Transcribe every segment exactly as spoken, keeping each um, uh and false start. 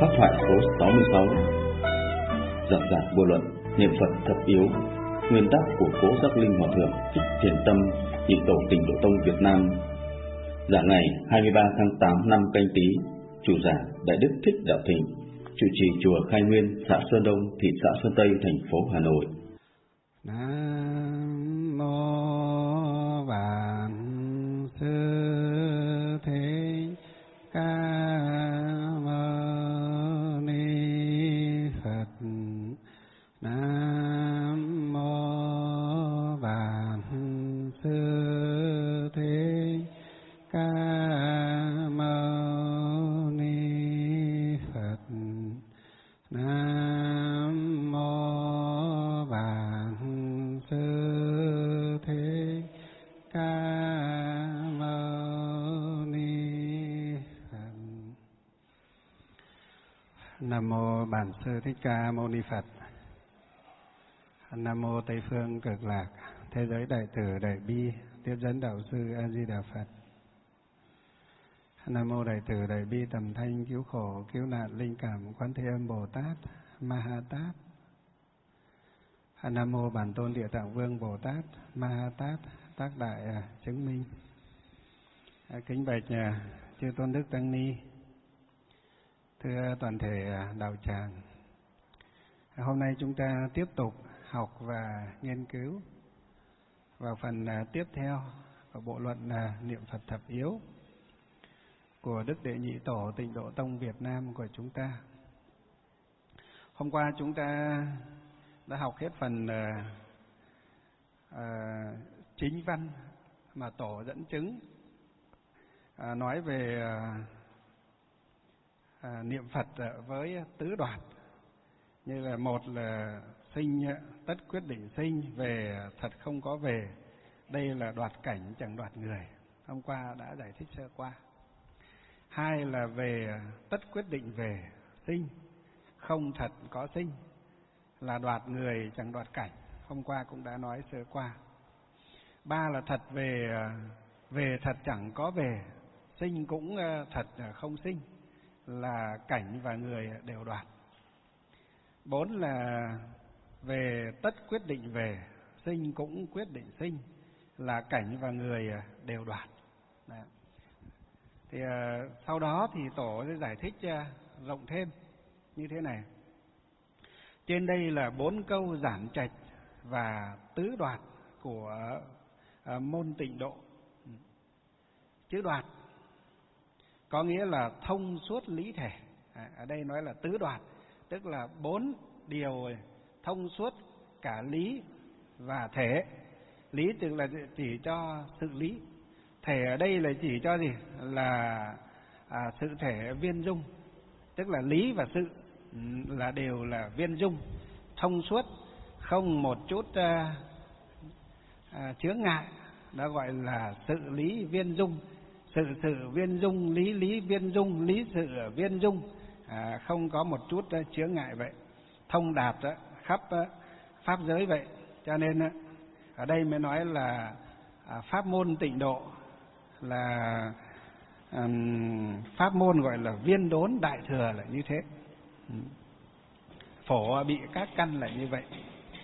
Pháp thoại số sáu mươi sáu. Giảng giải vô luận niệm Phật thập yếu, nguyên tắc của Cố Giác Linh Hòa Thượng Thích Thiền Tâm, Nhị Tổ Tịnh Độ Tông Việt Nam. Giảng ngày hai mươi ba tháng tám năm Canh Tý. Chủ giảng Đại Đức Thích Đạo Thịnh, trụ trì chùa Khai Nguyên, xã Sơn Đông, thị xã Sơn Tây, thành phố Hà Nội. Nam mô Vạn Sư Thích Ca Mâu Ni Phật. Nam mô Vạn Sư Thích Ca Mâu Ni Phật. Nam mô Vạn Sư Thích Ca Mâu Ni Phật. Nam mô Bản Sư Thích Ca Mâu Ni Phật. Nam mô Tây Phương Cực Lạc, thế giới Đại Từ Đại Bi, tiếp dẫn Đạo Sư A Di Đà Phật. Nam mô Đại Từ Đại Bi Tầm Thanh, cứu khổ cứu nạn linh cảm Quán Thế Âm Bồ Tát Ma Ha Tát. Nam mô Bản Tôn Địa Tạng Vương Bồ Tát Ma Ha Tát, tác đại chứng minh. Kính bạch chư tôn đức tăng ni, thưa toàn thể đạo tràng. Hôm nay chúng ta tiếp tục học và nghiên cứu vào phần tiếp theo của bộ luận niệm Phật thập yếu của Đức Đệ Nhị Tổ Tịnh Độ Tông Việt Nam của chúng ta. Hôm qua chúng ta đã học hết phần uh, uh, chính văn mà Tổ dẫn chứng, uh, nói về uh, uh, niệm Phật với tứ đoạt, như là một là sinh tất quyết định sinh, về thật không có về, đây là đoạt cảnh chẳng đoạt người. Hôm qua đã giải thích sơ qua. Hai là về tất quyết định về sinh, không thật có sinh, là đoạt người chẳng đoạt cảnh. Hôm qua cũng đã nói sơ qua. Ba là thật về về thật chẳng có về, sinh cũng thật không sinh, là cảnh và người đều đoạt. Bốn là về tất quyết định về, sinh cũng quyết định sinh, là cảnh và người đều đoạt. Đấy. Thì uh, sau đó thì Tổ sẽ giải thích uh, rộng thêm như thế này. Trên đây là bốn câu giản trạch và tứ đoạt của uh, môn tịnh độ. Chữ đoạt có nghĩa là thông suốt lý thể. À, ở đây nói là tứ đoạt, tức là bốn điều thông suốt cả lý và thể. Lý tức là chỉ cho sự lý, thể ở đây là chỉ cho gì? Là à, sự thể viên dung, tức là lý và sự là đều là viên dung, thông suốt, không một chút à, à, chướng ngại. Đó gọi là sự lý viên dung, sự sự viên dung, lý lý viên dung, lý sự viên dung, à, không có một chút chướng ngại vậy, thông đạt khắp pháp giới vậy. Cho nên ở đây mới nói là à, pháp môn tịnh độ là um, pháp môn gọi là viên đốn đại thừa là như thế. Phổ bị các căn là như vậy.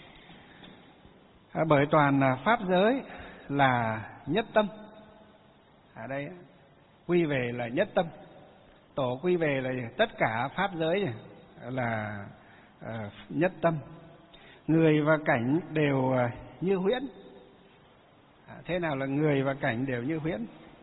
À, bởi toàn pháp giới là nhất tâm. Ở đây quy về là nhất tâm. Tổ quy về là tất cả pháp giới là uh, nhất tâm. Người và cảnh đều uh, như huyễn. À, thế nào là người và cảnh đều như huyễn?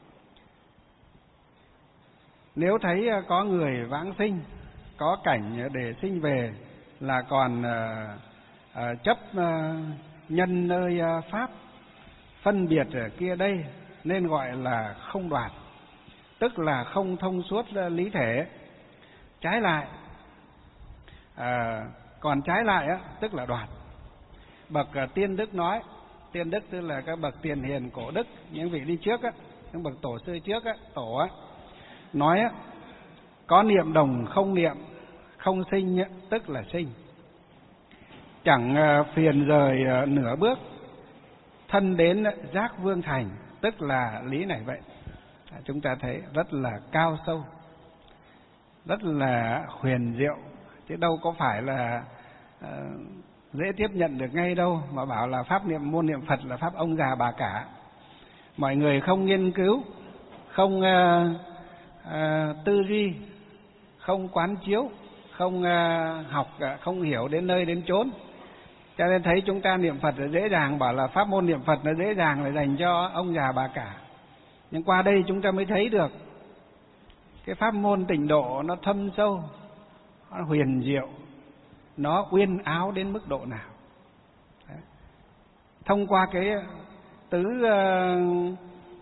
Nếu thấy có người vãng sinh, có cảnh để sinh về, là còn uh, uh, chấp uh, nhân nơi uh, pháp, phân biệt ở kia đây, nên gọi là không đoạt, tức là không thông suốt uh, lý thể. Trái lại, uh, còn trái lại uh, tức là đoạt. Bậc uh, tiên đức nói, tiên đức tức là các bậc tiền hiền cổ đức, những vị đi trước, uh, những bậc tổ sư trước, uh, tổ uh, nói uh, có niệm đồng không niệm, không sinh tức là sinh, chẳng phiền rời nửa bước, thân đến giác vương thành, tức là lý này vậy. Chúng ta thấy rất là cao sâu. rất là huyền diệu, chứ đâu có phải là uh, dễ tiếp nhận được ngay đâu mà bảo là pháp niệm môn niệm Phật là pháp ông già bà cả. Mọi người không nghiên cứu, không uh, uh, tư duy, không quán chiếu, không uh, học, uh, không hiểu đến nơi đến chốn, cho nên thấy chúng ta niệm Phật là dễ dàng, bảo là pháp môn niệm Phật nó dễ dàng là dành cho ông già bà cả. Nhưng qua đây chúng ta mới thấy được cái pháp môn tịnh độ nó thâm sâu, nó huyền diệu, nó uyên áo đến mức độ nào. Đấy. Thông qua cái tứ uh,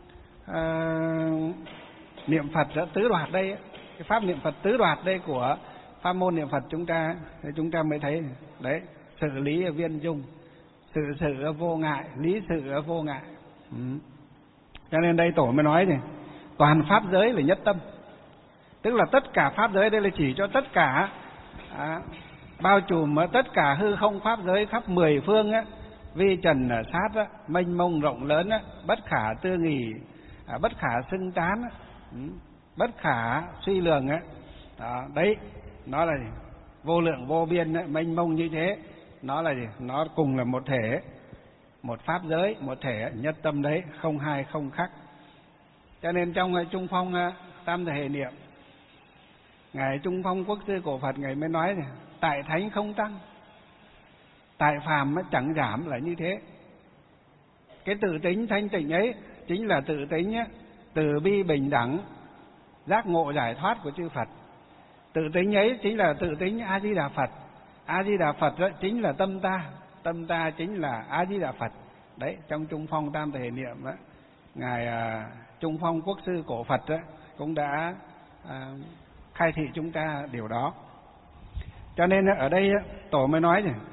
uh, niệm Phật tứ đoạt đây, cái pháp niệm Phật tứ đoạt đây của pháp môn niệm Phật chúng ta, thì chúng ta mới thấy đấy, sự lý ở viên dung, sự sự ở vô ngại, lý sự ở vô ngại. Ừ. Cho nên đây tổ mới nói này, toàn pháp giới là nhất tâm, tức là tất cả pháp giới đây là chỉ cho tất cả, à, bao trùm ở tất cả hư không pháp giới khắp mười phương á, vi trần ở sát á, mênh mông rộng lớn á, bất khả tư nghì, à, bất khả xưng tán á, ừ, bất khả suy lường á. Đó, đấy, nó là gì? Vô lượng vô biên á, mênh mông như thế, nó là gì? Nó cùng là một thể, một pháp giới, một thể nhất tâm đấy, không hai không khác. Cho nên trong Trung Phong Tam Thể Niệm, ngài Trung Phong Quốc sư cổ Phật ngài mới nói này, tại thánh không tăng, tại phàm chẳng giảm, là như thế. Cái tự tính thanh tịnh ấy chính là tự tính ấy, từ bi bình đẳng, giác ngộ giải thoát của chư Phật. Tự tính ấy chính là tự tính A Di Đà Phật. A Di Đà Phật đó chính là tâm ta, tâm ta chính là A Di Đà Phật. Đấy, trong Trung Phong Tam Thể Niệm đó, ngài à, Trung Phong Quốc sư cổ Phật đó, cũng đã à, khai thị chúng ta điều đó. Cho nên ở đây tổ mới nói này,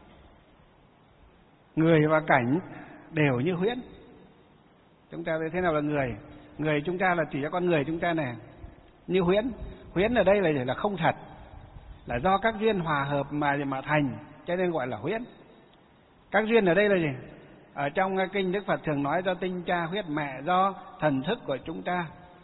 người và cảnh đều như huyễn. Chúng ta thấy thế nào là người? Người chúng ta là chỉ cho con người chúng ta này như huyễn. Huyễn ở đây là là không thật, là do các duyên hòa hợp mà mà thành, cho nên gọi là huyễn. Các duyên ở đây là gì? Ở trong kinh Đức Phật thường nói do tinh cha huyết mẹ, do thần thức của chúng ta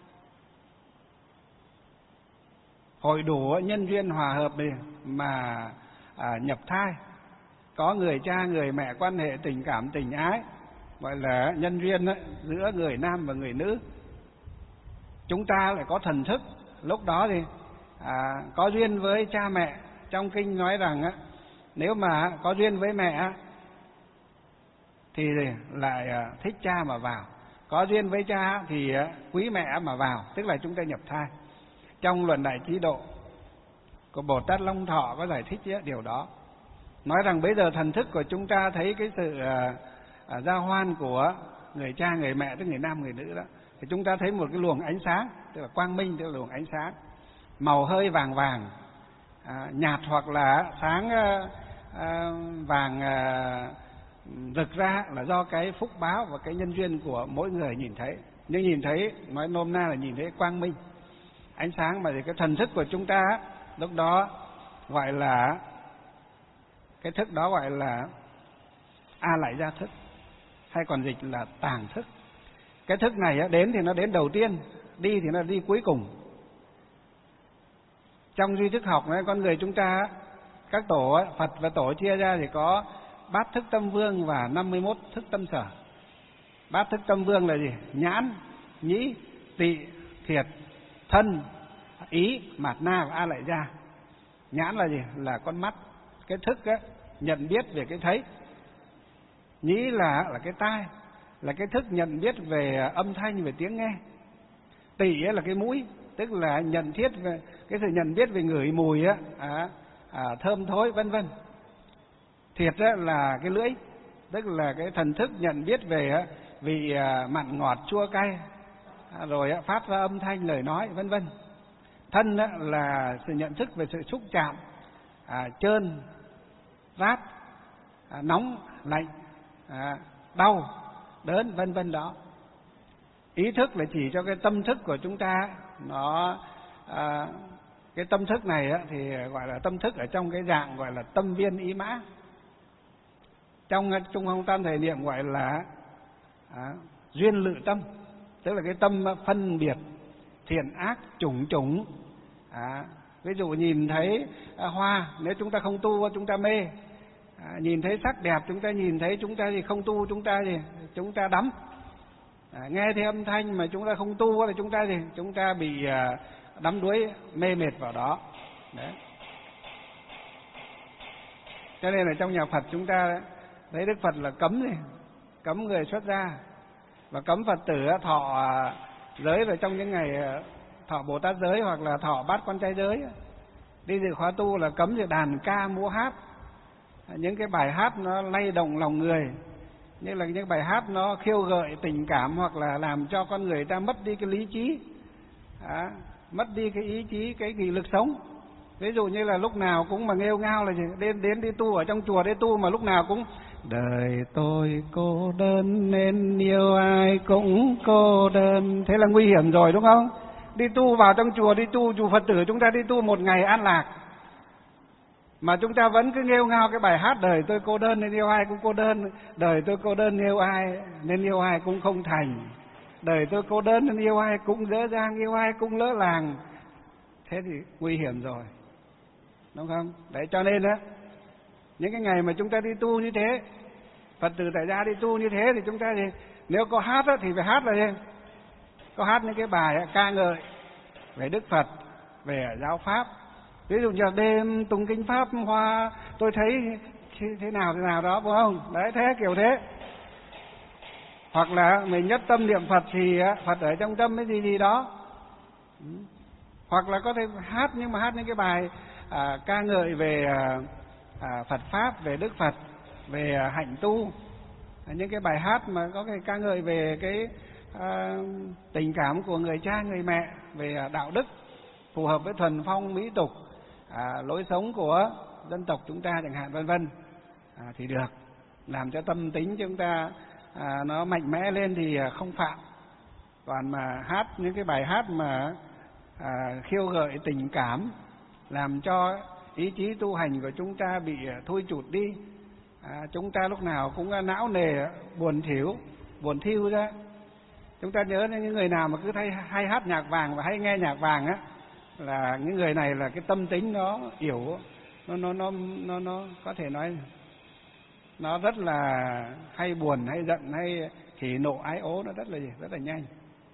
hội đủ nhân duyên hòa hợp mà à, nhập thai, có người cha người mẹ, quan hệ tình cảm tình ái, gọi là nhân duyên đó, giữa người nam và người nữ. Chúng ta lại có thần thức, lúc đó thì à, có duyên với cha mẹ. Trong kinh nói rằng á, nếu mà có duyên với mẹ thì lại thích cha mà vào, có duyên với cha thì quý mẹ mà vào, tức là chúng ta nhập thai. Trong Luận Đại Trí Độ của Bồ Tát Long Thọ có giải thích điều đó, nói rằng bây giờ thần thức của chúng ta thấy cái sự à, à, giao hoan của người cha người mẹ, tức người nam người nữ đó, thì chúng ta thấy một cái luồng ánh sáng, tức là quang minh, tức là luồng ánh sáng màu hơi vàng vàng, à, nhạt hoặc là sáng à, à, vàng à, rực ra, là do cái phúc báo và cái nhân duyên của mỗi người nhìn thấy. Nhưng nhìn thấy, nói nôm na là nhìn thấy quang minh, ánh sáng, mà thì cái thần thức của chúng ta lúc đó gọi là, cái thức đó gọi là A Lại Gia thức, hay còn dịch là tàng thức. Cái thức này đến thì nó đến đầu tiên, đi thì nó đi cuối cùng. Trong duy thức học này, con người chúng ta, các tổ Phật và tổ chia ra thì có bát thức tâm vương và năm mươi mốt thức tâm sở. Bát thức tâm vương là gì? Nhãn, nhĩ, tị, thiệt, thân, ý, mạt na và A Lại Gia. Nhãn là gì? Là con mắt, cái thức á, nhận biết về cái thấy. Nhĩ là là cái tai, là cái thức nhận biết về âm thanh, về tiếng nghe. Tị là cái mũi, tức là nhận thiết về cái sự nhận biết về ngửi mùi á, à, à, thơm thối vân vân. Thiệt á, là cái lưỡi, tức là cái thần thức nhận biết về á, vị à, mặn ngọt chua cay, à, rồi á, phát ra âm thanh lời nói vân vân. Thân á, là sự nhận thức về sự xúc chạm, à, trơn, rát, à, nóng, lạnh, à, đau, đớn vân vân đó. Ý thức là chỉ cho cái tâm thức của chúng ta, nó à, cái tâm thức này á, thì gọi là tâm thức ở trong cái dạng gọi là tâm viên ý mã. Trong Trung Phong Tam Thể Niệm gọi là à, duyên lự tâm, tức là cái tâm phân biệt thiện ác chủng chủng, À, ví dụ nhìn thấy à, hoa, nếu chúng ta không tu chúng ta mê. À, nhìn thấy sắc đẹp chúng ta nhìn thấy chúng ta thì không tu chúng ta gì chúng ta đắm. À, nghe thấy âm thanh mà chúng ta không tu thì chúng ta gì chúng ta bị à, đắm đuối mê mệt vào đó. Đấy. Cho nên là trong nhà Phật chúng ta thấy Đức Phật là cấm gì cấm người xuất gia và cấm Phật tử thọ giới vào trong những ngày thọ Bồ Tát giới hoặc là thọ bát quan trai giới. Đi dự khóa tu là cấm dự đàn ca múa hát, những cái bài hát nó lay động lòng người, như là những bài hát nó khiêu gợi tình cảm hoặc là làm cho con người ta mất đi cái lý trí, à, mất đi cái ý chí, cái nghị lực sống. Ví dụ như là lúc nào cũng mà nghêu ngao là gì? Đến, đến đi tu ở trong chùa đi tu mà lúc nào cũng đời tôi cô đơn nên yêu ai cũng cô đơn. Thế là nguy hiểm rồi đúng không? Đi tu vào trong chùa, đi tu, chùa Phật tử chúng ta đi tu một ngày an lạc, mà chúng ta vẫn cứ nghêu ngao cái bài hát đời tôi cô đơn nên yêu ai cũng cô đơn, đời tôi cô đơn yêu ai nên yêu ai cũng không thành, đời tôi cô đơn nên yêu ai cũng dở dang, yêu ai cũng lỡ làng. Thế thì nguy hiểm rồi, đúng không? Đấy, cho nên á, những cái ngày mà chúng ta đi tu như thế, Phật tử tại gia đi tu như thế thì chúng ta thì nếu có hát á, thì phải hát là gì? Có hát những cái bài ca ngợi về Đức Phật, về giáo pháp. Ví dụ như đêm tụng kinh pháp hoa tôi thấy thế nào thế nào đó, phải không? Đấy, thế kiểu thế. Hoặc là mình nhất tâm niệm Phật thì Phật ở trong tâm cái gì gì đó. Hoặc là có thể hát nhưng mà hát những cái bài à, ca ngợi về à, Phật pháp, về Đức Phật, về à, hạnh tu, những cái bài hát mà có cái ca ngợi về cái à, tình cảm của người cha người mẹ, về à, đạo đức phù hợp với thuần phong mỹ tục, à, lối sống của dân tộc chúng ta chẳng hạn, vân vân, à, thì được, làm cho tâm tính chúng ta à, nó mạnh mẽ lên thì không phạm. Còn mà hát những cái bài hát mà à, khiêu gợi tình cảm, làm cho ý chí tu hành của chúng ta bị thui chụt đi, à, chúng ta lúc nào cũng não nề, buồn thiểu, buồn thiu ra. Chúng ta nhớ những người nào mà cứ hay, hay hát nhạc vàng và hay nghe nhạc vàng á, là những người này là cái tâm tính nó yếu, nó nó nó nó nó có thể nói nó rất là hay buồn, hay giận, hay hỉ nộ ái ố, nó rất là gì, rất là nhanh.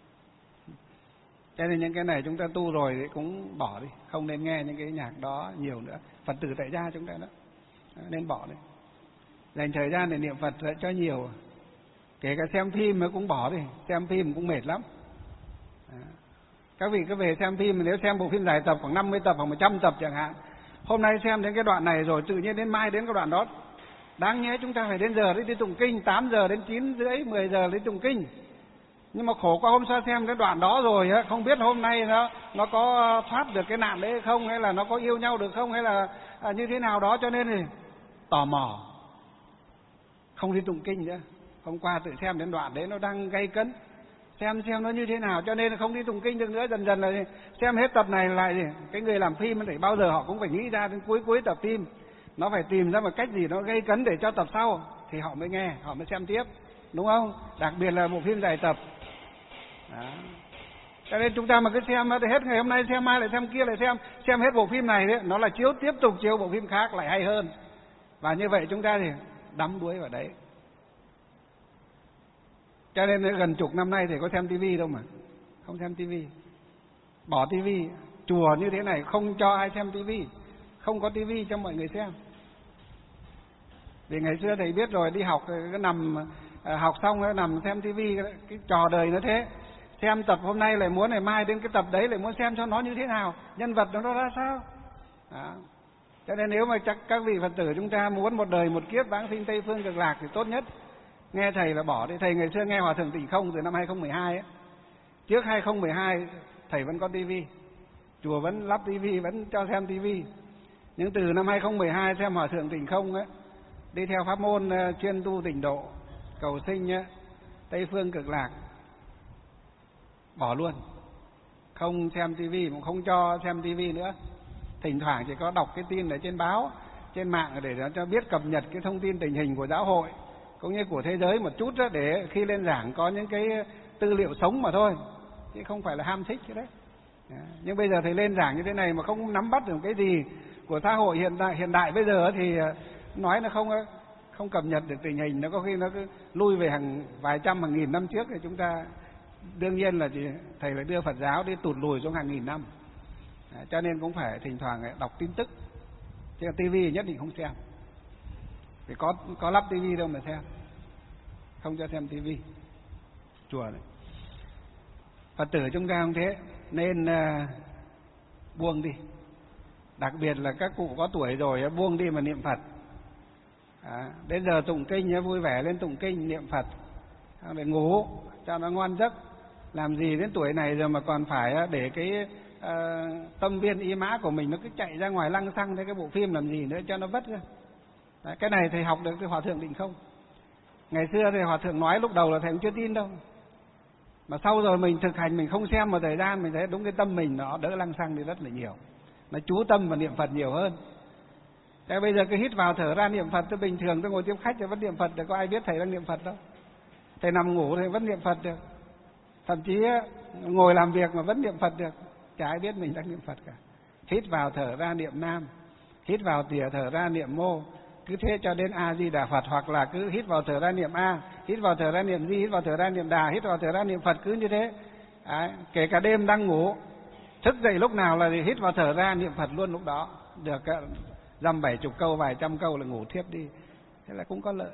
Cho nên những cái này chúng ta tu rồi thì cũng bỏ đi, không nên nghe những cái nhạc đó nhiều nữa. Phật tử tại gia chúng ta đó nên bỏ đi, dành thời gian để niệm Phật cho nhiều. Kể cả xem phim mà cũng bỏ đi, xem phim cũng mệt lắm. Các vị cứ về xem phim, nếu xem bộ phim dài tập khoảng năm mươi tập hoặc một trăm tập chẳng hạn, hôm nay xem đến cái đoạn này rồi tự nhiên đến mai đến cái đoạn đó. Đáng nhẽ chúng ta phải đến giờ đi, đi tụng kinh, tám giờ đến chín rưỡi, mười giờ đi tụng kinh. Nhưng mà khổ quá, hôm sau xem cái đoạn đó rồi á, không biết hôm nay nó nó có thoát được cái nạn đấy không, hay là nó có yêu nhau được không, hay là à, như thế nào đó, cho nên thì tò mò không đi tụng kinh nữa. Hôm qua tự xem đến đoạn đấy nó đang gay cấn, xem xem nó như thế nào, cho nên không đi tụng kinh được nữa. Dần dần là xem hết tập này lại gì, cái người làm phim thì bao giờ họ cũng phải nghĩ ra đến cuối cuối tập phim nó phải tìm ra một cách gì nó gây cấn để cho tập sau thì họ mới nghe, họ mới xem tiếp, đúng không? Đặc biệt là bộ phim dài tập đó. Cho nên chúng ta mà cứ xem thì hết ngày hôm nay xem, mai lại xem kia lại xem, xem hết bộ phim này đấy, nó là chiếu tiếp tục chiếu bộ phim khác lại hay hơn, và như vậy chúng ta thì đắm đuối vào đấy. Cho nên gần chục năm nay thì có xem tivi đâu mà, không xem tivi, bỏ tivi. Chùa như thế này không cho ai xem tivi, không có tivi cho mọi người xem. Vì ngày xưa thầy biết rồi, đi học cứ nằm học xong rồi nằm xem tivi, cái trò đời nó thế. Xem tập hôm nay lại muốn ngày mai đến cái tập đấy lại muốn xem cho nó như thế nào, nhân vật nó ra sao. Đó. Cho nên nếu mà chắc các vị Phật tử chúng ta muốn một đời một kiếp vãng sinh Tây Phương Cực Lạc thì tốt nhất nghe thầy là bỏ đi. Thầy ngày xưa nghe Hòa Thượng Tịnh Không từ năm hai không một hai ấy. Trước hai không một hai thầy vẫn có tivi, chùa vẫn lắp tivi, vẫn cho xem tivi. Nhưng từ năm hai không một hai xem Hòa Thượng Tịnh Không ấy, đi theo pháp môn chuyên tu tịnh độ, cầu sinh ấy, Tây Phương Cực Lạc, bỏ luôn, không xem tivi, cũng không cho xem tivi nữa. Thỉnh thoảng chỉ có đọc cái tin ở trên báo, trên mạng để cho biết cập nhật cái thông tin tình hình của giáo hội cũng như của thế giới một chút đó, để khi lên giảng có những cái tư liệu sống mà thôi, chứ không phải là ham thích cái đấy. Nhưng bây giờ thầy lên giảng như thế này mà không nắm bắt được cái gì của xã hội hiện đại hiện đại bây giờ thì nói nó không không cập nhật được tình hình, nó có khi nó cứ lui về hàng vài trăm hàng nghìn năm trước thì chúng ta đương nhiên là chỉ, thầy lại đưa Phật giáo đi tụt lùi trong hàng nghìn năm. Đấy, cho nên cũng phải thỉnh thoảng đọc tin tức, chứ tivi nhất định không xem, thì có có lắp tivi đâu mà xem, không cho xem tivi chùa này. Phật tử chúng ta không thế, nên uh, buông đi, đặc biệt là các cụ có tuổi rồi buông đi mà niệm Phật. À, đến giờ tụng kinh vui vẻ lên tụng kinh niệm Phật, để ngủ cho nó ngon giấc. Làm gì đến tuổi này rồi mà còn phải để cái uh, tâm viên ý mã của mình nó cứ chạy ra ngoài lăng xăng thấy cái bộ phim làm gì nữa cho nó vất ra. Đấy, cái này thầy học được từ Hòa Thượng Định Không. Ngày xưa thì Hòa Thượng nói lúc đầu là thầy cũng chưa tin đâu, mà sau rồi mình thực hành, mình không xem một thời gian, mình thấy đúng cái tâm mình nó đỡ lăng xăng đi rất là nhiều, nó chú tâm và niệm Phật nhiều hơn. Thế bây giờ cứ hít vào thở ra niệm Phật, tôi bình thường tôi ngồi tiếp khách thì vẫn niệm Phật được, có ai biết thầy đang niệm Phật đâu. Thầy nằm ngủ thì vẫn niệm Phật được, thậm chí ngồi làm việc mà vẫn niệm Phật được, chả ai biết mình đang niệm Phật cả. Hít vào thở ra niệm Nam, hít vào tỉa thở ra niệm Mô, cứ thế cho đến A Di Đà Phật, hoặc là cứ hít vào thở ra niệm A, hít vào thở ra niệm Di, hít vào thở ra niệm Đà, hít vào thở ra niệm Phật, cứ như thế. Đấy, kể cả đêm đang ngủ, thức dậy lúc nào là hít vào thở ra niệm Phật luôn lúc đó, được dăm bảy chục câu, vài trăm câu là ngủ thiếp đi, thế là cũng có lợi.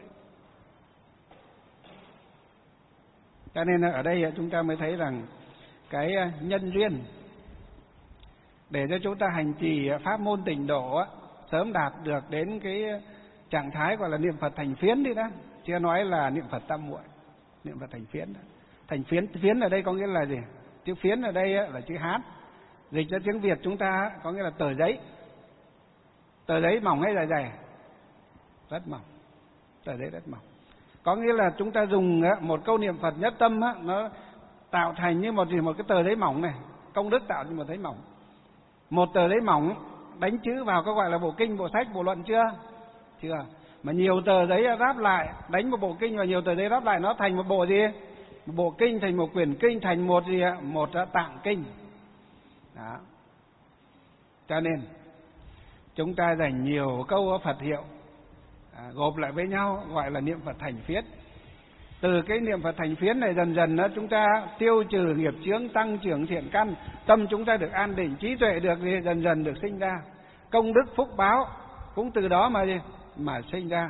Cho nên ở đây chúng ta mới thấy rằng cái nhân duyên để cho chúng ta hành trì pháp môn tịnh độ sớm đạt được đến cái trạng thái gọi là niệm Phật thành phiến đi đó, chưa nói là niệm Phật tam muội, niệm Phật thành phiến đó. Thành phiến, phiến ở đây có nghĩa là gì? Chữ phiến ở đây là chữ Hán, dịch ra tiếng Việt chúng ta có nghĩa là tờ giấy. Tờ giấy mỏng hay là dày? Rất mỏng, tờ giấy rất mỏng. Có nghĩa là chúng ta dùng một câu niệm Phật nhất tâm á, nó tạo thành như một gì một cái tờ giấy mỏng này, công đức tạo như một giấy mỏng. Một tờ giấy mỏng đánh chữ vào có gọi là bộ kinh, bộ sách, bộ luận chưa? Chưa. Mà nhiều tờ giấy ráp lại, đánh một bộ kinh và nhiều tờ giấy ráp lại nó thành một bộ gì? Một bộ kinh, thành một quyển kinh, thành một gì? Một tạng kinh. Đó. Cho nên chúng ta dành nhiều câu Phật hiệu à, gộp lại với nhau gọi là niệm Phật thành phiến. Từ cái niệm Phật thành phiến này dần dần đó, chúng ta tiêu trừ nghiệp chướng, tăng trưởng thiện căn, tâm chúng ta được an định, trí tuệ được gì? Dần dần được sinh ra, công đức phúc báo cũng từ đó mà gì? Mà sinh ra.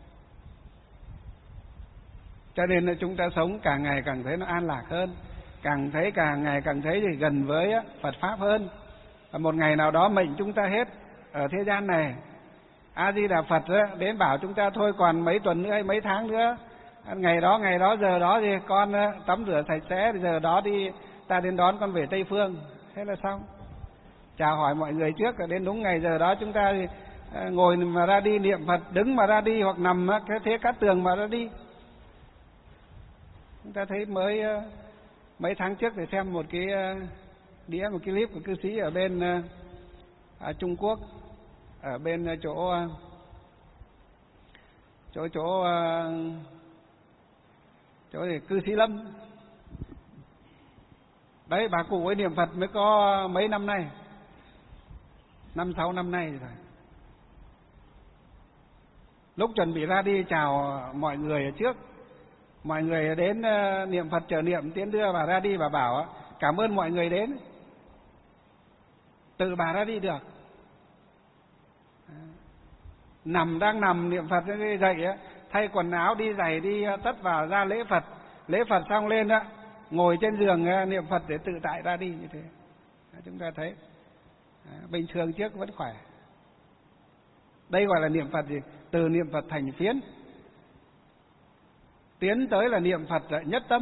Cho nên là chúng ta sống càng ngày càng thấy nó an lạc hơn, càng thấy càng ngày càng thấy thì gần với Phật pháp hơn. Và một ngày nào đó mệnh chúng ta hết ở thế gian này, A Di Đà Phật đến bảo chúng ta thôi còn mấy tuần nữa hay mấy tháng nữa, ngày đó ngày đó giờ đó thì con tắm rửa sạch sẽ, giờ đó đi ta đến đón con về Tây Phương, thế là xong. Chào hỏi mọi người trước, đến đúng ngày giờ đó chúng ta thì ngồi mà ra đi niệm Phật, đứng mà ra đi, hoặc nằm cái thế cát tường mà ra đi. Chúng ta thấy mới mấy tháng trước thì xem một cái đĩa, một cái clip của cư sĩ ở bên ở Trung Quốc, ở bên chỗ chỗ chỗ chỗ thì cư sĩ Lâm đấy, bà cụ ấy niệm Phật mới có mấy năm nay, năm sáu năm nay rồi. Lúc chuẩn bị ra đi chào mọi người ở trước, mọi người đến niệm Phật chờ niệm tiến đưa bà ra đi, bà bảo cảm ơn mọi người đến, tự bà ra đi được. Nằm đang nằm niệm Phật dậy thay quần áo đi giày đi tất vào ra lễ Phật, lễ Phật xong lên đó ngồi trên giường niệm Phật để tự tại ra đi như thế. Chúng ta thấy bình thường trước vẫn khỏe. Đây gọi là niệm Phật gì? Từ niệm Phật thành phiến tiến tới là niệm Phật nhất tâm,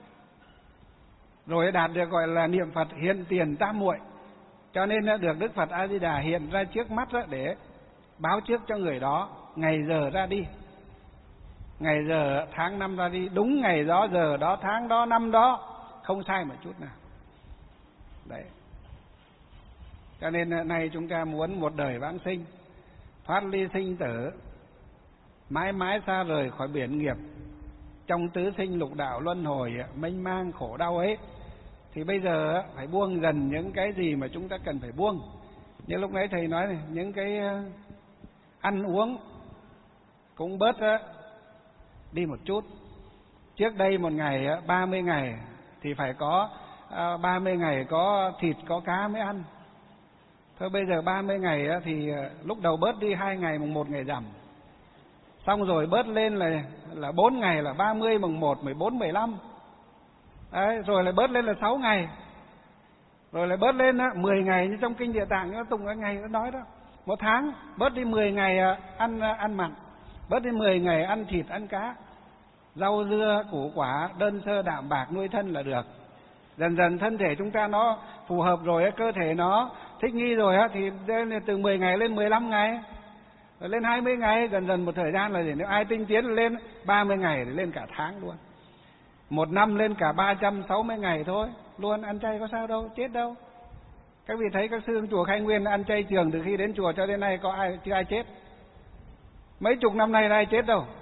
rồi đạt được gọi là niệm Phật hiện tiền tam muội. Cho nên được Đức Phật A Di Đà hiện ra trước mắt để báo trước cho người đó ngày giờ ra đi, ngày giờ tháng năm ra đi, đúng ngày đó giờ đó tháng đó năm đó, không sai một chút nào. Đấy. Cho nên nay chúng ta muốn một đời vãng sinh, thoát ly sinh tử, mãi mãi xa rời khỏi biển nghiệp, trong tứ sinh lục đạo luân hồi mênh mang khổ đau ấy, thì bây giờ phải buông dần những cái gì mà chúng ta cần phải buông. Như lúc nãy thầy nói này, những cái ăn uống cũng bớt đi một chút. Trước đây một ngày ba mươi ngày thì phải có ba mươi ngày có thịt có cá mới ăn. Thôi bây giờ ba mươi ngày thì lúc đầu bớt đi hai ngày mùng một ngày rằm. Xong rồi bớt lên là là bốn ngày là ba mươi mùng một, mười bốn, mười lăm. Đấy, rồi lại bớt lên là sáu ngày. Rồi lại bớt lên mười ngày, như trong kinh Địa Tạng nó Tùng cái ngày nó nói đó. Một tháng bớt đi mười ngày ăn ăn mặn, bớt đi mười ngày ăn thịt ăn cá. Rau dưa, củ quả, đơn sơ đạm bạc nuôi thân là được. Dần dần thân thể chúng ta nó phù hợp rồi, cơ thể nó thích nghi rồi thì từ mười ngày lên mười lăm ngày, rồi lên hai mươi ngày, dần dần một thời gian là gì? Nếu ai tinh tiến lên ba mươi ngày thì lên cả tháng luôn. Một năm lên cả ba trăm sáu mươi ngày thôi, luôn ăn chay có sao đâu, chết đâu. Các vị thấy các sư trong chùa Khai Nguyên ăn chay trường từ khi đến chùa cho đến nay có ai chưa ai chết? Mấy chục năm nay ai chết đâu?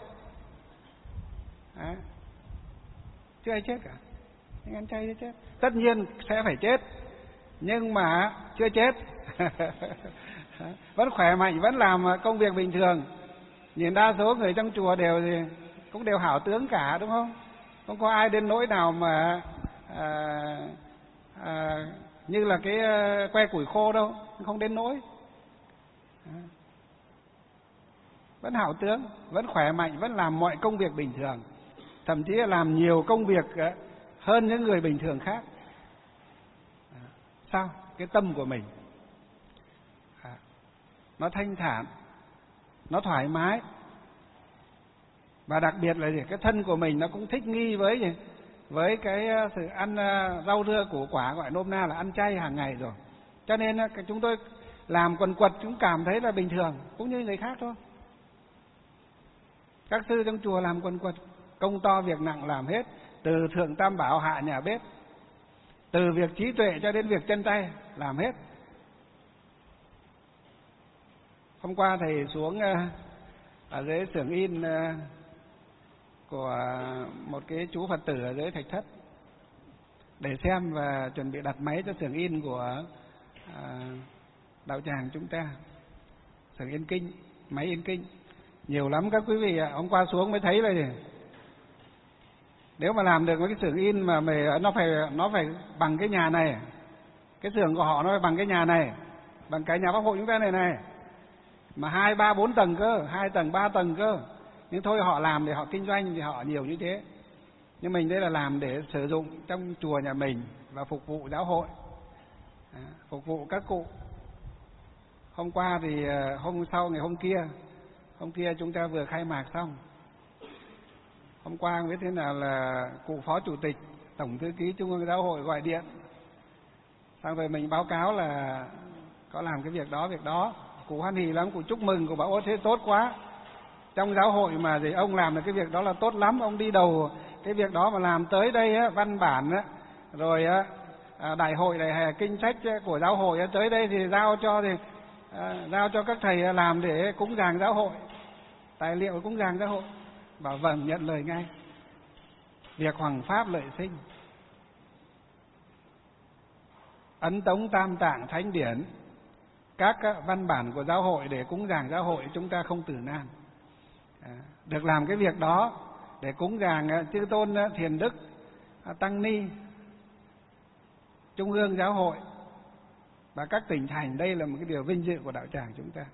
À, chưa ai chết cả. Nhưng ăn chay chết. Tất nhiên sẽ phải chết, nhưng mà chưa chết. Vẫn khỏe mạnh, vẫn làm công việc bình thường. Nhìn đa số người trong chùa đều thì cũng đều hảo tướng cả, đúng không? Không có ai đến nỗi nào mà à, à, như là cái que củi khô đâu, không đến nỗi. À, vẫn hảo tướng, vẫn khỏe mạnh, vẫn làm mọi công việc bình thường, thậm chí là làm nhiều công việc hơn những người bình thường khác. À, sao? Cái tâm của mình à, nó thanh thản, nó thoải mái, và đặc biệt là gì? Cái thân của mình nó cũng thích nghi với gì? Với cái sự ăn rau dưa củ quả, gọi nôm na là ăn chay hàng ngày rồi. Cho nên chúng tôi làm quần quật cũng cảm thấy là bình thường, cũng như người khác thôi. Các sư trong chùa làm quần quật, công to việc nặng làm hết, từ thượng tam bảo hạ nhà bếp, từ việc trí tuệ cho đến việc chân tay làm hết. Hôm qua thầy xuống ở dưới xưởng in của một cái chú Phật tử ở dưới Thạch Thất để xem và chuẩn bị đặt máy cho xưởng in của à, đạo tràng chúng ta, xưởng in kinh, máy in kinh nhiều lắm các quý vị ạ. Hôm qua xuống mới thấy là gì? Nếu mà làm được với cái xưởng in mà mày, nó phải nó phải bằng cái nhà này, cái xưởng của họ nó phải bằng cái nhà này, bằng cái nhà Pháp Hội chúng ta này này, mà hai ba bốn tầng cơ, hai tầng ba tầng cơ. Nhưng thôi họ làm để họ kinh doanh thì họ nhiều như thế. Nhưng mình đây là làm để sử dụng trong chùa nhà mình và phục vụ giáo hội, à, phục vụ các cụ. Hôm qua thì hôm sau ngày hôm kia, hôm kia chúng ta vừa khai mạc xong. Hôm qua biết thế nào là cụ phó chủ tịch, tổng thư ký Trung ương Giáo hội gọi điện. Xong rồi mình báo cáo là có làm cái việc đó, việc đó. Cụ hoan hỉ lắm, cụ chúc mừng, cụ bảo ôi thế tốt quá. Trong giáo hội mà gì ông làm được cái việc đó là tốt lắm, ông đi đầu cái việc đó mà làm tới đây á, văn bản á, rồi á, đại hội đại hè kinh sách của giáo hội á, tới đây thì giao cho thì à, giao cho các thầy làm để cúng dường giáo hội, tài liệu cúng dường giáo hội. Bảo vâng, nhận lời ngay. Việc hoằng pháp lợi sinh, ấn tống tam tạng thánh điển, các văn bản của giáo hội để cúng dường giáo hội, chúng ta không tử nan. À, được làm cái việc đó để cúng dường chư tôn Thiền Đức, Tăng Ni, Trung ương Giáo hội và các tỉnh thành, đây là một cái điều vinh dự của đạo tràng chúng ta.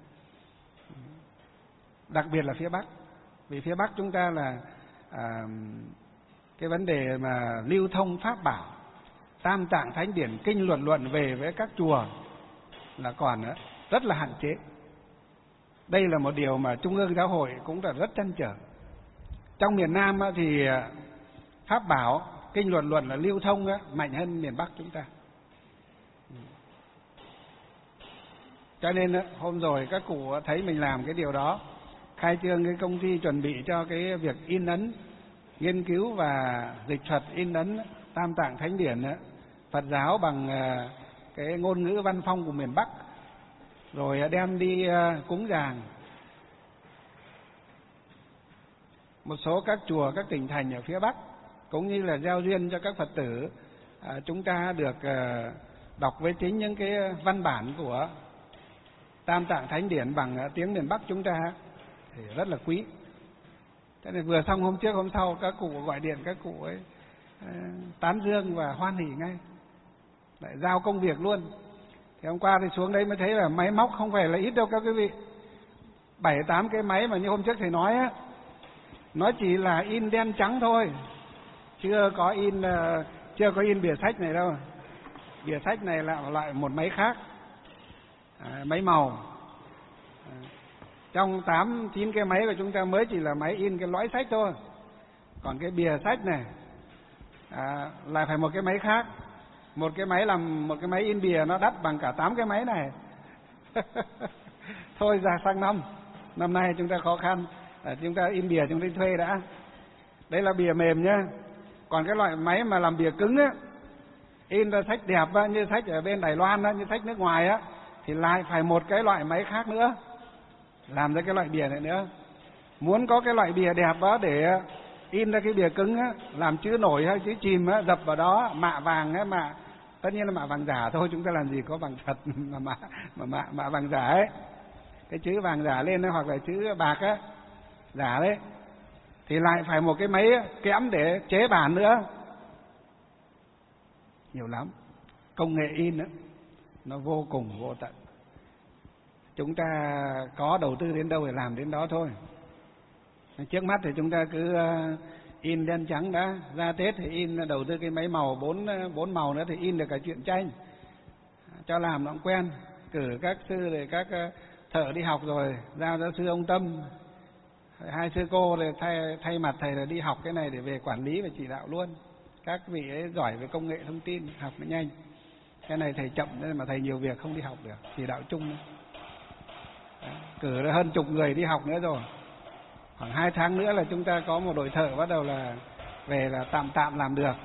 Đặc biệt là phía Bắc, vì phía Bắc chúng ta là à, cái vấn đề mà lưu thông pháp bảo, tam tạng thánh điển, kinh luận luận về với các chùa là còn rất là hạn chế. Đây là một điều mà Trung ương Giáo hội cũng là rất trăn trở. Trong miền Nam thì pháp bảo, kinh luận luận là lưu thông mạnh hơn miền Bắc chúng ta. Cho nên hôm rồi các cụ thấy mình làm cái điều đó, khai trương cái công ty chuẩn bị cho cái việc in ấn, nghiên cứu và dịch thuật in ấn tam tạng thánh điển Phật giáo bằng cái ngôn ngữ văn phong của miền Bắc, rồi đem đi cúng dường một số các chùa, các tỉnh thành ở phía Bắc, cũng như là gieo duyên cho các Phật tử à, chúng ta được à, đọc với chính những cái văn bản của Tam Tạng Thánh Điển bằng tiếng miền Bắc chúng ta thì rất là quý. Thế nên vừa xong hôm trước hôm sau các cụ gọi điện, các cụ ấy à, tán dương và hoan hỉ ngay, lại giao công việc luôn. Thì hôm qua thì xuống đấy mới thấy là máy móc không phải là ít đâu các quý vị, bảy tám cái máy mà như hôm trước thầy nói á, nó chỉ là in đen trắng thôi, chưa có in chưa có in bìa sách này đâu. Bìa sách này là loại một máy khác, à, máy màu. À, trong tám chín cái máy của chúng ta mới chỉ là máy in cái lõi sách thôi, còn cái bìa sách này à, lại phải một cái máy khác. Một cái máy làm một cái máy in bìa nó đắt bằng cả tám cái máy này. Thôi ra sang năm, năm nay chúng ta khó khăn, à, chúng ta in bìa chúng ta thuê đã. Đây là bìa mềm nhá. Còn cái loại máy mà làm bìa cứng á, in ra sách đẹp á, như sách ở bên Đài Loan á, như sách nước ngoài á, thì lại phải một cái loại máy khác nữa làm ra cái loại bìa này nữa. Muốn có cái loại bìa đẹp đó để in ra cái bìa cứng á, làm chữ nổi hay chữ chìm á, dập vào đó mạ vàng á, mạ tất nhiên là mạ vàng giả thôi, chúng ta làm gì có vàng thật mà mạ mà mạ, mạ vàng giả ấy, cái chữ vàng giả lên đó, hoặc là chữ bạc á giả đấy, thì lại phải một cái máy kẽm để chế bản nữa. Nhiều lắm, công nghệ in đó, nó vô cùng vô tận. Chúng ta có đầu tư đến đâu để làm đến đó thôi. Trước mắt thì chúng ta cứ in đen trắng đã, ra Tết thì in đầu tư cái máy màu bốn bốn màu nữa thì in được cả truyện tranh, cho làm nó cũng quen. Cử các sư rồi các thợ đi học rồi giao cho sư ông Tâm, hai sư cô rồi thay thay mặt thầy là đi học cái này để về quản lý và chỉ đạo luôn. Các vị ấy giỏi về công nghệ thông tin, học nó nhanh. Cái này thầy chậm nên mà thầy nhiều việc không đi học được, chỉ đạo chung nữa. Cử ra hơn chục người đi học nữa rồi. Khoảng hai tháng nữa là chúng ta có một đội thợ bắt đầu là về là tạm tạm làm được.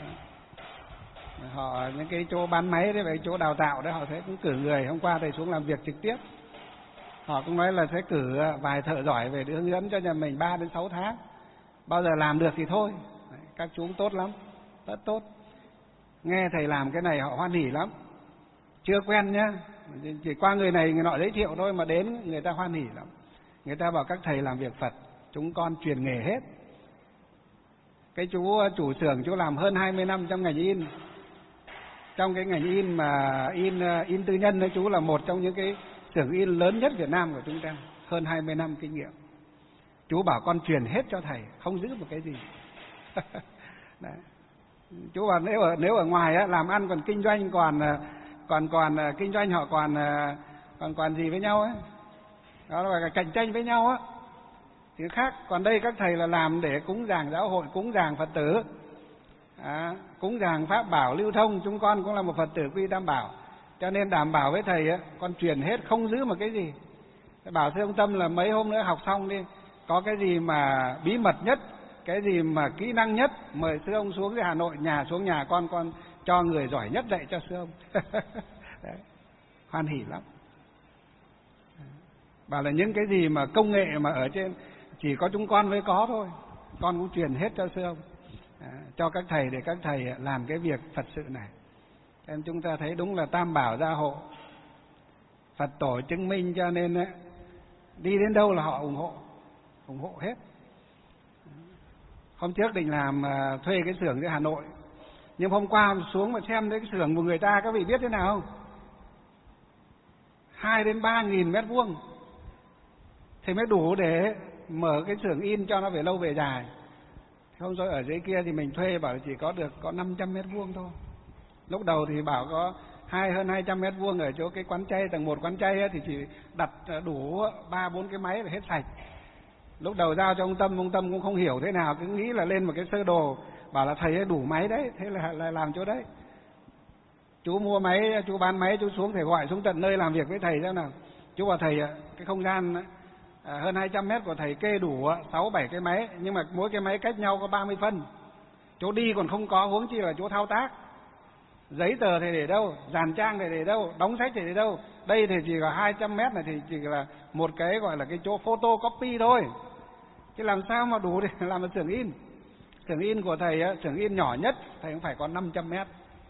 Họ những cái chỗ bán máy đấy, cái chỗ đào tạo đấy, họ sẽ cũng cử người. Hôm qua thầy xuống làm việc trực tiếp, họ cũng nói là sẽ cử vài thợ giỏi về để hướng dẫn cho nhà mình ba đến sáu tháng. Bao giờ làm được thì thôi. Đấy, các chú tốt lắm, rất tốt. Nghe thầy làm cái này họ hoan hỉ lắm. Chưa quen nhá, chỉ qua người này người nọ giới thiệu thôi mà đến người ta hoan hỉ lắm. Người ta bảo các thầy làm việc Phật, chúng con truyền nghề hết. Cái chú chủ xưởng chú làm hơn hai mươi năm trong ngành in. Trong cái ngành in mà in in tư nhân đấy, chú là một trong những cái xưởng in lớn nhất Việt Nam của chúng ta, hơn hai mươi năm kinh nghiệm. Chú bảo con truyền hết cho thầy, không giữ một cái gì. Đấy. Chú bảo nếu ở nếu ở ngoài á, làm ăn còn kinh doanh còn còn còn kinh doanh họ còn còn còn gì với nhau ấy, đó là cạnh tranh với nhau á thì khác. Còn đây các thầy là làm để cúng dường giáo hội, cúng dường Phật tử, à, cúng dường pháp bảo lưu thông. Chúng con cũng là một Phật tử quy Tam Bảo, cho nên đảm bảo với thầy á, con truyền hết không giữ một cái gì. Bảo sư ông Tâm là mấy hôm nữa học xong đi, có cái gì mà bí mật nhất, cái gì mà kỹ năng nhất, mời sư ông xuống dưới Hà Nội, nhà xuống nhà con con cho người giỏi nhất dạy cho sư ông. Đấy, hoan hỉ lắm. Bảo là những cái gì mà công nghệ mà ở trên chỉ có chúng con mới có thôi, con cũng truyền hết cho sư ông, à, cho các thầy để các thầy làm cái việc Phật sự này. Nên chúng ta thấy đúng là Tam Bảo gia hộ, Phật tổ chứng minh, cho nên ấy, đi đến đâu là họ ủng hộ, ủng hộ hết. Hôm trước định làm uh, thuê cái xưởng ở Hà Nội, nhưng hôm qua xuống mà xem cái xưởng của người ta, các vị biết thế nào không? Hai đến ba nghìn mét vuông thì mới đủ để mở cái xưởng in cho nó về lâu về dài. Không rồi ở dưới kia thì mình thuê bảo chỉ có được có năm trăm mét vuông thôi. Lúc đầu thì bảo có hai hơn hai trăm mét vuông ở chỗ cái quán chay, tầng một quán chay ấy, thì chỉ đặt đủ ba bốn cái máy là hết sạch. Lúc đầu giao cho ông Tâm, ông Tâm cũng không hiểu thế nào, cứ nghĩ là lên một cái sơ đồ, bảo là thầy ấy đủ máy đấy, thế là, là làm chỗ đấy. Chú mua máy, chú bán máy, chú xuống thầy gọi xuống tận nơi làm việc với thầy xem nào. Chú bảo thầy cái không gian à, hơn hai trăm mét của thầy kê đủ sáu bảy cái máy, nhưng mà mỗi cái máy cách nhau có ba mươi phân. Chỗ đi còn không có, huống chi là chỗ thao tác. Giấy tờ thì để đâu, dàn trang thì để đâu, đóng sách thì để đâu. Đây thì chỉ có hai trăm mét này thì chỉ là một cái gọi là cái chỗ photocopy thôi. Chứ làm sao mà đủ để làm một xưởng in. Xưởng in của thầy, xưởng in nhỏ nhất thầy cũng phải có năm trăm mét.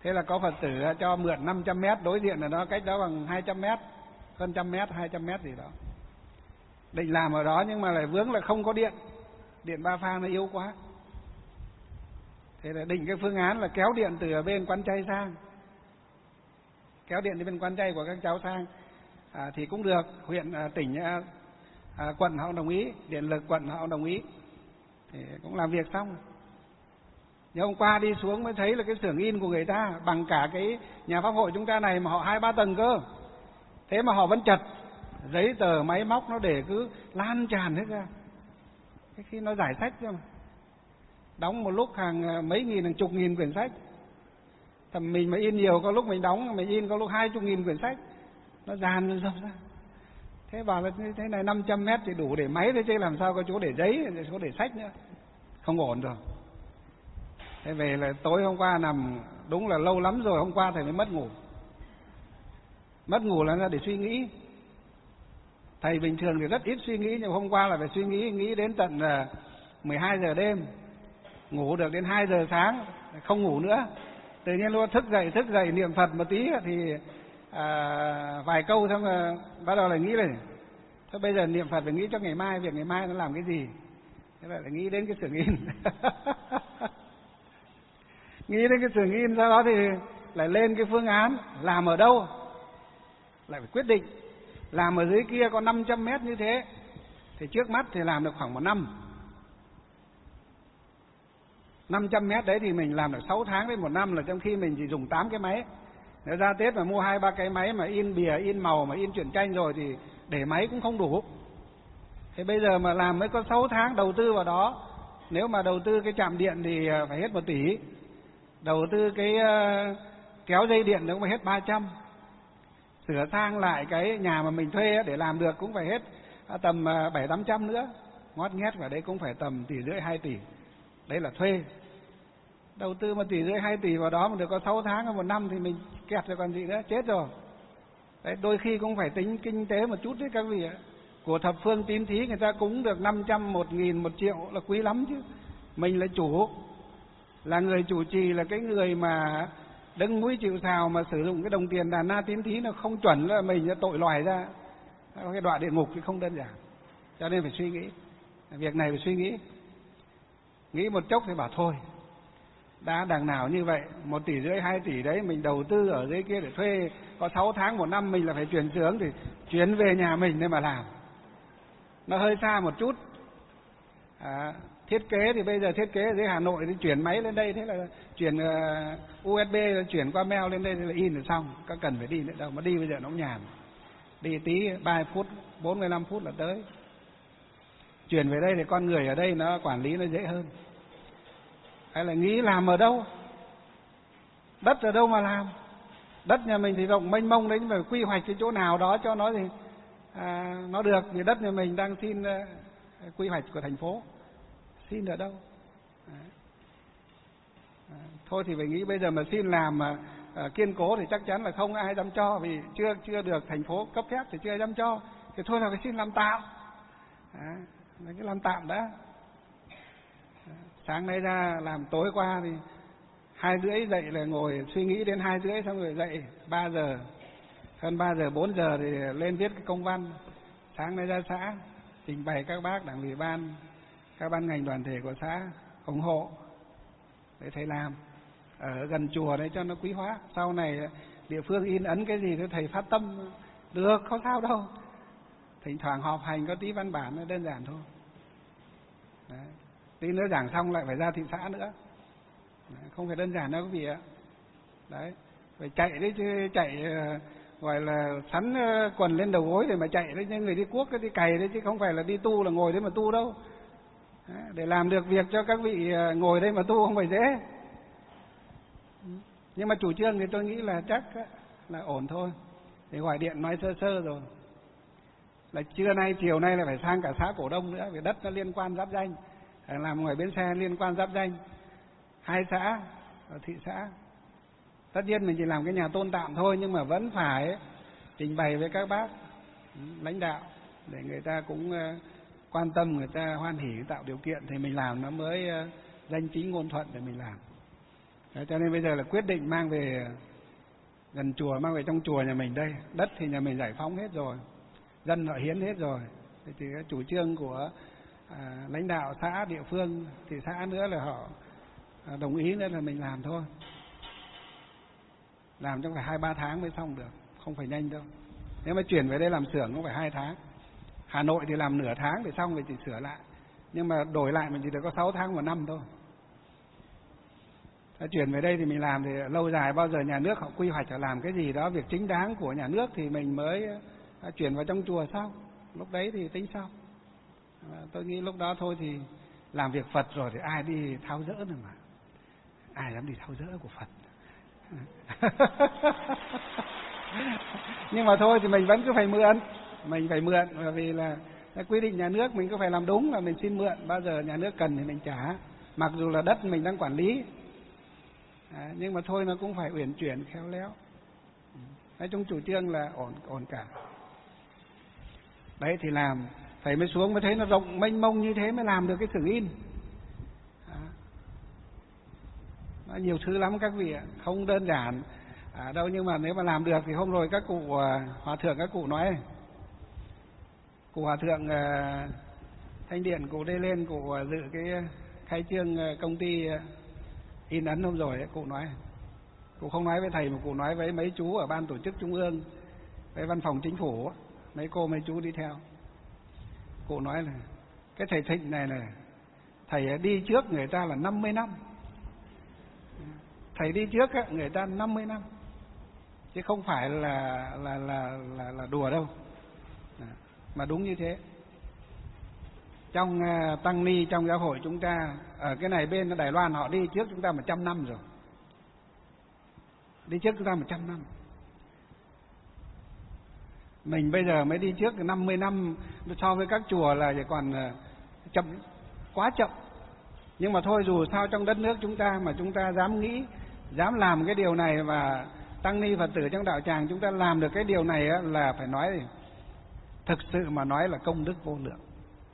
Thế là có Phật tử cho mượn năm trăm mét, đối diện là nó cách đó bằng hai trăm mét, hơn trăm mét, hai trăm mét gì đó. Định làm ở đó nhưng mà lại vướng là không có điện, điện ba pha nó yếu quá. Thế là định cái phương án là kéo điện từ bên Quán Chay sang, kéo điện từ bên Quán Chay của các cháu sang à, thì cũng được. Huyện à, tỉnh à, à, quận họ đồng ý, điện lực quận họ đồng ý, thì cũng làm việc xong. Nhưng hôm qua đi xuống mới thấy là cái xưởng in của người ta bằng cả cái nhà pháp hội chúng ta này mà họ hai ba tầng cơ, thế mà họ vẫn chật, giấy tờ máy móc nó để cứ lan tràn hết ra. Cái khi nó giải sách cho mà đóng một lúc hàng mấy nghìn, hàng chục nghìn quyển sách. Thầm mình mà in nhiều, có lúc mình đóng mình in có lúc hai chục nghìn quyển sách, nó dàn nó dập ra. Thế bảo là thế này năm trăm mét thì đủ để máy thôi chứ làm sao có chỗ để giấy, chỗ để sách nữa, không ổn rồi. Thế về là tối hôm qua nằm đúng là lâu lắm rồi, hôm qua thầy mới mất ngủ. Mất ngủ là ra để suy nghĩ. Thầy bình thường thì rất ít suy nghĩ, nhưng hôm qua là phải suy nghĩ, nghĩ đến tận mười hai giờ đêm, ngủ được đến hai giờ sáng, không ngủ nữa. Tự nhiên luôn thức dậy, thức dậy niệm Phật một tí thì à, vài câu xong rồi bắt đầu lại nghĩ này. Thôi bây giờ niệm Phật phải nghĩ cho ngày mai, việc ngày mai nó làm cái gì. Thế là lại nghĩ đến cái xưởng in. Nghĩ đến cái xưởng in, sau đó thì lại lên cái phương án làm ở đâu. Lại phải quyết định làm ở dưới kia có năm trăm mét như thế, thì trước mắt thì làm được khoảng một năm. năm trăm mét đấy thì mình làm được sáu tháng đến một năm, là trong khi mình chỉ dùng tám cái máy. Nếu ra Tết mà mua hai ba cái máy mà in bìa, in màu, mà in truyện tranh rồi thì để máy cũng không đủ. Thế bây giờ mà làm mới có sáu tháng, đầu tư vào đó. Nếu mà đầu tư cái trạm điện thì phải hết một tỷ. Đầu tư cái uh, kéo dây điện nó cũng phải hết ba trăm. Sửa sang lại cái nhà mà mình thuê để làm được cũng phải hết tầm bảy tám trăm nữa. Ngót nghét vào đấy cũng phải tầm tỷ rưỡi hai tỷ. Đấy là thuê. Đầu tư một tỷ rưỡi hai tỷ vào đó mà được có sáu tháng hay một năm thì mình kẹt rồi còn gì nữa, chết rồi. Đấy, đôi khi cũng phải tính kinh tế một chút đấy các vị ạ. Của thập phương tín thí người ta cúng được năm trăm, một nghìn, một triệu là quý lắm chứ. Mình là chủ, là người chủ trì, là cái người mà đứng mũi chịu sào mà sử dụng cái đồng tiền đàn na tín thí nó không chuẩn là mình sẽ tội loài ra. Cái đoạn địa ngục thì không đơn giản. Cho nên phải suy nghĩ. Việc này phải suy nghĩ. Nghĩ một chốc thì bảo thôi, đã đằng nào như vậy, một tỷ rưỡi, hai tỷ đấy mình đầu tư ở dưới kia để thuê có sáu tháng một năm, mình là phải chuyển xưởng thì chuyển về nhà mình để mà làm. Nó hơi xa một chút. À, thiết kế thì bây giờ thiết kế ở dưới Hà Nội thì chuyển máy lên đây, thế là chuyển uh, u ét bê, chuyển qua mail lên đây thì là in rồi xong, có cần phải đi nữa đâu, mà đi bây giờ nó cũng nhàn. Đi tí ba phút, bốn mươi lăm phút là tới. Chuyển về đây thì con người ở đây nó quản lý nó dễ hơn. Hay là nghĩ làm ở đâu? Đất ở đâu mà làm? Đất nhà mình thì rộng mênh mông đấy, nhưng mà quy hoạch cái chỗ nào đó cho nó thì à, nó được. Vì đất nhà mình đang xin uh, quy hoạch của thành phố, xin ở đâu? À, à, thôi thì phải nghĩ bây giờ mà xin làm mà à, kiên cố thì chắc chắn là không ai dám cho, vì chưa chưa được thành phố cấp phép thì chưa ai dám cho. Thì thôi là phải xin làm tạm. À, cái làm tạm đã. Sáng nay ra làm, tối qua thì hai rưỡi dậy là ngồi suy nghĩ đến hai rưỡi, xong rồi dậy ba giờ, hơn ba giờ, bốn giờ thì lên viết cái công văn. Sáng nay ra xã trình bày các bác đảng ủy ban, các ban ngành đoàn thể của xã ủng hộ để thầy làm ở gần chùa đấy cho nó quý hóa. Sau này địa phương in ấn cái gì thì thầy phát tâm được, không sao đâu. Thỉnh thoảng họp hành có tí văn bản nó đơn giản thôi. Đấy. Tí nữa giảng xong lại phải ra thị xã nữa. Đấy. Không phải đơn giản đâu quý vị ạ. Đấy, phải chạy đấy chứ, chạy uh, gọi là sắn uh, quần lên đầu gối để mà chạy đấy, nhưng người đi cuốc đi cày đấy chứ không phải là đi tu là ngồi đấy mà tu đâu. Đấy. Để làm được việc cho các vị uh, ngồi đây mà tu không phải dễ. Nhưng mà chủ trương thì tôi nghĩ là chắc uh, là ổn thôi. Thì gọi điện nói sơ sơ rồi. Là trưa nay, chiều nay là phải sang cả xã Cổ Đông nữa, vì đất nó liên quan giáp danh. Làm ngoài bến xe liên quan giáp danh. Hai xã ở thị xã. Tất nhiên mình chỉ làm cái nhà tôn tạm thôi, nhưng mà vẫn phải trình bày với các bác lãnh đạo để người ta cũng quan tâm, người ta hoan hỉ tạo điều kiện thì mình làm nó mới danh chính ngôn thuận để mình làm. Đấy, cho nên bây giờ là quyết định mang về gần chùa, mang về trong chùa nhà mình đây. Đất thì nhà mình giải phóng hết rồi, dân họ hiến hết rồi. Thì, thì cái chủ trương của à, lãnh đạo xã địa phương, thị xã nữa là họ à, đồng ý nữa là mình làm thôi. Làm trong phải hai ba tháng mới xong được, không phải nhanh đâu. Nếu mà chuyển về đây làm xưởng cũng phải hai tháng. Hà Nội thì làm nửa tháng để xong rồi chỉ sửa lại. Nhưng mà đổi lại mình chỉ được có sáu tháng một năm thôi.ถ้าchuyển về đây thì mình làm thì lâu dài, bao giờ nhà nước họ quy hoạch họ làm cái gì đó việc chính đáng của nhà nước thì mình mới chuyển vào trong chùa sau. Lúc đấy thì tính sau. Tôi nghĩ lúc đó thôi thì làm việc Phật rồi thì ai đi tháo dỡ nữa mà. Ai dám đi tháo dỡ của Phật. Nhưng mà thôi thì mình vẫn cứ phải mượn. Mình phải mượn bởi vì là quy định nhà nước mình cứ phải làm đúng là mình xin mượn. Bao giờ nhà nước cần thì mình trả. Mặc dù là đất mình đang quản lý. À, nhưng mà thôi nó cũng phải uyển chuyển khéo léo. Nói chung chủ trương là ổn ổn cả. Đấy thì làm, thầy mới xuống mới thấy nó rộng mênh mông như thế mới làm được cái xưởng in. À, nó nhiều thứ lắm các vị ạ, không đơn giản à, đâu, nhưng mà nếu mà làm được thì hôm rồi các cụ hòa thượng các cụ nói, cụ hòa thượng uh, Thanh Điện cụ đây lên cụ uh, dự cái khai trương uh, công ty uh, in ấn hôm rồi ấy, cụ nói, cụ không nói với thầy mà cụ nói với mấy chú ở ban tổ chức trung ương, với văn phòng chính phủ, mấy cô mấy chú đi theo. Cụ nói là cái thầy Thịnh này này, thầy đi trước người ta là năm mươi năm, thầy đi trước á, người ta năm mươi năm, chứ không phải là là là là, là đùa đâu, mà đúng như thế. Trong uh, tăng ni trong giáo hội chúng ta ở cái này bên Đài Loan họ đi trước chúng ta một trăm năm rồi, đi trước chúng ta một trăm năm. Mình bây giờ mới đi trước năm mươi năm so với các chùa là chỉ còn uh, chậm, quá chậm. Nhưng mà thôi dù sao trong đất nước chúng ta mà chúng ta dám nghĩ, dám làm cái điều này, và tăng ni Phật tử trong đạo tràng chúng ta làm được cái điều này á, là phải nói thực sự mà nói là công đức vô lượng.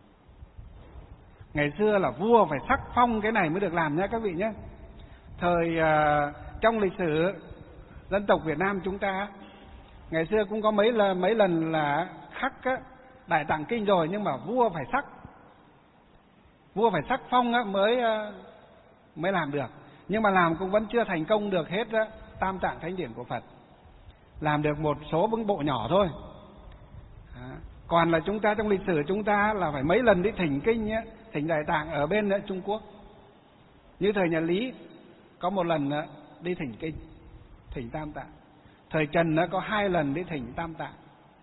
Ngày xưa là vua phải sắc phong cái này mới được làm nhé các vị nhé. Thời uh, trong lịch sử dân tộc Việt Nam chúng ta ngày xưa cũng có mấy lần mấy lần là khắc á, Đại Tạng Kinh rồi, nhưng mà vua phải sắc, vua phải sắc phong á, mới uh, mới làm được. Nhưng mà làm cũng vẫn chưa thành công được hết á, Tam Tạng Thánh Điển của Phật, làm được một số bưng bộ nhỏ thôi. À, còn là chúng ta trong lịch sử chúng ta là phải mấy lần đi thỉnh kinh nhé, thỉnh Đại Tạng ở bên Trung Quốc. Như thời nhà Lý có một lần đi thỉnh kinh, thỉnh Tam Tạng. Thời Trần có hai lần đi thỉnh Tam Tạng.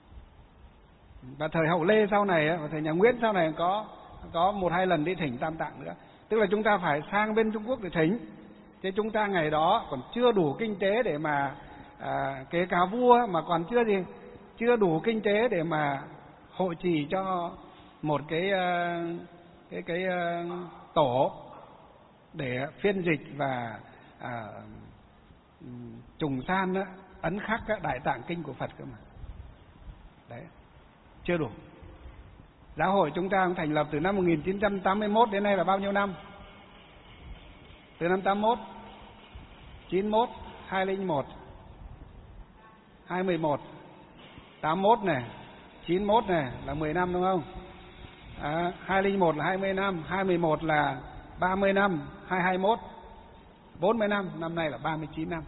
Và thời Hậu Lê sau này, và thời nhà Nguyễn sau này có có một hai lần đi thỉnh Tam Tạng nữa. Tức là chúng ta phải sang bên Trung Quốc để thỉnh. Chứ chúng ta ngày đó còn chưa đủ kinh tế để mà à, kể cả vua mà còn chưa gì, chưa đủ kinh tế để mà hộ trì cho một cái cái cái tổ để phiên dịch và à, trùng san đó, ấn khắc các Đại Tạng Kinh của Phật cơ mà. Đấy, chưa đủ. Giáo hội chúng ta thành lập từ năm một nghìn chín trăm tám mươi mốt đến nay là bao nhiêu năm? Từ năm tám mốt, chín mốt, hai không một, hai mười một, tám mốt này, chín mốt này là mười năm đúng không? À, hai không một là hai mươi năm, hai mười một là ba mươi năm, hai hai mốt, bốn mươi năm, năm nay là ba mươi chín năm.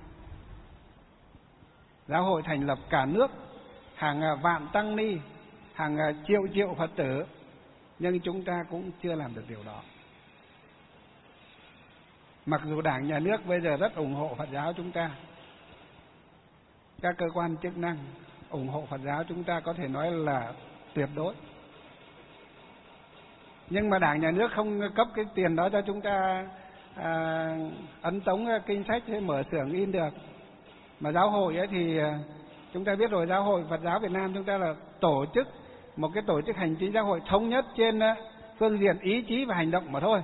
Giáo hội thành lập cả nước, hàng vạn tăng ni, hàng triệu triệu Phật tử, nhưng chúng ta cũng chưa làm được điều đó. Mặc dù Đảng, Nhà nước bây giờ rất ủng hộ Phật giáo chúng ta, các cơ quan chức năng ủng hộ Phật giáo chúng ta có thể nói là tuyệt đối. Nhưng mà Đảng, Nhà nước không cấp cái tiền đó cho chúng ta à, ấn tống kinh sách hay mở xưởng in được. Mà giáo hội ấy thì chúng ta biết rồi, giáo hội Phật giáo Việt Nam chúng ta là tổ chức, một cái tổ chức hành chính giáo hội thống nhất trên phương diện ý chí và hành động mà thôi.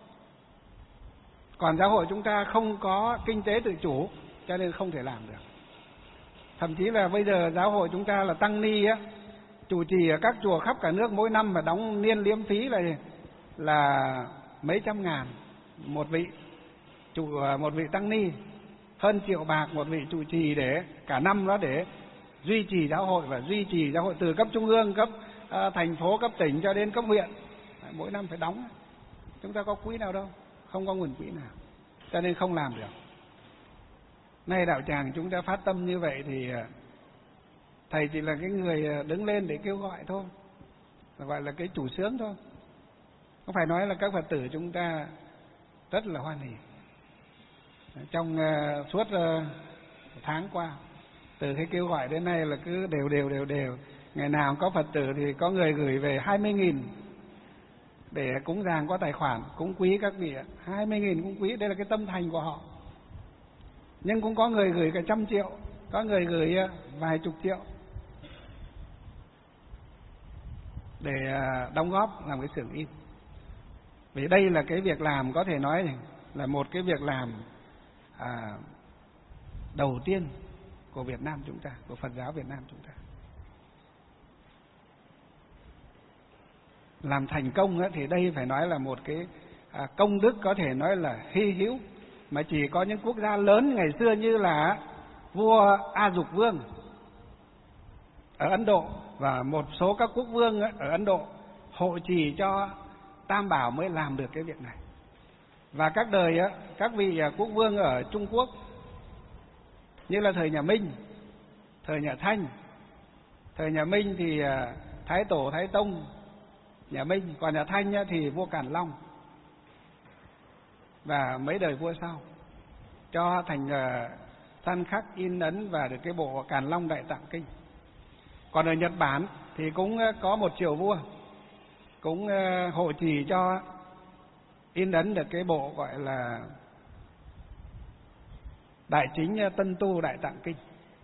Còn giáo hội chúng ta không có kinh tế tự chủ, cho nên không thể làm được. Thậm chí là bây giờ giáo hội chúng ta là tăng ni á, chủ trì ở các chùa khắp cả nước mỗi năm mà đóng niên liêm phí là là mấy trăm ngàn một vị. trụ một vị tăng ni, hơn triệu bạc một vị trụ trì để cả năm đó để duy trì giáo hội và duy trì giáo hội từ cấp trung ương, cấp uh, thành phố, cấp tỉnh cho đến cấp huyện. Mỗi năm phải đóng. Chúng ta có quỹ nào đâu, không có nguồn quỹ nào, cho nên không làm được. Nay đạo tràng chúng ta phát tâm như vậy thì thầy chỉ là cái người đứng lên để kêu gọi thôi, gọi là cái chủ xướng thôi. Không phải nói là các Phật tử chúng ta rất là hoan hỉ. Trong uh, suốt uh, tháng qua, từ khi kêu gọi đến nay là cứ đều đều đều đều. Ngày nào có Phật tử thì có người gửi về hai mươi nghìn để cúng dường qua tài khoản, cúng quý các vị ạ. hai mươi nghìn cúng quý, đây là cái tâm thành của họ. Nhưng cũng có người gửi cả trăm triệu, có người gửi vài chục triệu để đóng góp làm cái xưởng in. Vì đây là cái việc làm có thể nói là một cái việc làm à, đầu tiên của Việt Nam chúng ta, của Phật giáo Việt Nam chúng ta. Làm thành công ấy, thì đây phải nói là một cái à, công đức có thể nói là hy hữu, mà chỉ có những quốc gia lớn ngày xưa như là vua A Dục Vương ở Ấn Độ và một số các quốc vương ở Ấn Độ hộ trì cho Tam Bảo mới làm được cái việc này. Và các đời các vị quốc vương ở Trung Quốc như là thời nhà Minh, thời nhà Thanh. Thời nhà Minh thì Thái Tổ, Thái Tông nhà Minh, còn nhà Thanh thì vua Càn Long và mấy đời vua sau cho thành san khắc in ấn và được cái bộ Càn Long Đại Tạng Kinh. Còn ở Nhật Bản thì cũng có một triều vua cũng hộ trì cho in ấn được cái bộ gọi là Đại Chính Tân Tu Đại Tạng Kinh.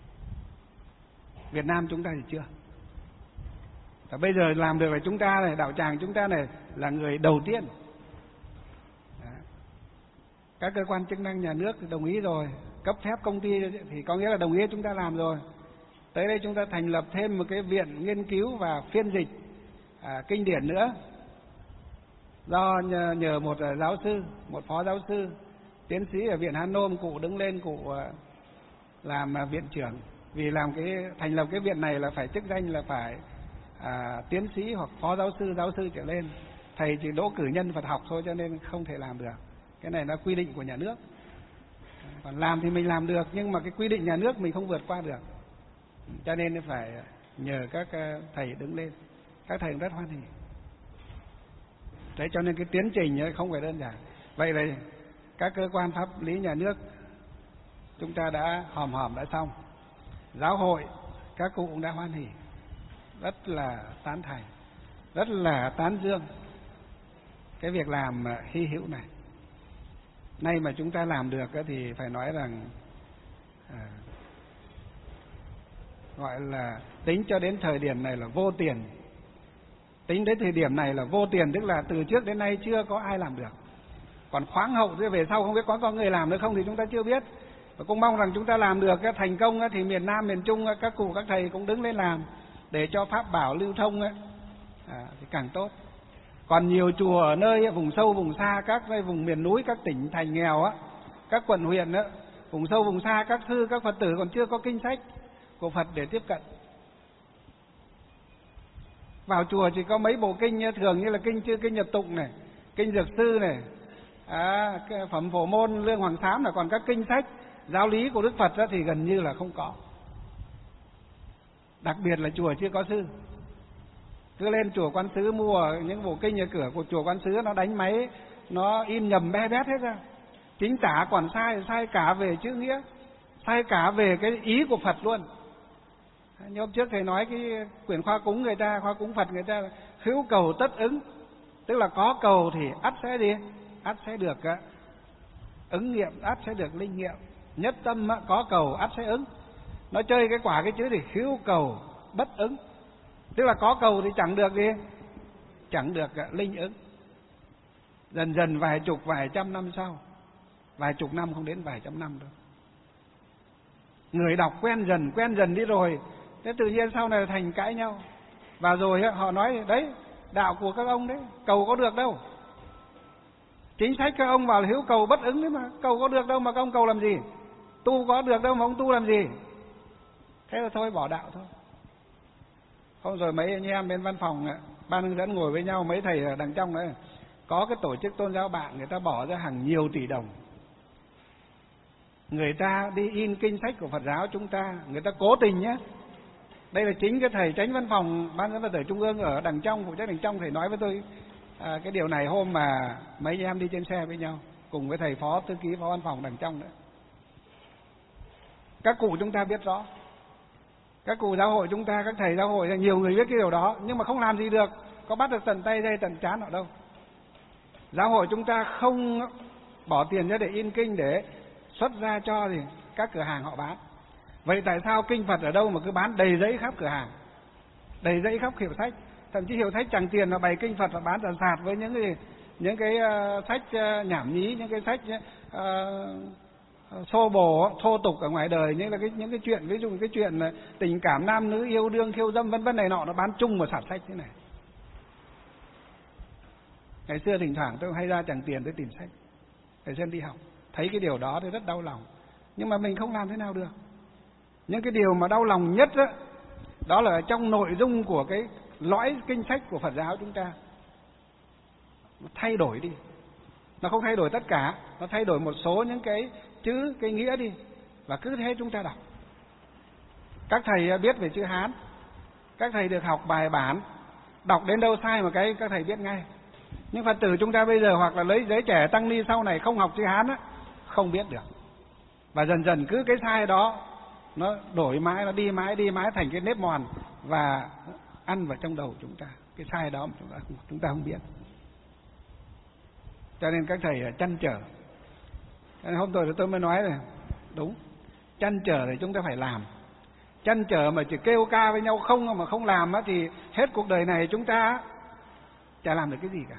Việt Nam chúng ta thì chưa. Và bây giờ làm được là chúng ta này, đạo tràng chúng ta này là người đầu tiên. Đó. Các cơ quan chức năng nhà nước đồng ý rồi, cấp phép công ty thì có nghĩa là đồng ý chúng ta làm rồi. Tới đây chúng ta thành lập thêm một cái viện nghiên cứu và phiên dịch à, kinh điển nữa, do nhờ, nhờ một giáo sư, một phó giáo sư, tiến sĩ ở viện Hàn Nôm, cụ đứng lên cụ làm viện trưởng. Vì làm cái thành lập cái viện này là phải chức danh là phải à, tiến sĩ hoặc phó giáo sư, giáo sư trở lên. Thầy chỉ đỗ cử nhân Phật học thôi cho nên không thể làm được. Cái này là quy định của nhà nước. Còn làm thì mình làm được, nhưng mà cái quy định nhà nước mình không vượt qua được. Cho nên phải nhờ các thầy đứng lên. Các thầy rất hoan hỉ. Đấy, cho nên cái tiến trình ấy không phải đơn giản. Vậy là các cơ quan pháp lý nhà nước chúng ta đã hòm hòm đã xong. Giáo hội các cụ cũng đã hoan hỉ, rất là tán thành, rất là tán dương cái việc làm hy hữu này. Nay mà chúng ta làm được thì phải nói rằng à, gọi là tính cho đến thời điểm này là vô tiền. Tính đến thời điểm này là vô tiền, tức là từ trước đến nay chưa có ai làm được. Còn khoáng hậu rồi về sau không biết có có người làm nữa không thì chúng ta chưa biết. Và cũng mong rằng chúng ta làm được cái thành công thì miền Nam, miền Trung các cụ các thầy cũng đứng lên làm để cho pháp bảo lưu thông ấy, à, thì càng tốt. Còn nhiều chùa ở nơi vùng sâu vùng xa, các vùng miền núi, các tỉnh thành nghèo á, các quận huyện á, vùng sâu vùng xa, các sư các Phật tử còn chưa có kinh sách của Phật để tiếp cận. Vào chùa chỉ có mấy bộ kinh thường như là kinh Chư Kinh Nhập Tụng này, kinh Dược Sư này, à, phẩm Phổ Môn, Lương Hoàng Sám, là còn các kinh sách giáo lý của Đức Phật đó thì gần như là không có. Đặc biệt là chùa chưa có sư. Cứ lên chùa Quán Sứ mua những bộ kinh ở cửa của chùa Quán Sứ, nó đánh máy, nó in nhầm be bét hết ra. Chính tả còn sai, sai cả về chữ nghĩa, sai cả về cái ý của Phật luôn. Như hôm trước thầy nói cái quyển khoa cúng người ta, khoa cúng Phật người ta hữu cầu tất ứng. Tức là có cầu thì ắt sẽ đi, ắt sẽ được ứng nghiệm, ắt sẽ được linh nghiệm. Nhất tâm có cầu ắt sẽ ứng. Nó chơi cái quả cái chữ thì hữu cầu bất ứng. Tức là có cầu thì chẳng được gì, chẳng được linh ứng. Dần dần vài chục, vài trăm năm sau, vài chục năm không đến vài trăm năm đâu, người đọc quen dần, quen dần đi rồi, thế tự nhiên sau này thành cãi nhau. Và rồi họ nói đấy, đạo của các ông đấy, cầu có được đâu. Chính sách các ông vào là hữu cầu bất ứng đấy mà, cầu có được đâu mà các ông cầu làm gì, tu có được đâu mà ông tu làm gì. Thế là thôi bỏ đạo thôi. Hôm rồi mấy anh em bên văn phòng ban hướng dẫn ngồi với nhau, mấy thầy ở đằng trong đấy, có cái tổ chức tôn giáo bạn, người ta bỏ ra hàng nhiều tỷ đồng, người ta đi in kinh sách của Phật giáo chúng ta, người ta cố tình nhé. Đây là chính cái thầy chánh văn phòng ban giám Phật tử Trung ương ở đằng trong, phụ trách đằng trong, thầy nói với tôi à, cái điều này hôm mà mấy anh em đi trên xe với nhau cùng với thầy phó thư ký phó văn phòng đằng trong nữa. Các cụ chúng ta biết rõ, các cụ giáo hội chúng ta, các thầy giáo hội, nhiều người biết cái điều đó, nhưng mà không làm gì được, có bắt được tận tay dây tận trán họ đâu. Giáo hội chúng ta không bỏ tiền ra để in kinh để xuất ra cho thì các cửa hàng họ bán. Vậy tại sao kinh Phật ở đâu mà cứ bán đầy giấy khắp cửa hàng, đầy giấy khắp hiệu sách, thậm chí hiệu sách chẳng tiền mà bày kinh Phật và bán sàn sạt với những cái những cái uh, sách uh, nhảm nhí, những cái sách uh, xô bồ thô tục ở ngoài đời, như là cái những cái chuyện, ví dụ cái chuyện là tình cảm nam nữ yêu đương khiêu dâm vân vân này nọ, nó bán chung một sạp sách thế này. Ngày xưa thỉnh thoảng tôi hay ra chẳng tiền tôi tìm sách để xem đi học, thấy cái điều đó thì rất đau lòng, nhưng mà mình không làm thế nào được. Những cái điều mà đau lòng nhất đó, đó là trong nội dung của cái lõi kinh sách của Phật giáo chúng ta, nó thay đổi đi. Nó không thay đổi tất cả, nó thay đổi một số những cái chữ, cái nghĩa đi, và cứ thế chúng ta đọc. Các thầy biết về chữ Hán, các thầy được học bài bản, đọc đến đâu sai một cái các thầy biết ngay. Nhưng Phật tử chúng ta bây giờ hoặc là lấy giới trẻ tăng ni sau này không học chữ Hán á, không biết được. Và dần dần cứ cái sai đó nó đổi mãi, nó đi mãi đi mãi thành cái nếp mòn và ăn vào trong đầu chúng ta. Cái sai đó mà chúng ta chúng ta không biết. Cho nên các thầy chăn trở. Hôm rồi tôi mới nói rồi, đúng, chăn trở thì chúng ta phải làm. Chăn trở mà chỉ kêu ca với nhau không mà không làm á, thì hết cuộc đời này chúng ta chả làm được cái gì cả.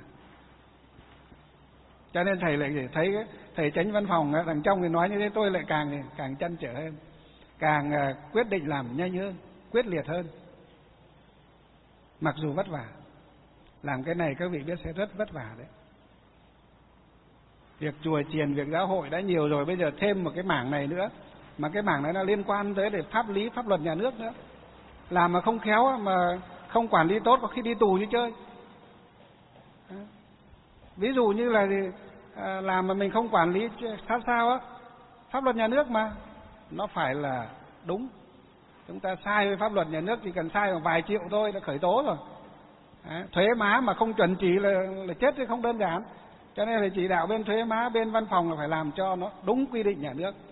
Cho nên thầy lại thấy thầy chánh văn phòng đằng trong thì nói như thế, tôi lại càng càng chăn trở hơn, càng quyết định làm nhanh hơn, quyết liệt hơn. Mặc dù vất vả, làm cái này các vị biết sẽ rất vất vả đấy. Việc chùa chiền, việc giáo hội đã nhiều rồi, bây giờ thêm một cái mảng này nữa, mà cái mảng này nó liên quan tới để pháp lý, pháp luật nhà nước nữa. Làm mà không khéo, mà không quản lý tốt có khi đi tù như chơi. Ví dụ như là làm mà mình không quản lý sát sao á, pháp luật nhà nước mà nó phải là đúng. Chúng ta sai với pháp luật nhà nước chỉ cần sai một vài triệu thôi là khởi tố rồi. Đấy, thuế má mà không chuẩn chỉ là, là chết chứ không đơn giản. Cho nên là chỉ đạo bên thuế má, bên văn phòng là phải làm cho nó đúng quy định nhà nước.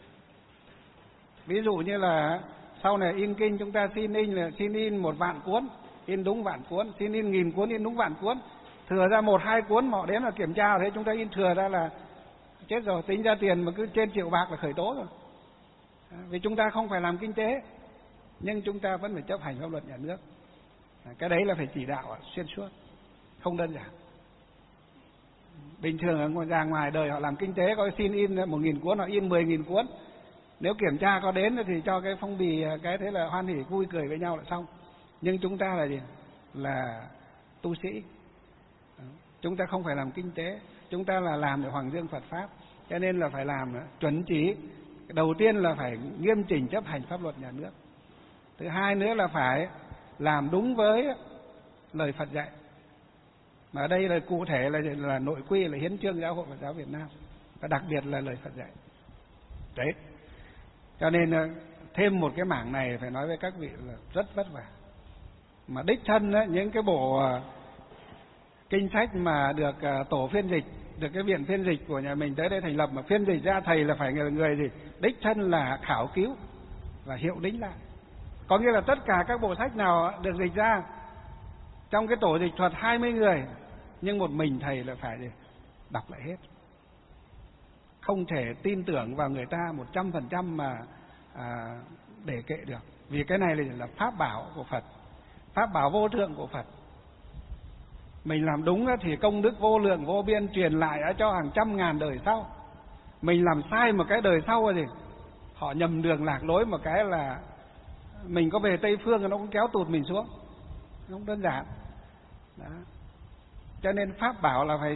Ví dụ như là sau này in kinh chúng ta xin in là xin in một vạn cuốn, in đúng vạn cuốn, xin in nghìn cuốn, in đúng vạn cuốn. Thừa ra một hai cuốn họ đến là kiểm tra thế chúng ta in thừa ra là chết rồi, tính ra tiền mà cứ trên triệu bạc là khởi tố rồi. Vì chúng ta không phải làm kinh tế, nhưng chúng ta vẫn phải chấp hành pháp luật nhà nước. Cái đấy là phải chỉ đạo xuyên suốt, không đơn giản. Bình thường ở ngoài ra ngoài đời họ làm kinh tế có xin in một nghìn cuốn, họ in mười nghìn cuốn. Nếu kiểm tra có đến thì cho cái phong bì, cái thế là hoan hỉ vui cười với nhau là xong. Nhưng chúng ta là gì? Là tu sĩ. Chúng ta không phải làm kinh tế, chúng ta là làm để hoàng dương Phật pháp, cho nên là phải làm chuẩn chỉ. Đầu tiên là phải nghiêm chỉnh chấp hành pháp luật nhà nước. Thứ hai nữa là phải làm đúng với lời Phật dạy. Mà ở đây là cụ thể là là nội quy, là hiến chương giáo hội Phật giáo Việt Nam, và đặc biệt là lời Phật dạy. Đấy. Cho nên thêm một cái mảng này phải nói với các vị là rất vất vả. Mà đích thân ấy, những cái bộ kinh sách mà được tổ phiên dịch, được cái viện phiên dịch của nhà mình tới đây thành lập mà phiên dịch ra, thầy là phải người, người gì đích thân là khảo cứu và hiệu đính lại. Có nghĩa là tất cả các bộ sách nào được dịch ra trong cái tổ dịch thuật hai mươi người, nhưng một mình thầy là phải đọc lại hết. Không thể tin tưởng vào người ta một trăm phần trăm mà à, để kệ được. Vì cái này là pháp bảo của Phật, pháp bảo vô thượng của Phật. Mình làm đúng thì công đức vô lượng vô biên truyền lại cho hàng trăm ngàn đời sau. Mình làm sai một cái đời sau thì họ nhầm đường lạc lối một cái là mình có về Tây Phương nó cũng kéo tụt mình xuống. Không đơn giản. Đó. Cho nên pháp bảo là phải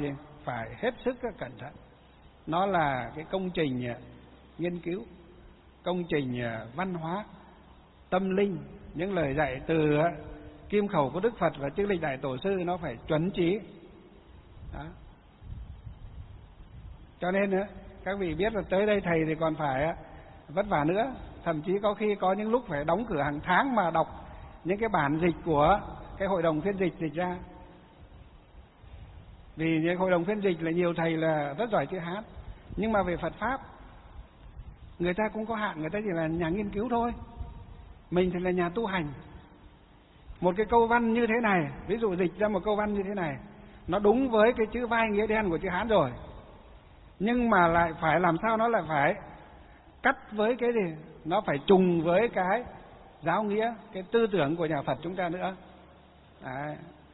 phải hết sức cẩn thận. Nó là cái công trình nghiên cứu, công trình văn hóa, tâm linh, những lời dạy từ kim khẩu của Đức Phật và chữ lịch Đại Tổ sư nó phải chuẩn chỉ. Đó. Cho nên các vị biết là tới đây thầy thì còn phải vất vả nữa, thậm chí có khi có những lúc phải đóng cửa hàng tháng mà đọc những cái bản dịch của cái hội đồng phiên dịch dịch ra. Vì những hội đồng phiên dịch là nhiều thầy là rất giỏi chữ Hán, nhưng mà về Phật pháp người ta cũng có hạn, người ta chỉ là nhà nghiên cứu thôi, mình thì là nhà tu hành. Một cái câu văn như thế này, ví dụ dịch ra một câu văn như thế này, nó đúng với cái chữ vai nghĩa đen của chữ Hán rồi, nhưng mà lại phải làm sao nó lại phải cắt với cái gì, nó phải trùng với cái giáo nghĩa, cái tư tưởng của nhà Phật chúng ta nữa. Đấy.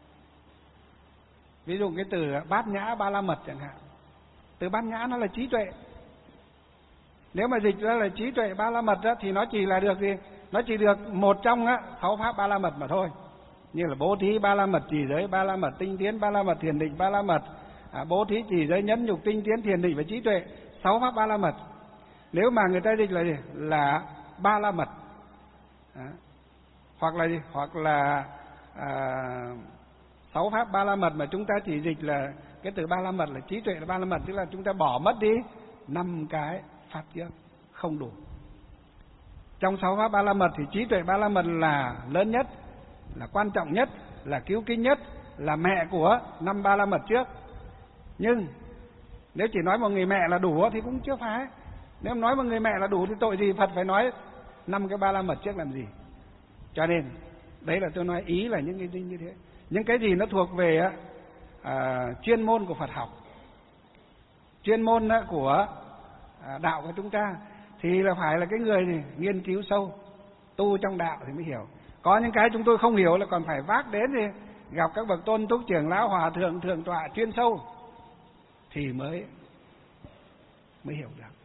Ví dụ cái từ bát nhã ba la mật chẳng hạn, từ bát nhã nó là trí tuệ, nếu mà dịch ra là trí tuệ ba la mật đó, thì nó chỉ là được gì, nó chỉ được một trong á, sáu pháp ba la mật mà thôi, như là bố thí ba la mật, trì giới ba la mật, tinh tiến ba la mật, thiền định ba la mật, à, bố thí, trì giới, nhẫn nhục, tinh tiến, thiền định và trí tuệ, sáu pháp ba la mật. Nếu mà người ta dịch là gì, là ba la mật, à, hoặc là gì, hoặc là à, sáu pháp ba la mật, mà chúng ta chỉ dịch là cái từ ba la mật là trí tuệ là ba la mật, tức là chúng ta bỏ mất đi năm cái pháp trước, không đủ. Trong sáu pháp ba la mật thì trí tuệ ba la mật là lớn nhất, là quan trọng nhất, là cứu kính nhất, là mẹ của năm ba la mật trước. Nhưng nếu chỉ nói một người mẹ là đủ thì cũng chưa phải. Nếu nói một người mẹ là đủ thì tội gì Phật phải nói năm cái ba la mật trước làm gì? Cho nên đấy là tôi nói ý là những cái gì như thế. Những cái gì nó thuộc về à, chuyên môn của Phật học, chuyên môn của à, đạo của chúng ta, thì là phải là cái người gì nghiên cứu sâu, tu trong đạo thì mới hiểu. Có những cái chúng tôi không hiểu là còn phải vác đến thì gặp các bậc tôn túc, trưởng lão, hòa thượng, thượng tọa chuyên sâu thì mới mới hiểu được.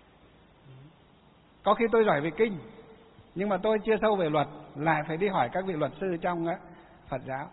Có khi tôi giỏi về kinh nhưng mà tôi chưa sâu về luật, lại phải đi hỏi các vị luật sư trong á, Phật giáo.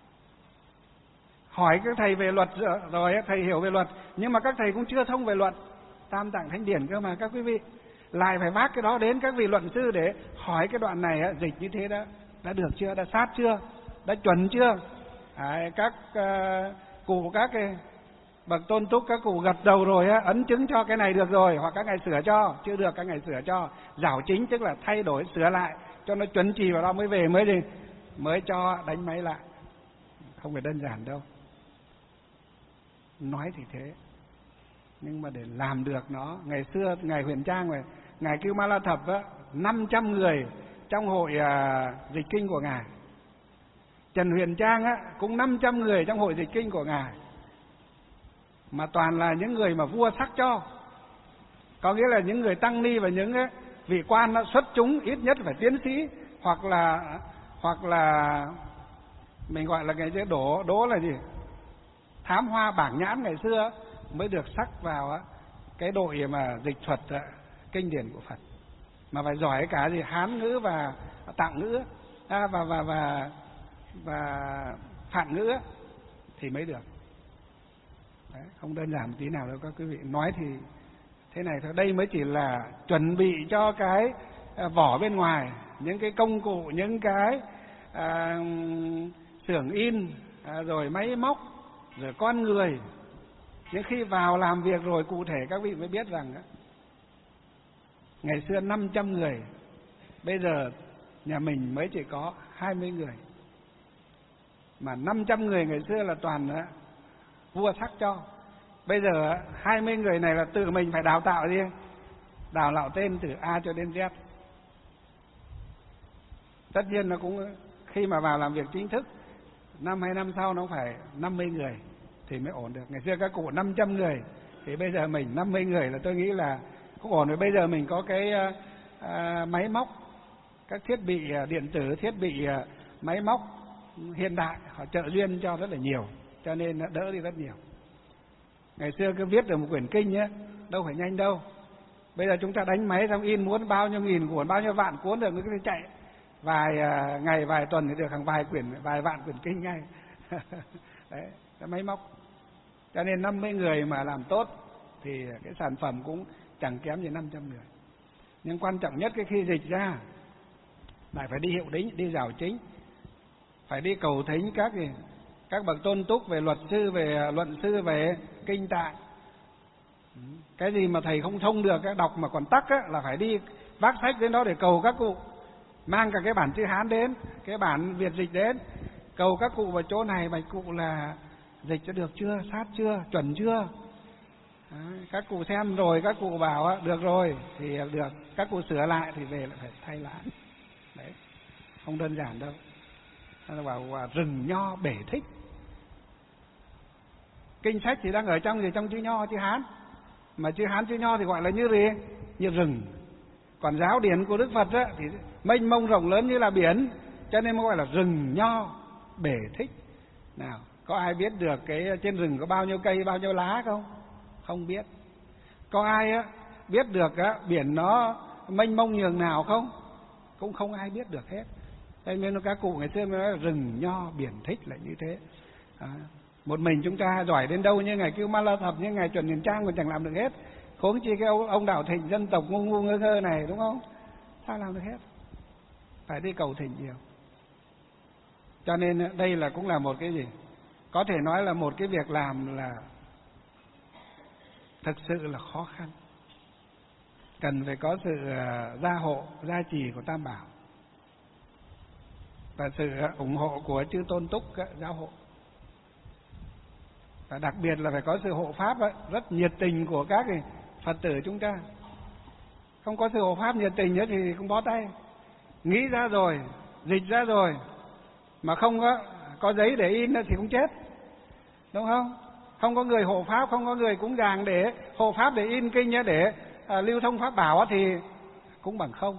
Hỏi các thầy về luật rồi thầy hiểu về luật, nhưng mà các thầy cũng chưa thông về luật Tam Tạng Thánh Điển cơ mà các quý vị. Lại phải vác cái đó đến các vị luận sư để hỏi cái đoạn này á, dịch như thế đó đã được chưa, đã sát chưa, đã chuẩn chưa. À, các uh, cụ các cái bậc tôn túc, các cụ gật đầu rồi á, ấn chứng cho cái này được rồi, hoặc các ngài sửa cho, chưa được các ngài sửa cho, giảo chính tức là thay đổi sửa lại cho nó chuẩn chỉ vào đó mới về mới gì mới cho đánh máy lại. Không phải đơn giản đâu. Nói thì thế, nhưng mà để làm được nó, ngày xưa ngài Huyền Trang này, ngài Kiêu Ma La Thập á, năm trăm người trong hội à, dịch kinh của ngài. Trần Huyền Trang á cũng năm trăm người trong hội dịch kinh của ngài, mà toàn là những người mà vua sắc cho, có nghĩa là những người tăng ni và những ấy, vị quan nó xuất chúng, ít nhất phải tiến sĩ, hoặc là hoặc là mình gọi là cái chữ đỗ đỗ là gì, thám hoa bảng nhãn ngày xưa mới được sắc vào á, cái đội mà dịch thuật á, kinh điển của Phật, mà phải giỏi cả gì Hán ngữ và Tạng ngữ à, và và và và Phạn ngữ thì mới được. Đấy, không đơn giản tí nào đâu các quý vị. Nói thì thế này thôi, đây mới chỉ là chuẩn bị cho cái vỏ bên ngoài, những cái công cụ, những cái à, xưởng in, à, rồi máy móc, rồi con người. Nhưng khi vào làm việc rồi cụ thể các vị mới biết rằng đó, ngày xưa năm trăm người, bây giờ nhà mình mới chỉ có hai mươi người. Mà năm trăm người ngày xưa là toàn đó, vua sắc cho. Bây giờ hai mươi người này là tự mình phải đào tạo riêng, đào tạo tên từ A cho đến Z. Tất nhiên nó cũng khi mà vào làm việc chính thức, năm hai năm sau nó phải năm mươi người thì mới ổn được. Ngày xưa các cụ năm trăm người, thì bây giờ mình năm mươi người là tôi nghĩ là cũng ổn rồi. Bây giờ mình có cái uh, máy móc, các thiết bị điện tử, thiết bị uh, máy móc hiện đại, họ trợ duyên cho rất là nhiều, cho nên nó đỡ đi rất nhiều. Ngày xưa cứ viết được một quyển kinh ấy, đâu phải nhanh đâu. Bây giờ chúng ta đánh máy xong in muốn bao nhiêu nghìn cuốn, bao nhiêu vạn cuốn được, mới cứ chạy vài uh, ngày, vài tuần thì được hàng vài quyển, vài vạn quyển kinh ngay. Đấy, cái máy móc. Cho nên năm mươi người mà làm tốt thì cái sản phẩm cũng chẳng kém gì năm trăm người. Nhưng quan trọng nhất cái khi dịch ra lại phải đi hiệu đính, đi rào chính, phải đi cầu thính các gì các bậc tôn túc về luật sư, về luận sư, về kinh tạng. Cái gì mà thầy không thông được, cái đọc mà còn tắc á, là phải đi vác sách đến đó để cầu các cụ, mang cả cái bản chữ Hán đến, cái bản Việt dịch đến, cầu các cụ vào chỗ này, bạch cụ là dịch cho được chưa, sát chưa, chuẩn chưa. Đấy, các cụ xem rồi các cụ bảo á, được rồi thì được, các cụ sửa lại thì về lại phải thay lại. Đấy, không đơn giản đâu. Nó bảo là rừng nho bể thích. Kinh sách thì đang ở trong gì, trong chữ nho, chữ Hán, mà chữ Hán chữ nho thì gọi là như gì, như rừng. Còn giáo điển của Đức Phật á, thì mênh mông rộng lớn như là biển, cho nên mới gọi là rừng nho bể thích. Nào, có ai biết được cái trên rừng có bao nhiêu cây, bao nhiêu lá không? Không biết. Có ai á biết được á biển nó mênh mông nhường nào không? Cũng không ai biết được hết. Thế nên các cụ ngày xưa mới nói rừng nho biển thích là như thế. À, một mình chúng ta giỏi đến đâu như ngày Cưu Ma La Thập, như ngày Chuẩn Điển Trang còn chẳng làm được hết. Huống chi cái ông, ông Đạo Thịnh dân tộc ngu ngu ngơ ngơ này, đúng không? Sao làm được hết? Phải đi cầu thỉnh nhiều. Cho nên đây là cũng là một cái gì? Có thể nói là một cái việc làm là thực sự là khó khăn. Cần phải có sự gia hộ, gia trì của Tam Bảo và sự ủng hộ của chư tôn túc giáo hộ. Và đặc biệt là phải có sự hộ pháp ấy, rất nhiệt tình của các Phật tử chúng ta. Không có sự hộ pháp nhiệt tình nữa thì không bó tay. Nghĩ ra rồi, dịch ra rồi mà không có, có giấy để in thì cũng chết, đúng không? Không có người hộ pháp, không có người cúng dường để hộ pháp, để in kinh, để à, lưu thông pháp bảo thì cũng bằng không.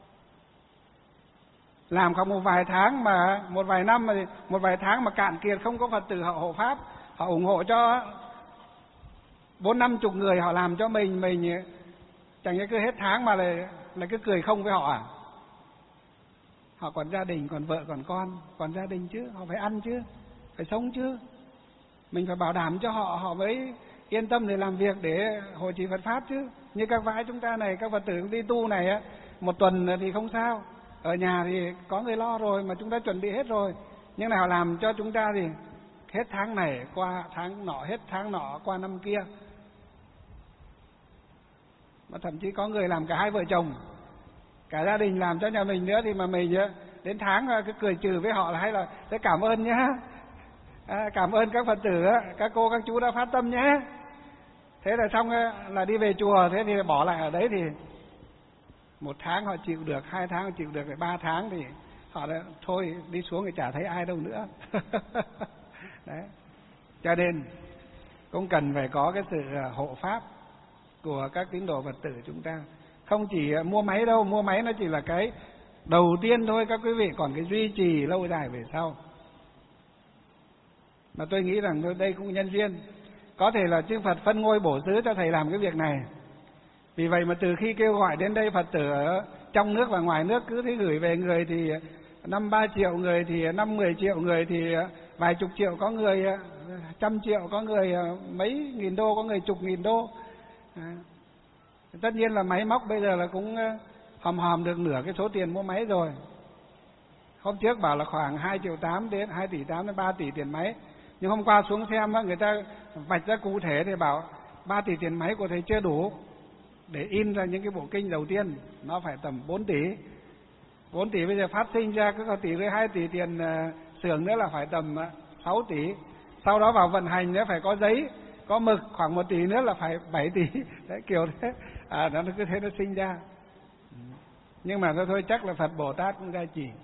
Làm khoảng một vài tháng mà một vài năm mà một vài tháng mà cạn kiệt, không có Phật tử họ hộ pháp, họ ủng hộ cho bốn năm chục người họ làm cho mình, mình chẳng như cứ hết tháng mà lại là cứ cười không với họ à? Họ còn gia đình, còn vợ, còn con, còn gia đình chứ, họ phải ăn chứ, phải sống chứ. Mình phải bảo đảm cho họ, họ mới yên tâm để làm việc, để hội trì Phật pháp chứ. Như các vãi chúng ta này, các Phật tử đi tu này á, một tuần thì không sao, ở nhà thì có người lo rồi, mà chúng ta chuẩn bị hết rồi. Nhưng nào làm cho chúng ta thì hết tháng này qua tháng nọ, hết tháng nọ qua năm kia. Mà thậm chí có người làm cả hai vợ chồng, cả gia đình làm cho nhà mình nữa, thì mà mình đến tháng cứ cười trừ với họ là hay là thế cảm ơn nhá, à, cảm ơn các Phật tử, các cô các chú đã phát tâm nhé. Thế là xong là đi về chùa, thế thì bỏ lại ở đấy thì một tháng họ chịu được, hai tháng họ chịu được, rồi ba tháng thì họ đã thôi đi xuống thì chả thấy ai đâu nữa. Đấy. Cho nên cũng cần phải có cái sự hộ pháp của các tín đồ Phật tử chúng ta. Không chỉ mua máy đâu, mua máy nó chỉ là cái đầu tiên thôi các quý vị, còn cái duy trì lâu dài về sau. Mà tôi nghĩ rằng đây cũng nhân duyên, có thể là chư Phật phân ngôi bổ xứ cho thầy làm cái việc này. Vì vậy mà từ khi kêu gọi đến đây Phật tử ở trong nước và ngoài nước cứ thế gửi về, người thì năm ba triệu, người thì năm mười triệu, người thì vài chục triệu, có người trăm triệu, có người mấy nghìn đô, có người chục nghìn đô. À, tất nhiên là máy móc bây giờ là cũng hòm hòm được nửa cái số tiền mua máy rồi. Hôm trước bảo là khoảng hai triệu tám đến hai tỷ tám đến ba tỷ tiền máy. Nhưng hôm qua xuống xem người ta vạch ra cụ thể thì bảo ba tỷ tiền máy của thầy chưa đủ để in ra những cái bộ kinh đầu tiên, nó phải tầm bốn tỷ. bốn tỷ bây giờ phát sinh ra có tỷ với hai tỷ tiền xưởng nữa là phải tầm sáu tỷ. Sau đó vào vận hành nữa phải có giấy, có mực, khoảng một tỷ nữa là phải bảy tỷ. Đấy, kiểu thế. À, nó cứ thế nó sinh ra. Nhưng mà thôi, thôi chắc là Phật Bồ Tát cũng gia trì.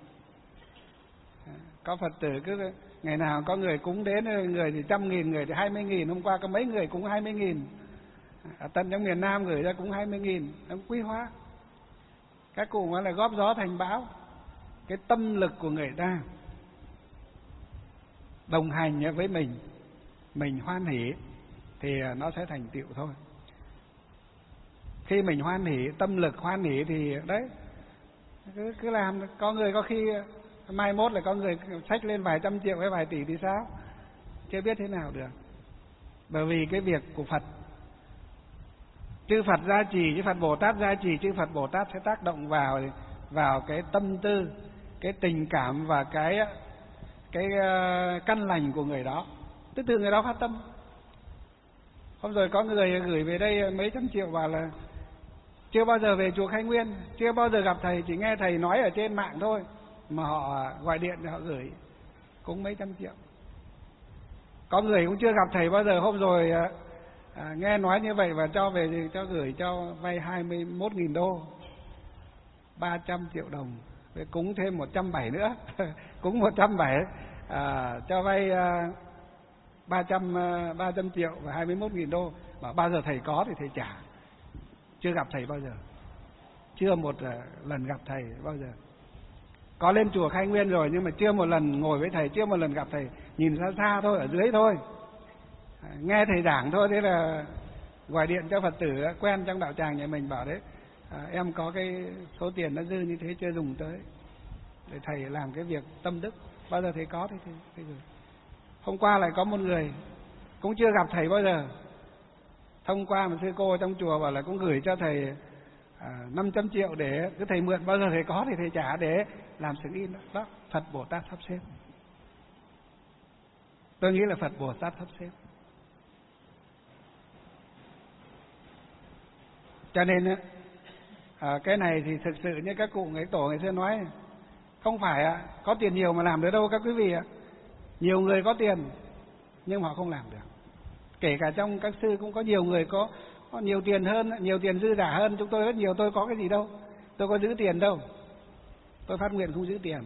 Có Phật tử cứ ngày nào có người cúng đến, người thì trăm nghìn, người thì hai mươi nghìn. Hôm qua có mấy người cúng hai mươi nghìn. Ở tận trong miền Nam gửi ra cũng hai mươi nghìn. Nó quý hóa. Các cụ nói là góp gió thành bão. Cái tâm lực của người ta đồng hành với mình, mình hoan hỷ thì nó sẽ thành tựu thôi. Khi mình hoan hỷ, tâm lực hoan hỷ thì đấy, cứ, cứ làm. Có người có khi mai mốt là có người xách lên vài trăm triệu hay vài tỷ thì sao? Chưa biết thế nào được. Bởi vì cái việc của Phật, chư Phật gia trì, chư Phật Bồ Tát gia trì, chư Phật Bồ Tát sẽ tác động vào vào cái tâm tư, cái tình cảm và cái cái uh, căn lành của người đó. Tức từ người đó phát tâm. Hôm rồi có người gửi về đây mấy trăm triệu bảo là chưa bao giờ về chùa Khai Nguyên, chưa bao giờ gặp thầy, chỉ nghe thầy nói ở trên mạng thôi, mà họ gọi điện họ gửi cũng mấy trăm triệu. Có người cũng chưa gặp thầy bao giờ, hôm rồi à, nghe nói như vậy và cho về thì cho gửi cho vay hai mươi mốt nghìn đô, ba trăm triệu đồng, với cúng thêm một trăm bảy nữa, cúng một trăm bảy, à, cho vay à, ba trăm ba trăm triệu và hai mươi mốt nghìn đô. Mà bao giờ thầy có thì thầy trả. Chưa gặp thầy bao giờ, chưa một lần gặp thầy bao giờ. Có lên chùa Khai Nguyên rồi nhưng mà chưa một lần ngồi với thầy, chưa một lần gặp thầy, nhìn xa xa thôi, ở dưới thôi, nghe thầy giảng thôi. Thế là gọi điện cho Phật tử quen trong đạo tràng nhà mình bảo đấy, à, em có cái số tiền nó dư như thế chưa dùng tới, để thầy làm cái việc tâm đức. Bao giờ thầy có thì thầy, thầy gửi. Hôm qua lại có một người cũng chưa gặp thầy bao giờ, thông qua một sư cô trong chùa bảo là cũng gửi cho thầy à, năm trăm triệu để cứ thầy mượn, bao giờ thầy có thì thầy trả để làm sự in đó. Đó, Phật Bồ Tát sắp xếp. Tôi nghĩ là Phật Bồ Tát sắp xếp. Cho nên à, cái này thì thực sự như các cụ ngày tổ ngày xưa nói, không phải à, có tiền nhiều mà làm được đâu các quý vị ạ. Nhiều người có tiền nhưng họ không làm được. Kể cả trong các sư cũng có nhiều người có, có nhiều tiền hơn, nhiều tiền dư giả hơn chúng tôi rất nhiều. Tôi có cái gì đâu, tôi có giữ tiền đâu, tôi phát nguyện không giữ tiền.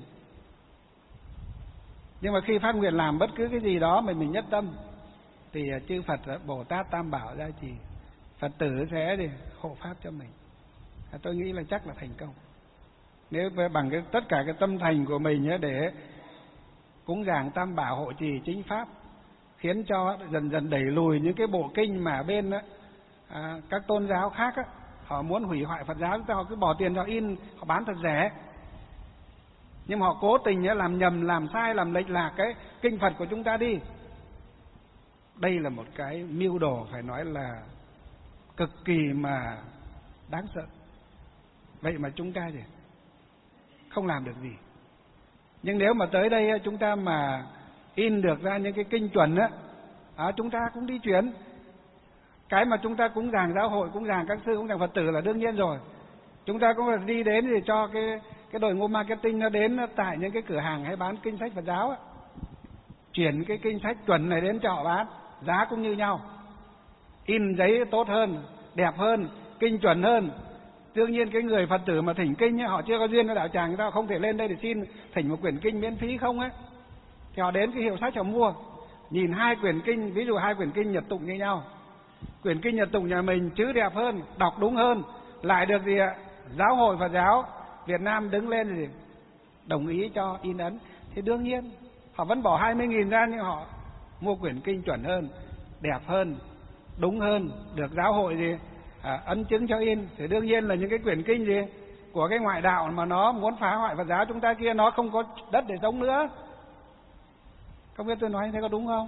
Nhưng mà khi phát nguyện làm bất cứ cái gì đó mà mình nhất tâm thì chư Phật Bồ Tát Tam Bảo gia trì, Phật tử sẽ thì hộ pháp cho mình. Tôi nghĩ là chắc là thành công. Nếu bằng cái tất cả cái tâm thành của mình ấy, để cúng dường Tam Bảo hộ trì chính pháp, khiến cho dần dần đẩy lùi những cái bộ kinh mà bên à, các tôn giáo khác á, họ muốn hủy hoại Phật giáo, họ cứ bỏ tiền vào in, họ bán thật rẻ, nhưng mà họ cố tình ấy, làm nhầm, làm sai, làm lệch lạc cái kinh Phật của chúng ta đi. Đây là một cái mưu đồ phải nói là cực kỳ mà đáng sợ. Vậy mà chúng ta thì không làm được gì. Nhưng nếu mà tới đây chúng ta mà in được ra những cái kinh chuẩn á, à, chúng ta cũng đi chuyển. Cái mà chúng ta cúng dường giáo hội, cúng dường các sư, cúng dường Phật tử là đương nhiên rồi. Chúng ta cũng phải đi đến để cho cái cái đội ngũ marketing nó đến tại những cái cửa hàng hay bán kinh sách Phật giáo á, chuyển cái kinh sách chuẩn này đến cho họ bán, giá cũng như nhau, in giấy tốt hơn, đẹp hơn, kinh chuẩn hơn. Đương nhiên cái người Phật tử mà thỉnh kinh ấy, họ chưa có duyên với đạo tràng, người ta không thể lên đây để xin thỉnh một quyển kinh miễn phí không ấy, thì họ đến cái hiệu sách họ mua, nhìn hai quyển kinh, ví dụ hai quyển kinh Nhật tụng như nhau, quyển kinh Nhật tụng nhà mình chữ đẹp hơn, đọc đúng hơn, lại được gì ạ, giáo hội Phật giáo Việt Nam đứng lên gì đồng ý cho in ấn, thì đương nhiên họ vẫn bỏ hai mươi nghìn ra, nhưng họ mua quyển kinh chuẩn hơn, đẹp hơn, đúng hơn, được giáo hội gì à, ấn chứng cho in. Thì đương nhiên là những cái quyển kinh gì của cái ngoại đạo mà nó muốn phá hoại Phật giáo chúng ta kia, nó không có đất để sống nữa. Không biết tôi nói như thế có đúng không?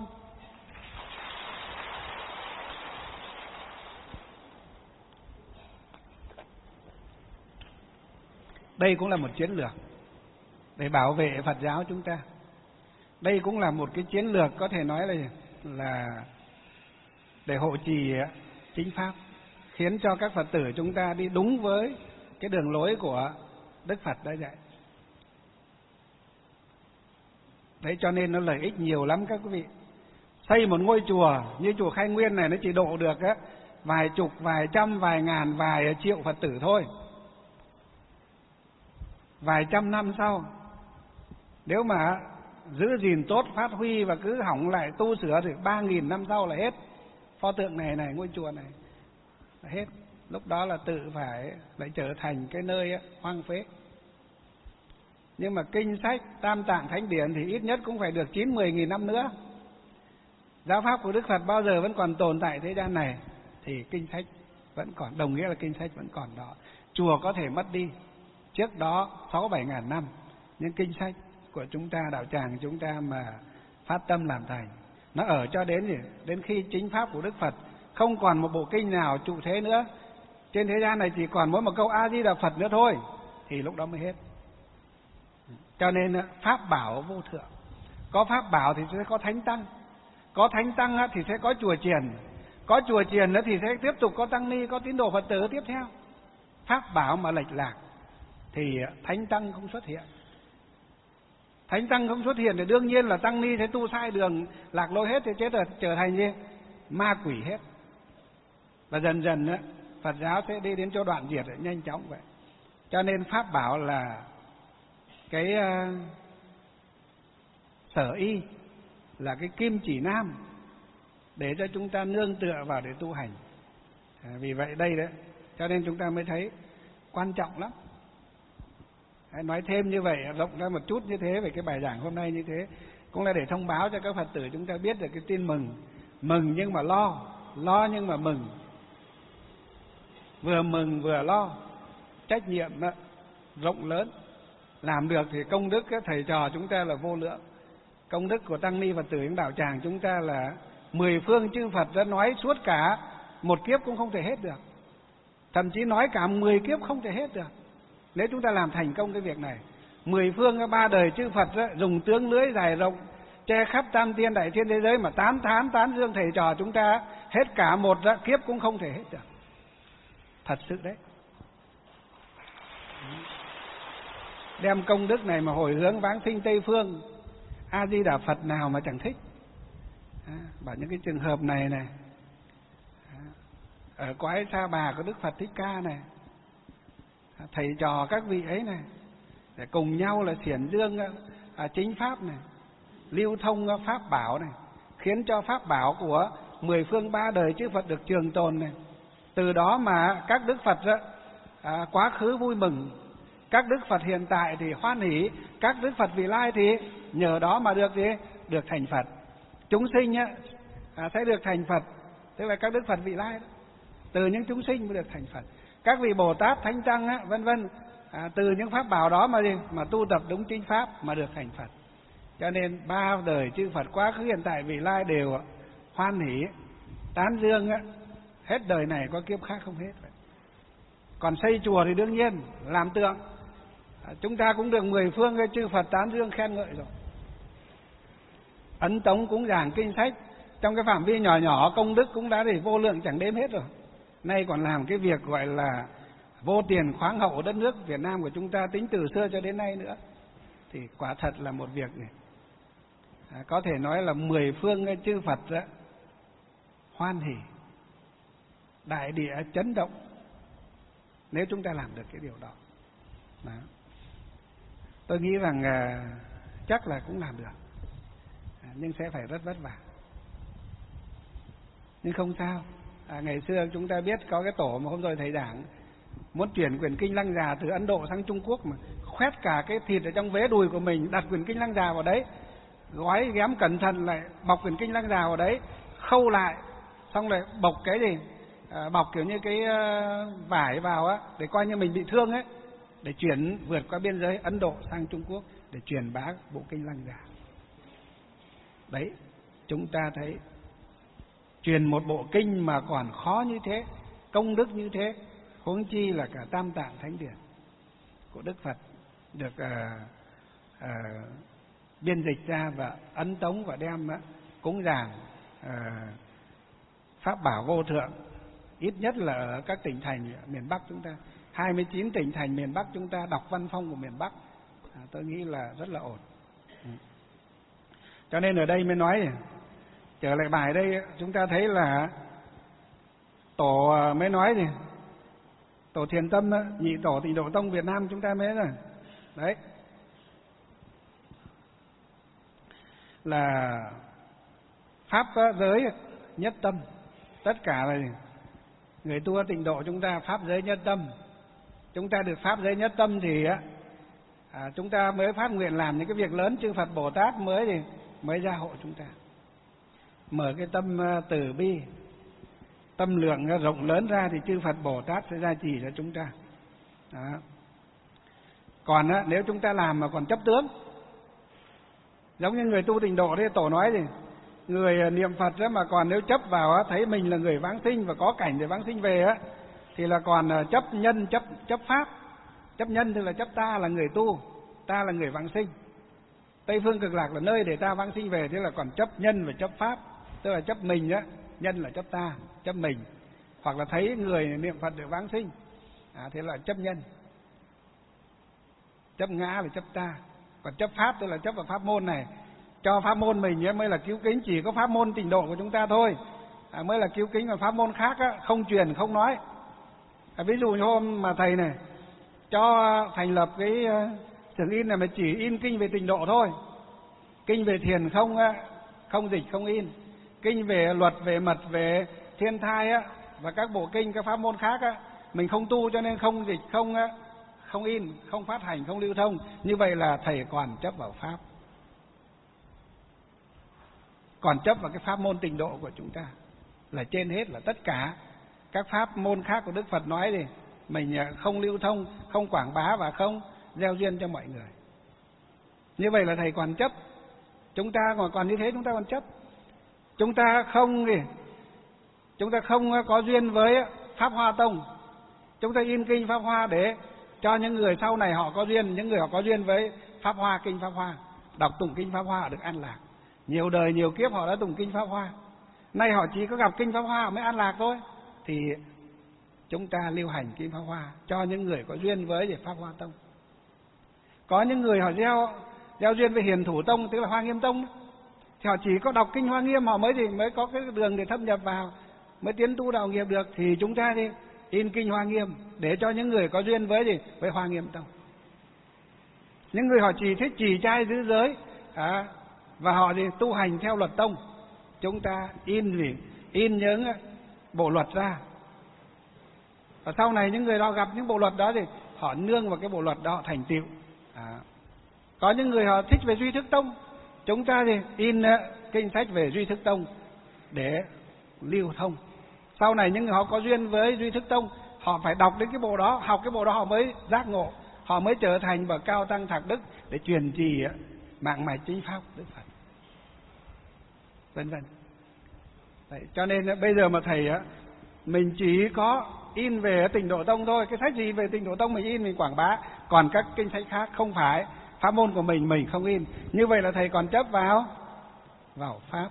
Đây cũng là một chiến lược để bảo vệ Phật giáo chúng ta. Đây cũng là một cái chiến lược có thể nói là là để hộ trì chính pháp, khiến cho các Phật tử chúng ta đi đúng với cái đường lối của Đức Phật đã dạy. Đấy, cho nên nó lợi ích nhiều lắm các quý vị. Xây một ngôi chùa như chùa Khai Nguyên này nó chỉ độ được á, vài chục, vài trăm, vài ngàn, vài triệu Phật tử thôi. Vài trăm năm sau, nếu mà giữ gìn tốt, phát huy và cứ hỏng lại tu sửa thì ba nghìn năm sau là hết. Pho tượng này này, ngôi chùa này là hết. Lúc đó là tự phải lại trở thành cái nơi hoang phế. Nhưng mà kinh sách Tam Tạng Thánh Điển thì ít nhất cũng phải được chín mười nghìn năm nữa. Giáo pháp của Đức Phật bao giờ vẫn còn tồn tại thế gian này, thì kinh sách vẫn còn, đồng nghĩa là kinh sách vẫn còn đó. Chùa có thể mất đi trước đó sáu bảy ngàn năm, nhưng kinh sách của chúng ta, đạo tràng chúng ta mà phát tâm làm thành, Nó ở cho đến gì? Đến khi chính pháp của Đức Phật không còn một bộ kinh nào trụ thế nữa, trên thế gian này chỉ còn mỗi một câu A Di Đà Phật nữa thôi, thì lúc đó mới hết. Cho nên pháp bảo vô thượng. Có pháp bảo thì sẽ có thánh tăng, có thánh tăng thì sẽ có chùa chiền, có chùa chiền nữa thì sẽ tiếp tục có tăng ni, có tín đồ Phật tử tiếp theo. Pháp bảo mà lệch lạc thì thánh tăng không xuất hiện. Thánh tăng không xuất hiện thì đương nhiên là tăng ni sẽ tu sai đường, lạc lối hết, thì chết rồi, trở thành gì? Ma quỷ hết. Và dần dần á, Phật giáo sẽ đi đến chỗ đoạn diệt nhanh chóng vậy. Cho nên pháp bảo là cái uh, sở y, là cái kim chỉ nam để cho chúng ta nương tựa vào để tu hành. À, vì vậy đây đấy, cho nên chúng ta mới thấy quan trọng lắm. Hãy nói thêm như vậy, rộng ra một chút như thế về cái bài giảng hôm nay như thế, cũng là để thông báo cho các Phật tử chúng ta biết được cái tin mừng. Mừng nhưng mà lo, lo nhưng mà mừng. Vừa mừng vừa lo, trách nhiệm đó, rộng lớn. Làm được thì công đức các thầy trò chúng ta là vô lượng. Công đức của tăng ni Phật tử những đạo tràng chúng ta là mười phương chư Phật đã nói suốt cả một kiếp cũng không thể hết được. Thậm chí nói cả mười kiếp không thể hết được. Nếu chúng ta làm thành công cái việc này, mười phương ba đời chư Phật đó, dùng tướng lưới dài rộng che khắp tam thiên đại thiên thế giới mà tán thán tán dương thầy trò chúng ta, hết cả một đó, kiếp cũng không thể hết được. Thật sự đấy. Đem công đức này mà hồi hướng vãng sinh Tây Phương, A Di Đà Phật nào mà chẳng thích. À, bảo những cái trường hợp này này, à, ở cõi Sa Bà có Đức Phật Thích Ca này, à, thầy trò các vị ấy này, để cùng nhau là xiển dương à, chính pháp này, lưu thông pháp bảo này, khiến cho pháp bảo của mười phương ba đời chư Phật được trường tồn này. Từ đó mà các Đức Phật đó, à, quá khứ vui mừng, các Đức Phật hiện tại thì hoan hỷ, các Đức Phật vị lai thì nhờ đó mà được gì? Được thành Phật. Chúng sinh á, à, sẽ được thành Phật, tức là các Đức Phật vị lai đó. Từ những chúng sinh mới được thành Phật. Các vị Bồ Tát, Thánh Tăng á, vân vân, à, từ những pháp bảo đó mà gì? Mà tu tập đúng chính pháp mà được thành Phật. Cho nên ba đời chư Phật quá khứ hiện tại vị lai đều hoan hỷ, tán dương á, hết đời này có kiếp khác không hết. Còn xây chùa thì đương nhiên làm tượng, à, chúng ta cũng được mười phương cái chư Phật tán dương khen ngợi rồi. Ấn tống cũng giảng kinh sách trong cái phạm vi nhỏ nhỏ, công đức cũng đã để vô lượng chẳng đếm hết rồi. Nay còn làm cái việc gọi là vô tiền khoáng hậu đất nước Việt Nam của chúng ta, tính từ xưa cho đến nay nữa, thì quả thật là một việc này, à, có thể nói là mười phương cái chư Phật đó hoan hỉ, đại địa chấn động nếu chúng ta làm được cái điều đó. Đó. Tôi nghĩ rằng à, chắc là cũng làm được, à, nhưng sẽ phải rất vất vả. Nhưng không sao. À, ngày xưa chúng ta biết có cái tổ mà hôm rồi thầy giảng muốn chuyển quyển kinh Lăng Già từ Ấn Độ sang Trung Quốc, mà khoét cả cái thịt ở trong vế đùi của mình, đặt quyển kinh Lăng Già vào đấy, gói ghém cẩn thận lại, bọc quyển kinh Lăng Già vào đấy, khâu lại, xong lại bọc cái gì, à, bọc kiểu như cái uh, vải vào á, để coi như mình bị thương ấy, để chuyển vượt qua biên giới Ấn Độ sang Trung Quốc để truyền bá bộ kinh Lăng Già. Đấy, chúng ta thấy truyền một bộ kinh mà còn khó như thế, công đức như thế, huống chi là cả Tam Tạng Thánh Điển của Đức Phật được uh, uh, biên dịch ra và ấn tống và đem uh, cúng dường uh, pháp bảo vô thượng, ít nhất là ở các tỉnh thành miền Bắc chúng ta, hai mươi chín tỉnh thành miền Bắc chúng ta đọc văn phong của miền Bắc, à, tôi nghĩ là rất là ổn. Ừ. Cho nên ở đây mới nói, trở lại bài đây chúng ta thấy là tổ mới nói gì, tổ Thiền Tâm, nhị tổ Tịnh Độ Tông Việt Nam chúng ta mới rồi đấy, là pháp giới nhất tâm. Tất cả là người tu Tịnh Độ chúng ta pháp giới nhất tâm. Chúng ta được pháp giới nhất tâm thì à, chúng ta mới phát nguyện làm những cái việc lớn, chư Phật Bồ Tát mới thì mới gia hộ chúng ta, mở cái tâm từ bi, tâm lượng rộng lớn ra thì chư Phật Bồ Tát sẽ gia trì cho chúng ta. Đó. Còn á, nếu chúng ta làm mà còn chấp tướng, giống như người tu Tịnh Độ đấy, tổ nói gì, người niệm Phật đó mà còn nếu chấp vào á, thấy mình là người vãng sinh và có cảnh để vãng sinh về á, thì là còn chấp nhân, chấp chấp pháp. Chấp nhân tức là chấp ta là người tu, ta là người vãng sinh. Tây phương cực lạc là nơi để ta vãng sinh về, thế là còn chấp nhân và chấp pháp, tức là chấp mình á, nhân là chấp ta, chấp mình, hoặc là thấy người niệm Phật để vãng sinh, à, thế là chấp nhân. Chấp ngã là chấp ta, còn chấp pháp tức là chấp vào pháp môn này. Cho pháp môn mình ấy mới là cứu kính, chỉ có pháp môn tịnh độ của chúng ta thôi à, mới là cứu kính, còn pháp môn khác á, không truyền không nói. À, ví dụ như hôm mà thầy này cho thành lập cái xưởng in này mà chỉ in kinh về tịnh độ thôi, kinh về thiền không không dịch không in, kinh về luật về mật về thiên thai á và các bộ kinh các pháp môn khác á mình không tu cho nên không dịch không không in không phát hành không lưu thông. Như vậy là thầy còn chấp vào pháp, còn chấp vào cái pháp môn tịnh độ của chúng ta là trên hết. Là tất cả các pháp môn khác của Đức Phật nói thì mình không lưu thông, không quảng bá và không gieo duyên cho mọi người. Như vậy là thầy còn chấp. Chúng ta còn còn như thế chúng ta còn chấp. Chúng ta không gì? Chúng ta không có duyên với Pháp Hoa Tông. Chúng ta in kinh Pháp Hoa để cho những người sau này họ có duyên, những người họ có duyên với Pháp Hoa, kinh Pháp Hoa, đọc tụng kinh Pháp Hoa được an lạc. Nhiều đời nhiều kiếp họ đã tụng kinh Pháp Hoa, nay họ chỉ có gặp kinh Pháp Hoa mới an lạc thôi. Thì chúng ta lưu hành kinh Pháp Hoa cho những người có duyên với Pháp Hoa Tông. Có những người họ gieo gieo duyên với Hiền Thủ Tông, tức là Hoa Nghiêm Tông, thì họ chỉ có đọc kinh Hoa Nghiêm họ mới thì mới có cái đường để thâm nhập vào, mới tiến tu đạo nghiệp được. Thì chúng ta đi in kinh Hoa Nghiêm để cho những người có duyên với gì với Hoa Nghiêm Tông. Những người họ chỉ thích trì trai giữ giới à, và họ thì tu hành theo luật tông, chúng ta in gì in những bộ luật ra. Và sau này những người đó gặp những bộ luật đó thì họ nương vào cái bộ luật đó họ thành tựu. À. Có những người họ thích về Duy Thức Tông, chúng ta thì in kinh sách về Duy Thức Tông để lưu thông. Sau này những người họ có duyên với Duy Thức Tông, họ phải đọc đến cái bộ đó, học cái bộ đó họ mới giác ngộ, họ mới trở thành bậc cao tăng thạc đức để truyền trì mạng mạch chính pháp Đức Phật, vân vân. Đấy, cho nên bây giờ mà thầy á, mình chỉ có in về Tịnh Độ Tông thôi. Cái sách gì về Tịnh Độ Tông mình in, mình quảng bá. Còn các kinh sách khác không phải pháp môn của mình, mình không in. Như vậy là thầy còn chấp vào vào pháp.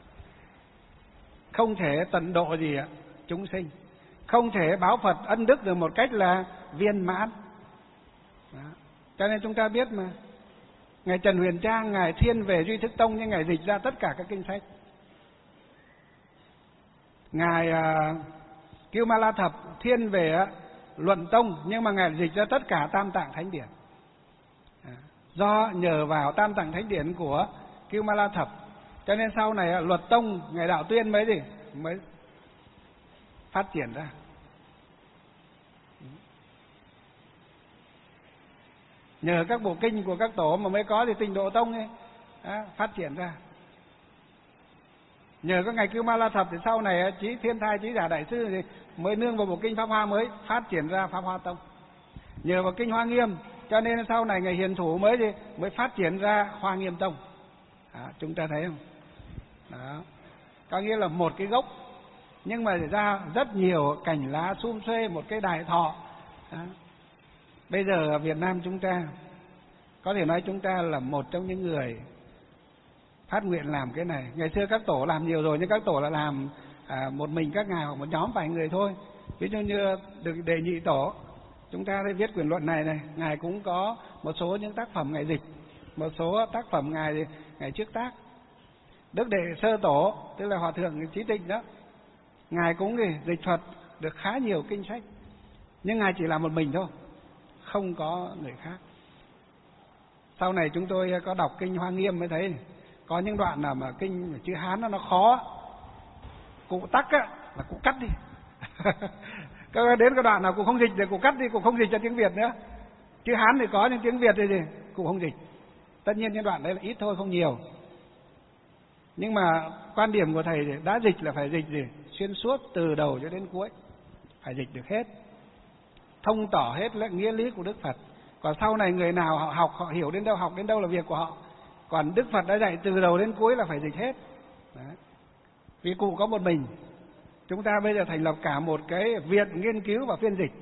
Không thể tận độ gì ạ chúng sinh, không thể báo Phật ân đức được một cách là viên mãn. Đó. Cho nên chúng ta biết mà, ngài Trần Huyền Trang, ngài thiên về Duy Thức Tông nhưng ngài dịch ra tất cả các kinh sách. Ngài uh, Kiêu Ma La Thập thiên về uh, luận tông nhưng mà ngài dịch ra tất cả Tam Tạng Thánh Điển. À, do nhờ vào Tam Tạng Thánh Điển của Kiêu Ma La Thập, cho nên sau này uh, luật tông ngài Đạo Tuyên mới gì mới phát triển ra. Nhờ các bộ kinh của các tổ mà mới có thì Tịnh Độ Tông ấy, à, phát triển ra. Nhờ các ngài Kiêu Ma La Thập thì sau này Chí Thiên Thai Chí Giả Đại Sư thì mới nương vào bộ kinh Pháp Hoa mới phát triển ra Pháp Hoa Tông. Nhờ vào kinh Hoa Nghiêm cho nên sau này ngài Hiền Thủ mới thì mới phát triển ra Hoa Nghiêm Tông. À, chúng ta thấy không? Đó. Có nghĩa là một cái gốc nhưng mà ra rất nhiều cành lá sum xuê, một cái đại thọ. Đó. Bây giờ ở Việt Nam chúng ta có thể nói chúng ta là một trong những người phát nguyện làm cái này. Ngày xưa các tổ làm nhiều rồi nhưng các tổ là làm à, một mình các ngài hoặc một nhóm vài người thôi. Ví dụ như được Đề Nhị Tổ, chúng ta đã viết quyển luận này này, ngài cũng có một số những tác phẩm ngài dịch, một số tác phẩm ngài ngài trước tác. Đức Đệ Sơ Tổ tức là Hòa Thượng Chí Tịnh đó, ngài cũng dịch thuật được khá nhiều kinh sách nhưng ngài chỉ làm một mình thôi, không có người khác. Sau này chúng tôi có đọc kinh Hoa Nghiêm mới thấy có những đoạn nào mà kinh chữ Hán nó nó khó, cụ tắc á là cụ cắt đi. Có đến cái đoạn nào cụ không dịch thì cụ cắt đi, cụ không dịch cho tiếng Việt nữa. Chữ Hán thì có nhưng tiếng Việt thì gì cụ không dịch. Tất nhiên những đoạn đấy là ít thôi, không nhiều. Nhưng mà quan điểm của thầy thì đã dịch là phải dịch gì xuyên suốt từ đầu cho đến cuối, phải dịch được hết, thông tỏ hết nghĩa lý của Đức Phật. Còn sau này người nào họ học, họ hiểu đến đâu, học đến đâu là việc của họ. Còn Đức Phật đã dạy từ đầu đến cuối là phải dịch hết. Đấy. Vì cụ có một mình, chúng ta bây giờ thành lập cả một cái viện nghiên cứu và phiên dịch.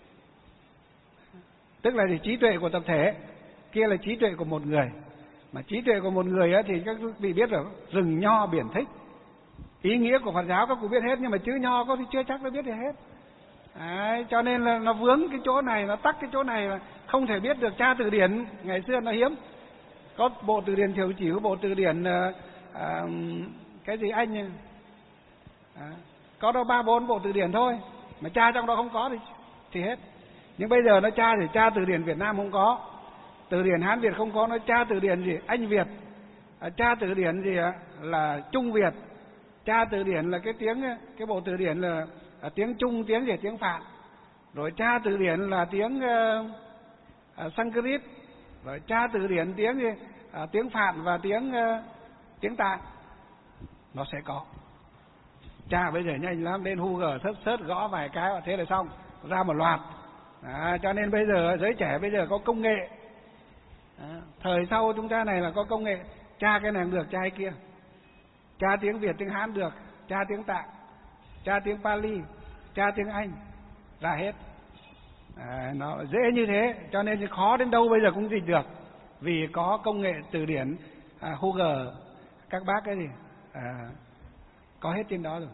Tức là gì? Trí tuệ của tập thể, kia là trí tuệ của một người. Mà trí tuệ của một người ấy, thì các vị biết rồi, rừng nho biển thích. Ý nghĩa của Phật giáo các cụ biết hết, nhưng mà chữ nho có thì chưa chắc đã biết được hết. Đấy, cho nên là nó vướng cái chỗ này, nó tắc cái chỗ này, là không thể biết được. Tra từ điển ngày xưa nó hiếm, có bộ từ điển Thiểu Chỉ, bộ từ điển à, à, cái gì anh à, có đâu ba bốn bộ từ điển thôi, mà tra trong đó không có thì thì hết. Nhưng bây giờ nó tra thì tra từ điển Việt Nam không có, từ điển Hán Việt không có, nó tra từ điển gì Anh Việt, à, tra từ điển gì là Trung Việt, tra từ điển là cái tiếng, cái bộ từ điển là à, tiếng Trung, tiếng gì tiếng Phạn, rồi tra từ điển là tiếng uh, uh, Sanskrit, rồi tra từ điển tiếng gì uh, tiếng Phạn và tiếng uh, tiếng Tạng, nó sẽ có. Tra bây giờ nhanh lắm, lên Google sớt sớt gõ vài cái thế là xong, ra một loạt. À, cho nên bây giờ giới trẻ bây giờ có công nghệ. À, thời sau chúng ta này là có công nghệ, tra cái này được, tra cái kia, tra tiếng Việt tiếng Hán được, tra tiếng Tạng, tra tiếng Pali, tra tiếng Anh, ra hết. À, nó dễ như thế, cho nên khó đến đâu bây giờ cũng dịch được, vì có công nghệ từ điển à, Google, các bác cái gì à, có hết trên đó rồi.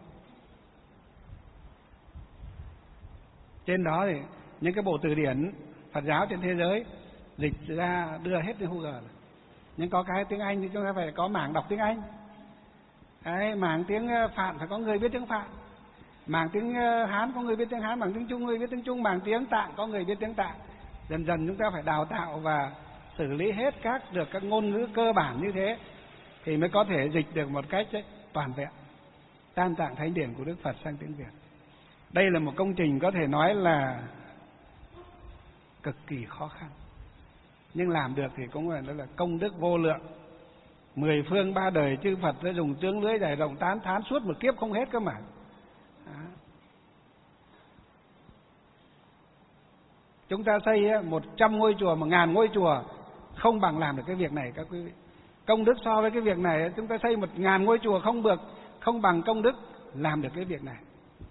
Trên đó thì những cái bộ từ điển Phật giáo trên thế giới dịch ra đưa hết lên Google. Nhưng có cái tiếng Anh thì chúng ta phải có mảng đọc tiếng Anh. Đấy, mảng tiếng Phạn phải có người biết tiếng Phạn, mảng tiếng Hán có người biết tiếng Hán, mảng tiếng Trung người biết tiếng Trung, mảng tiếng Tạng có người biết tiếng Tạng. Dần dần chúng ta phải đào tạo và xử lý hết các được các ngôn ngữ cơ bản như thế thì mới có thể dịch được một cách toàn vẹn Tam Tạng Thánh Điển của Đức Phật sang tiếng Việt. Đây là một công trình có thể nói là cực kỳ khó khăn, nhưng làm được thì cũng là, là công đức vô lượng. Mười phương ba đời chư Phật đã dùng tướng lưới dài rộng tán thán suốt một kiếp không hết cơ mà. Đó. Chúng ta xây một trăm ngôi chùa, một ngàn ngôi chùa không bằng làm được cái việc này các quý vị. Công đức so với cái việc này, chúng ta xây một ngàn ngôi chùa không được, không bằng công đức làm được cái việc này.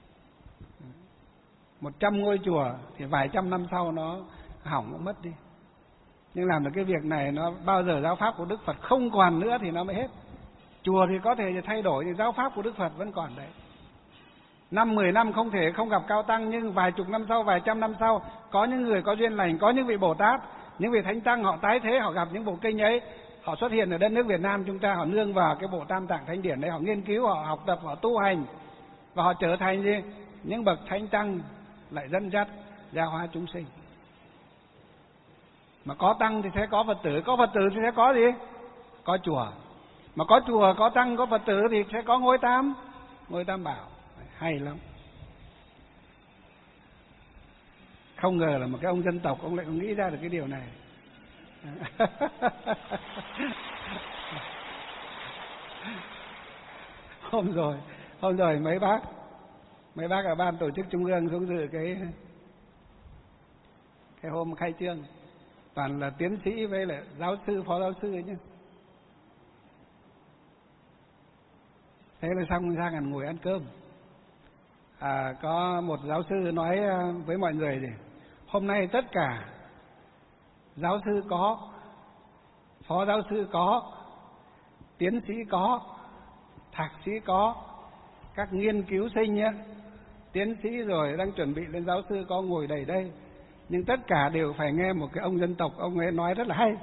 Một trăm ngôi chùa thì vài trăm năm sau nó hỏng, nó mất đi. Nhưng làm được cái việc này, nó bao giờ giáo pháp của Đức Phật không còn nữa thì nó mới hết. Chùa thì có thể thay đổi, thì giáo pháp của Đức Phật vẫn còn đấy. Năm mười năm không thể không gặp cao tăng, nhưng vài chục năm sau, vài trăm năm sau, có những người có duyên lành, có những vị Bồ Tát, những vị Thánh Tăng họ tái thế, họ gặp những bộ kinh ấy, họ xuất hiện ở đất nước Việt Nam chúng ta, họ nương vào cái bộ Tam Tạng Thánh Điển đấy, họ nghiên cứu, họ học tập, họ tu hành, và họ trở thành gì? Những bậc Thánh Tăng lại dẫn dắt giáo hóa chúng sinh. Mà có tăng thì sẽ có Phật tử, có Phật tử thì sẽ có gì? Có chùa. Mà có chùa, có tăng, có Phật tử thì sẽ có ngôi tam, ngôi tam bảo. Hay lắm. Không ngờ là một cái ông dân tộc ông lại nghĩ ra được cái điều này. Hôm rồi, hôm rồi mấy bác, mấy bác ở ban tổ chức trung ương xuống dự cái cái hôm khai trương, toàn là tiến sĩ với lại giáo sư, phó giáo sư ấy chứ. Thế là xong ra ngồi ngồi ăn cơm. À, có một giáo sư nói với mọi người gì, hôm nay tất cả giáo sư có, phó giáo sư có, tiến sĩ có, thạc sĩ có, các nghiên cứu sinh ấy, tiến sĩ rồi đang chuẩn bị lên giáo sư có ngồi đầy đây. Nhưng tất cả đều phải nghe một cái ông dân tộc, ông ấy nói rất là hay.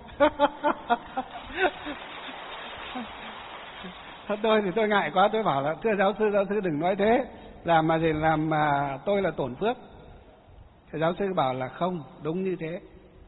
Tôi thì tôi ngại quá, tôi bảo là thưa giáo sư, giáo sư đừng nói thế, làm mà gì làm mà tôi là tổn phước. Thì giáo sư bảo là không, đúng như thế.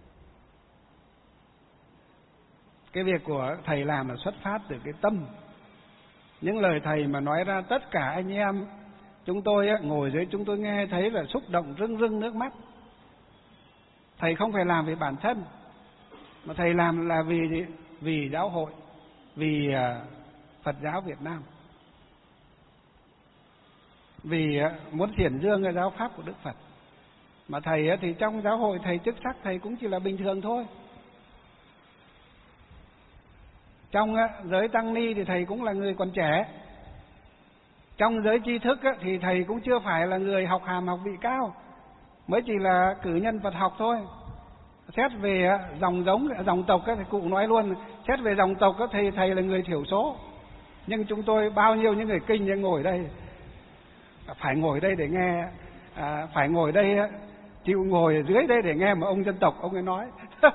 Cái việc của thầy làm là xuất phát từ cái tâm. Những lời thầy mà nói ra, tất cả anh em chúng tôi á, ngồi dưới chúng tôi nghe thấy là xúc động rưng rưng nước mắt. Thầy không phải làm vì bản thân, mà thầy làm là vì vì giáo hội, vì uh, Phật giáo Việt Nam, vì uh, muốn hiển dương cái giáo pháp của Đức Phật. Mà thầy uh, thì trong giáo hội thầy chức sắc thầy cũng chỉ là bình thường thôi. Trong uh, giới tăng ni thì thầy cũng là người còn trẻ, Trong giới tri thức á, thì thầy cũng chưa phải là người học hàm học vị cao, mới chỉ là cử nhân Phật học thôi. Xét về dòng giống, dòng tộc á, thì cụ nói luôn, xét về dòng tộc á, thì thầy là người thiểu số. Nhưng chúng tôi bao nhiêu những người kinh nhưng ngồi đây, phải ngồi đây để nghe, à, phải ngồi đây, chịu ngồi ở dưới đây để nghe mà ông dân tộc ông ấy nói.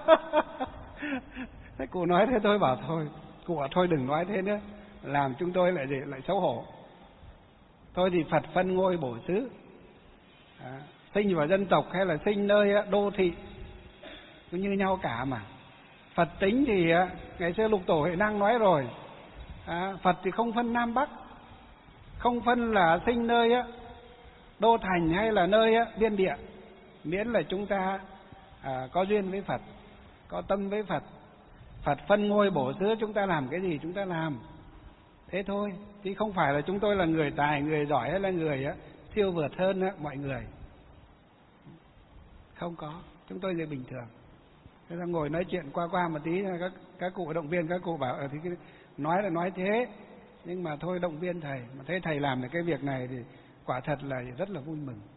Thế cụ nói thế tôi bảo thôi, cụ bảo thôi đừng nói thế nữa, làm chúng tôi lại gì lại xấu hổ. Thôi thì Phật phân ngôi bổ xứ, à, sinh vào dân tộc hay là sinh nơi đô thị cũng như nhau cả mà. Phật tính thì ngày xưa Lục Tổ Huệ Năng nói rồi, à, Phật thì không phân Nam Bắc, không phân là sinh nơi đô thành hay là nơi biên địa, miễn là chúng ta à, có duyên với Phật, có tâm với Phật. Phật phân ngôi bổ xứ, chúng ta làm cái gì chúng ta làm thế thôi, chứ không phải là chúng tôi là người tài, người giỏi hay là người á, siêu vượt hơn á, mọi người. Không có, chúng tôi người bình thường. Thế là ngồi nói chuyện qua qua một tí, các các cụ động viên, các cụ bảo ở thì cái, nói là nói thế, nhưng mà thôi động viên thầy, mà thấy thầy làm được cái việc này thì quả thật là rất là vui mừng.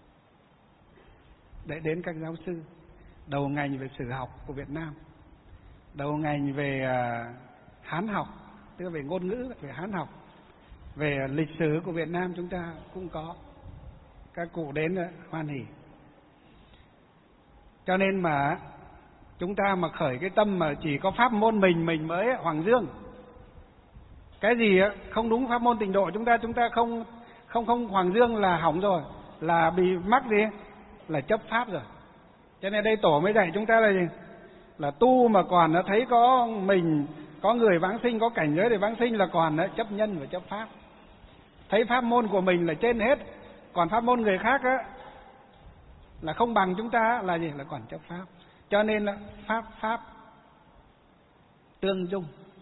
Để đến các giáo sư đầu ngành về sử học của Việt Nam, đầu ngành về uh, Hán học, tức là về ngôn ngữ, về Hán học, về lịch sử của Việt Nam chúng ta cũng có. Các cụ đến uh, hoan hỉ. Cho nên mà chúng ta mà khởi cái tâm mà chỉ có pháp môn mình mình mới ấy, Hoàng Dương. Cái gì ấy, không đúng pháp môn tịnh độ chúng ta chúng ta không không không Hoàng Dương là hỏng rồi, là bị mắc gì? Là chấp pháp rồi. Cho nên đây tổ mới dạy chúng ta là gì? Là tu mà còn nó thấy có mình, có người vãng sinh, có cảnh giới để vãng sinh là còn nó chấp nhân và chấp pháp. Thấy pháp môn của mình là trên hết, còn pháp môn người khác á là không bằng chúng ta là gì? Là còn chấp pháp. Cho nên là pháp pháp tương dung,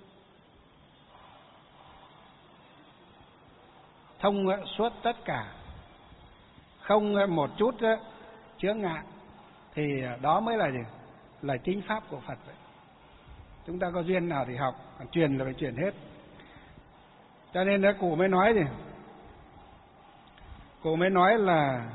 thông suốt tất cả, không một chút chướng ngại, thì đó mới là gì? Là chính pháp của Phật vậy. Chúng ta có duyên nào thì học, còn truyền là phải truyền hết. Cho nên đó cụ mới nói gì? Cụ mới nói là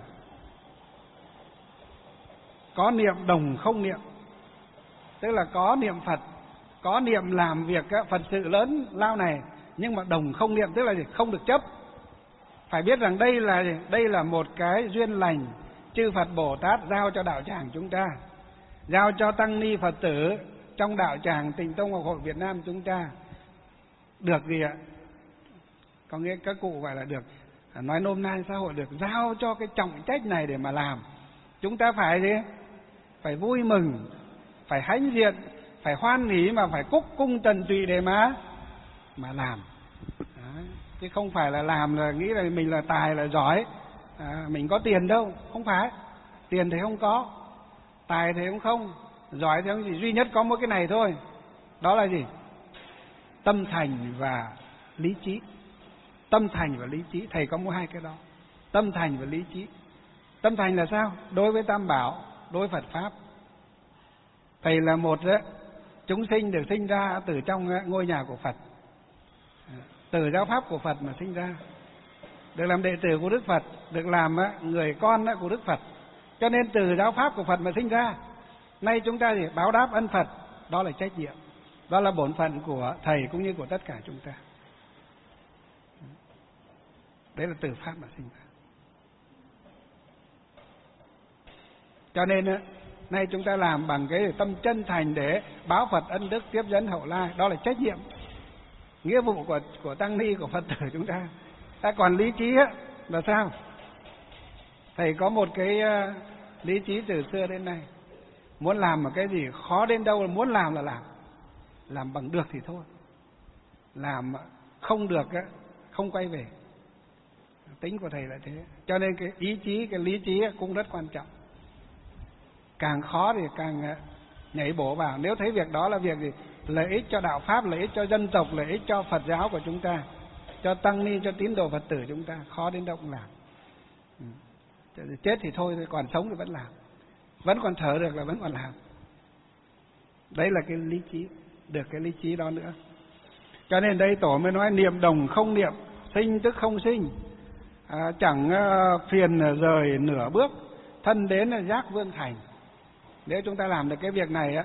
có niệm đồng không niệm, tức là có niệm Phật, có niệm làm việc Phật sự lớn lao này, nhưng mà đồng không niệm tức là gì? Không được chấp. Phải biết rằng đây là gì? Đây là một cái duyên lành chư Phật Bồ Tát giao cho đạo tràng chúng ta, giao cho tăng ni Phật tử trong đạo tràng Tịnh Tông Học Hội Việt Nam chúng ta. Được gì ạ? Có nghĩa các cụ gọi là được, nói nôm na xã hội, được giao cho cái trọng trách này để mà làm. Chúng ta phải gì? Phải vui mừng, phải hãnh diện, phải hoan hỉ, mà phải cúc cung tần tụy để mà mà làm. Đấy. Chứ không phải là làm là nghĩ là mình là tài là giỏi, à, mình có tiền đâu, không phải. Tiền thì không có, tài thì cũng không, giỏi thì không, chỉ duy nhất có mỗi cái này thôi. Đó là gì? Tâm thành và lý trí. Tâm thành và lý trí, thầy có mỗi hai cái đó. Tâm thành và lý trí. Tâm thành là sao? Đối với Tam Bảo, đối với Phật Pháp. Thầy là một đấy, chúng sinh được sinh ra từ trong ngôi nhà của Phật, từ giáo pháp của Phật mà sinh ra, được làm đệ tử của Đức Phật, được làm người con của Đức Phật. Cho nên từ giáo pháp của Phật mà sinh ra. Nay chúng ta thì báo đáp ân Phật, đó là trách nhiệm, đó là bổn phận của thầy cũng như của tất cả chúng ta. Đấy là từ pháp mà sinh ra. Cho nên nay chúng ta làm bằng cái tâm chân thành để báo Phật ân đức, tiếp dẫn hậu lai, đó là trách nhiệm, nghĩa vụ của của tăng ni, của Phật tử chúng ta. Ta còn lý trí á là sao? Thầy có một cái uh, lý trí từ xưa đến nay, muốn làm một cái gì khó đến đâu là muốn làm là làm, làm bằng được thì thôi, làm không được á không quay về. Tính của thầy là thế. Cho nên cái ý chí, cái lý trí cũng rất quan trọng. Càng khó thì càng nhảy bổ vào. Nếu thấy việc đó là việc gì? Lợi ích cho đạo pháp, lợi ích cho dân tộc, lợi ích cho Phật giáo của chúng ta, cho tăng ni, cho tín đồ Phật tử chúng ta, khó đến đâu cũng làm. Ừ. Chết thì thôi, còn sống thì vẫn làm, vẫn còn thở được là vẫn còn làm. Đấy là cái lý trí, được cái lý trí đó nữa. Cho nên đây tổ mới nói niệm đồng không niệm, sinh tức không sinh, à, chẳng phiền rời nửa bước, thân đến giác vương thành. Nếu chúng ta làm được cái việc này á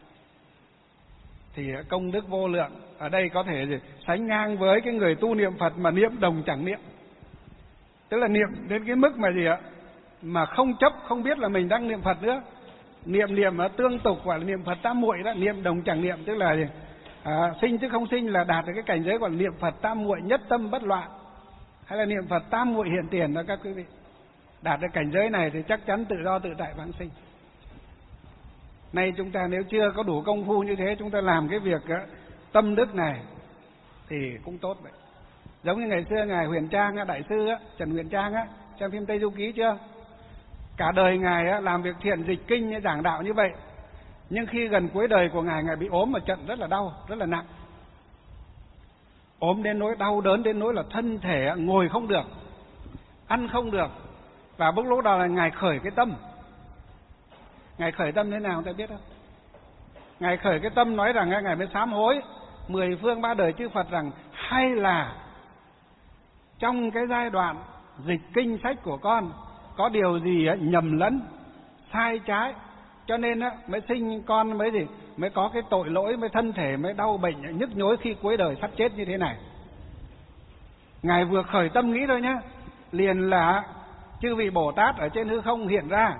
thì công đức vô lượng. Ở đây có thể gì? Sánh ngang với cái người tu niệm Phật mà niệm đồng chẳng niệm. Tức là niệm đến cái mức mà gì ạ? Mà không chấp, không biết là mình đang niệm Phật nữa. Niệm niệm ở tương tục gọi là niệm Phật tam muội đó, niệm đồng chẳng niệm tức là gì? À, sinh chứ không sinh là đạt được cái cảnh giới gọi là niệm Phật tam muội nhất tâm bất loạn, hay là niệm Phật tam muội hiện tiền đó các quý vị. Đạt được cảnh giới này thì chắc chắn tự do tự tại vãng sinh. Nay chúng ta nếu chưa có đủ công phu như thế, chúng ta làm cái việc á, tâm đức này thì cũng tốt vậy. Giống như ngày xưa ngài Huyền Trang đại sư á, Trần Huyền Trang á, xem phim Tây Du Ký chưa? Cả đời ngài á, làm việc thiện dịch kinh giảng đạo như vậy, nhưng khi gần cuối đời của ngài, ngài bị ốm một trận rất là đau, rất là nặng. Ốm đến nỗi đau đớn đến nỗi là thân thể ngồi không được, ăn không được. Và bước lúc đó là ngài khởi cái tâm. Ngài khởi tâm thế nào ta biết không? Ngài khởi cái tâm nói rằng ngài mới sám hối mười phương ba đời chư Phật rằng hay là trong cái giai đoạn dịch kinh sách của con có điều gì nhầm lẫn, sai trái, cho nên mới sinh con mới gì mới có cái tội lỗi, mới thân thể mới đau bệnh nhức nhối khi cuối đời sắp chết như thế này. Ngài vừa khởi tâm nghĩ thôi nhá, liền là chư vị Bồ Tát ở trên hư không hiện ra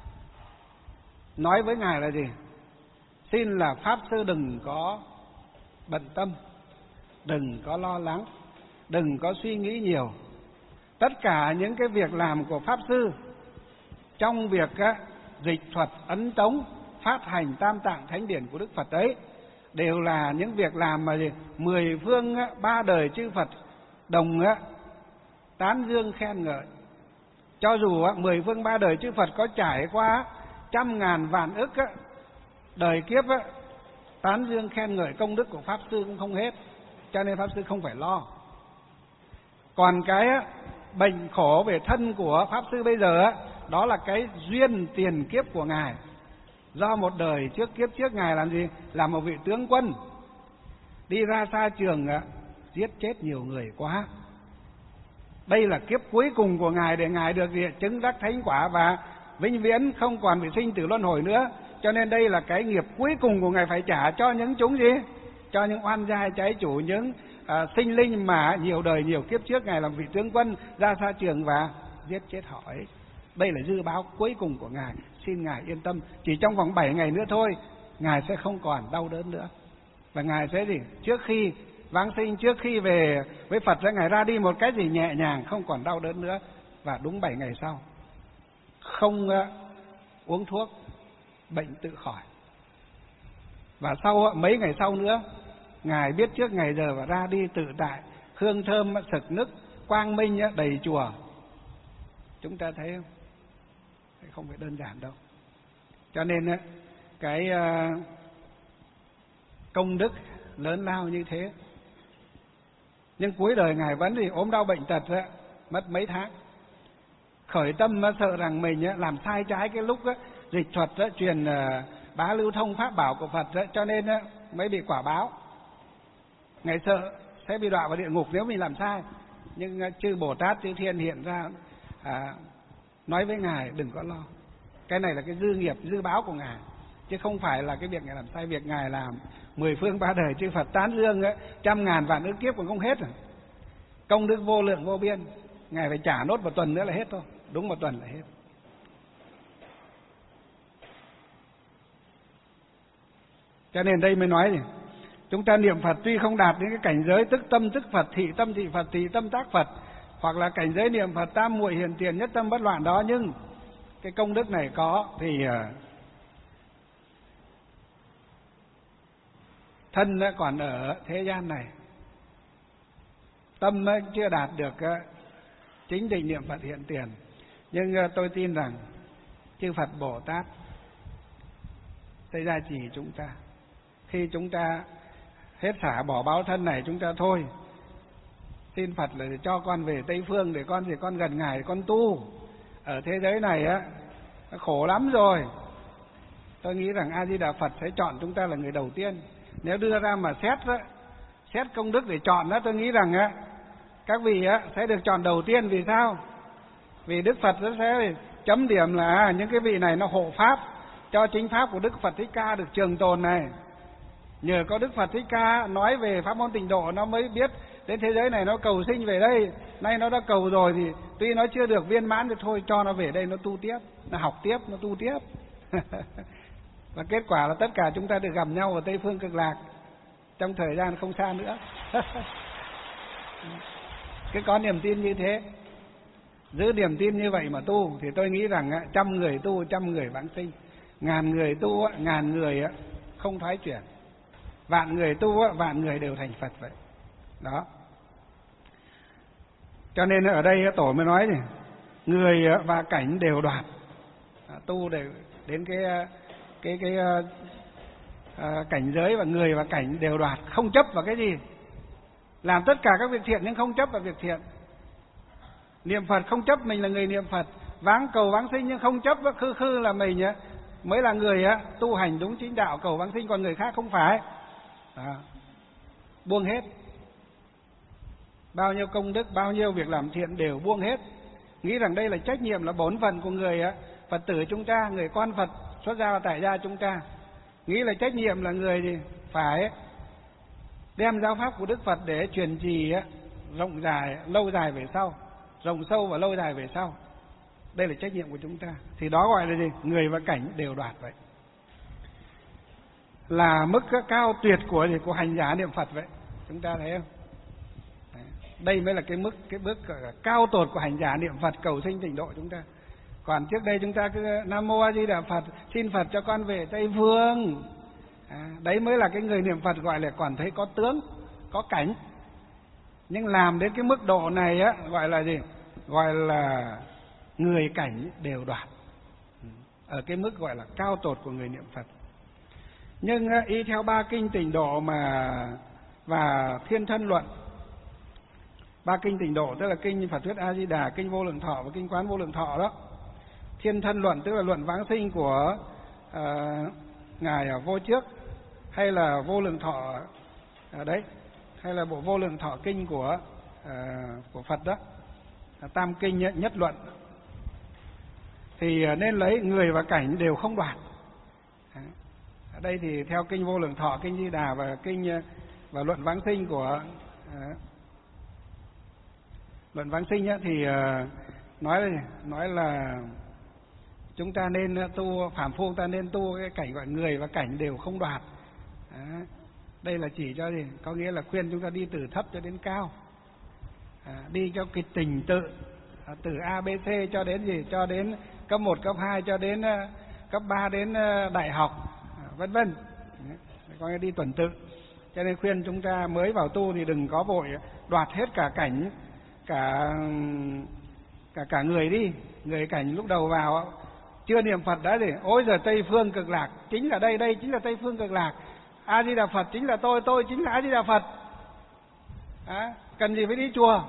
nói với ngài là gì? Xin là Pháp Sư đừng có bận tâm, đừng có lo lắng, đừng có suy nghĩ nhiều. Tất cả những cái việc làm của Pháp Sư trong việc á, dịch thuật, ấn tống, phát hành tam tạng thánh điển của Đức Phật ấy đều là những việc làm mà gì? Mười phương á, ba đời chư Phật đồng á, tán dương khen ngợi. Cho dù á, mười phương ba đời chư Phật có trải qua trăm ngàn vạn ức á, đời kiếp á, tán dương khen ngợi công đức của Pháp Sư cũng không hết. Cho nên Pháp Sư không phải lo. Còn cái á, bệnh khổ về thân của Pháp Sư bây giờ á, đó là cái duyên tiền kiếp của ngài. Do một đời trước kiếp trước ngài làm gì? Là một vị tướng quân, đi ra xa trường á, giết chết nhiều người quá. Đây là kiếp cuối cùng của ngài để ngài được gì? Chứng đắc thánh quả và vĩnh viễn không còn bị sinh tử luân hồi nữa. Cho nên đây là cái nghiệp cuối cùng của ngài phải trả cho những chúng gì? Cho những oan gia trái chủ, những à, sinh linh mà nhiều đời nhiều kiếp trước ngài làm vị tướng quân ra xa trường và giết chết họ ấy. Đây là dư báo cuối cùng của ngài. Xin ngài yên tâm, chỉ trong vòng bảy ngày nữa thôi, ngài sẽ không còn đau đớn nữa. Và ngài sẽ gì? Trước khi vãng sinh, trước khi về với Phật, ngài ra đi một cách gì nhẹ nhàng, không còn đau đớn nữa. Và đúng bảy ngày sau, không uh, uống thuốc, bệnh tự khỏi. Và sau mấy ngày sau nữa, ngài biết trước ngày giờ và ra đi tự tại, hương thơm sực nức, quang minh đầy chùa. Chúng ta thấy không? Không phải đơn giản đâu. Cho nên cái uh, công đức lớn lao như thế, nhưng cuối đời ngài vẫn thì ốm đau bệnh tật đó, mất mấy tháng. Khởi tâm sợ rằng mình làm sai trái cái lúc đó, dịch thuật đó, truyền uh, bá lưu thông pháp bảo của Phật đó, cho nên đó, mới bị quả báo. Ngài sợ sẽ bị đọa vào địa ngục nếu mình làm sai. Nhưng uh, chư Bồ Tát chư Thiên hiện ra uh, nói với ngài đừng có lo. Cái này là cái dư nghiệp, dư báo của ngài, chứ không phải là cái việc ngài làm sai. Việc ngài làm mười phương ba đời chư Phật tán dương ấy, trăm ngàn vạn ức kiếp còn không hết rồi. Công đức vô lượng vô biên, ngài phải trả nốt một tuần nữa là hết thôi. Đúng một tuần là hết. Cho nên đây mới nói gì? Chúng ta niệm Phật tuy không đạt đến cái cảnh giới tức tâm tức Phật, thị tâm thị Phật, thị tâm tác Phật, hoặc là cảnh giới niệm Phật tam muội hiền tiền nhất tâm bất loạn đó, nhưng cái công đức này có thì thân còn ở thế gian này, tâm chưa đạt được chính định niệm Phật hiện tiền. Nhưng tôi tin rằng chư Phật Bồ Tát sẽ gia trì chúng ta. Khi chúng ta hết xả bỏ báo thân này, chúng ta thôi, xin Phật là để cho con về Tây Phương để con thì con gần ngài, con tu. Ở thế giới này á khổ lắm rồi. Tôi nghĩ rằng A Di Đà Phật sẽ chọn chúng ta là người đầu tiên. Nếu đưa ra mà xét á, xét công đức để chọn đó, tôi nghĩ rằng á các vị á sẽ được chọn đầu tiên. Vì sao? Vì Đức Phật sẽ chấm điểm là những cái vị này nó hộ pháp cho chính pháp của Đức Phật Thích Ca được trường tồn này. Nhờ có Đức Phật Thích Ca nói về pháp môn tịnh độ, nó mới biết đến thế giới này nó cầu sinh về đây. Nay nó đã cầu rồi thì tuy nó chưa được viên mãn thì thôi cho nó về đây nó tu tiếp, nó học tiếp, nó tu tiếp. Và kết quả là tất cả chúng ta được gặp nhau ở Tây Phương Cực Lạc trong thời gian không xa nữa. Cứ có niềm tin như thế, giữ niềm tin như vậy mà tu thì tôi nghĩ rằng trăm người tu trăm người vãng sinh, ngàn người tu ngàn người không thoái chuyển, vạn người tu vạn người đều thành Phật vậy. Đó. Cho nên ở đây tổ mới nói này, người và cảnh đều đoạt, tu để đến cái cái cái uh, cảnh giới và người và cảnh đều đoạt, không chấp vào cái gì, làm tất cả các việc thiện nhưng không chấp vào việc thiện. Niệm Phật không chấp mình là người niệm Phật, vãng cầu vãng sinh nhưng không chấp khư khư là mình á mới là người á tu hành đúng chính đạo cầu vãng sinh, còn người khác không phải. À, buông hết, bao nhiêu công đức, bao nhiêu việc làm thiện đều buông hết, nghĩ rằng đây là trách nhiệm, là bổn phận của người á Phật tử chúng ta, người con Phật xuất gia và tại gia chúng ta, nghĩ là trách nhiệm là người thì phải đem giáo pháp của Đức Phật để truyền trì rộng dài, lâu dài về sau, rộng sâu và lâu dài về sau. Đây là trách nhiệm của chúng ta. Thì đó gọi là gì? Người và cảnh đều đoạt vậy. Là mức cao tuyệt của gì? Của hành giả niệm Phật vậy. Chúng ta thấy không? Đấy. Đây mới là cái mức, cái bước cao tột của hành giả niệm Phật cầu sinh tịnh độ chúng ta. Còn trước đây chúng ta cứ Nam Mô A Di Đà Phật, xin Phật cho con về Tây Phương. À, đấy mới là cái người niệm Phật gọi là còn thấy có tướng, có cảnh. Nhưng làm đến cái mức độ này á gọi là gì? Gọi là người cảnh đều đoạt. Ở cái mức gọi là cao tột của người niệm Phật. Nhưng y theo ba kinh tịnh độ mà và Thiên Thân Luận, ba kinh tịnh độ tức là kinh Phật Thuyết A Di Đà, kinh Vô Lượng Thọ và kinh Quán Vô Lượng Thọ đó. Thiên Thân Luận tức là luận vãng sinh của uh, ngài ở Vô Trước, hay là Vô Lượng Thọ ở đấy, hay là bộ Vô Lượng Thọ kinh của uh, của Phật đó, tam kinh nhất luận, thì nên lấy người và cảnh đều không đoạt. Ở đây thì theo kinh Vô Lượng Thọ, kinh Di Đà và kinh và luận vãng sinh của uh, luận vãng sinh á, thì uh, nói nói là chúng ta nên tu, phàm phu ta nên tu cái cảnh gọi người và cảnh đều không đoạt. Đó. Đây là chỉ cho gì? Có nghĩa là khuyên chúng ta đi từ thấp cho đến cao, à, đi cho cái trình tự, à, từ A B C cho đến gì? Cho đến cấp một, cấp hai, cho đến uh, cấp ba, đến uh, đại học, à, vân vân. Có nghĩa đi tuần tự. Cho nên khuyên chúng ta mới vào tu thì đừng có vội đoạt hết cả cảnh, cả cả cả người đi. Người cảnh lúc đầu vào chưa niệm Phật đã gì? Ôi giờ Tây Phương Cực Lạc chính là đây, đây chính là Tây Phương Cực Lạc. A Di Đà Phật chính là tôi, tôi chính là A Di Đà Phật. À, cần gì phải đi chùa?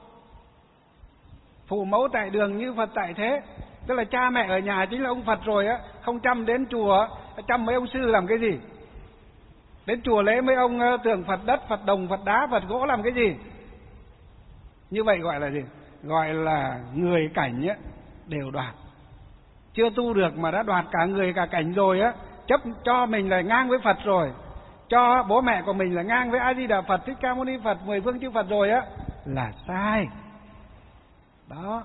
Phụ mẫu tại đường như Phật tại thế, tức là cha mẹ ở nhà chính là ông Phật rồi á, không chăm đến chùa, chăm mấy ông sư làm cái gì? Đến chùa lễ mấy ông tượng Phật đất, Phật đồng, Phật đá, Phật gỗ làm cái gì? Như vậy gọi là gì? Gọi là người cảnh á đều đoạt. Chưa tu được mà đã đoạt cả người cả cảnh rồi á, chấp cho mình là ngang với Phật rồi, cho bố mẹ của mình là ngang với A Di Đà Phật, Thích Ca Mâu Ni Phật, mười phương chư Phật rồi á, là sai. Đó.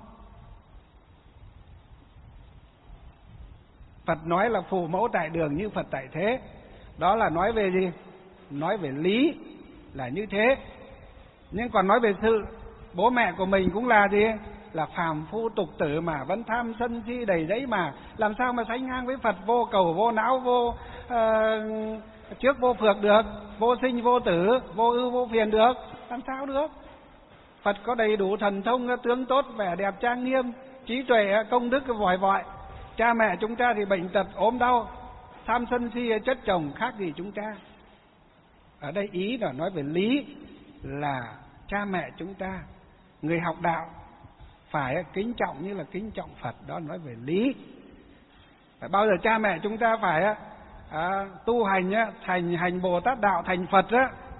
Phật nói là phụ mẫu tại đường như Phật tại thế. Đó là nói về gì? Nói về lý là như thế. Nhưng còn nói về sự, bố mẹ của mình cũng là gì? Là phàm phu tục tử mà vẫn tham sân si đầy dẫy mà, làm sao mà sánh ngang với Phật vô cầu, vô não, vô uh, trước vô phược được, vô sinh, vô tử, vô ưu, vô phiền được, làm sao được? Phật có đầy đủ thần thông, tướng tốt, vẻ đẹp trang nghiêm, trí tuệ, công đức vòi vọi. Cha mẹ chúng ta thì bệnh tật, ốm đau, tham sân si chất chồng khác gì chúng ta. Ở đây ý là nói về lý, là cha mẹ chúng ta, người học đạo phải kính trọng như là kính trọng Phật. Đó nói về lý. Phải bao giờ cha mẹ chúng ta phải à, tu hành á, thành hành Bồ Tát đạo, thành Phật á,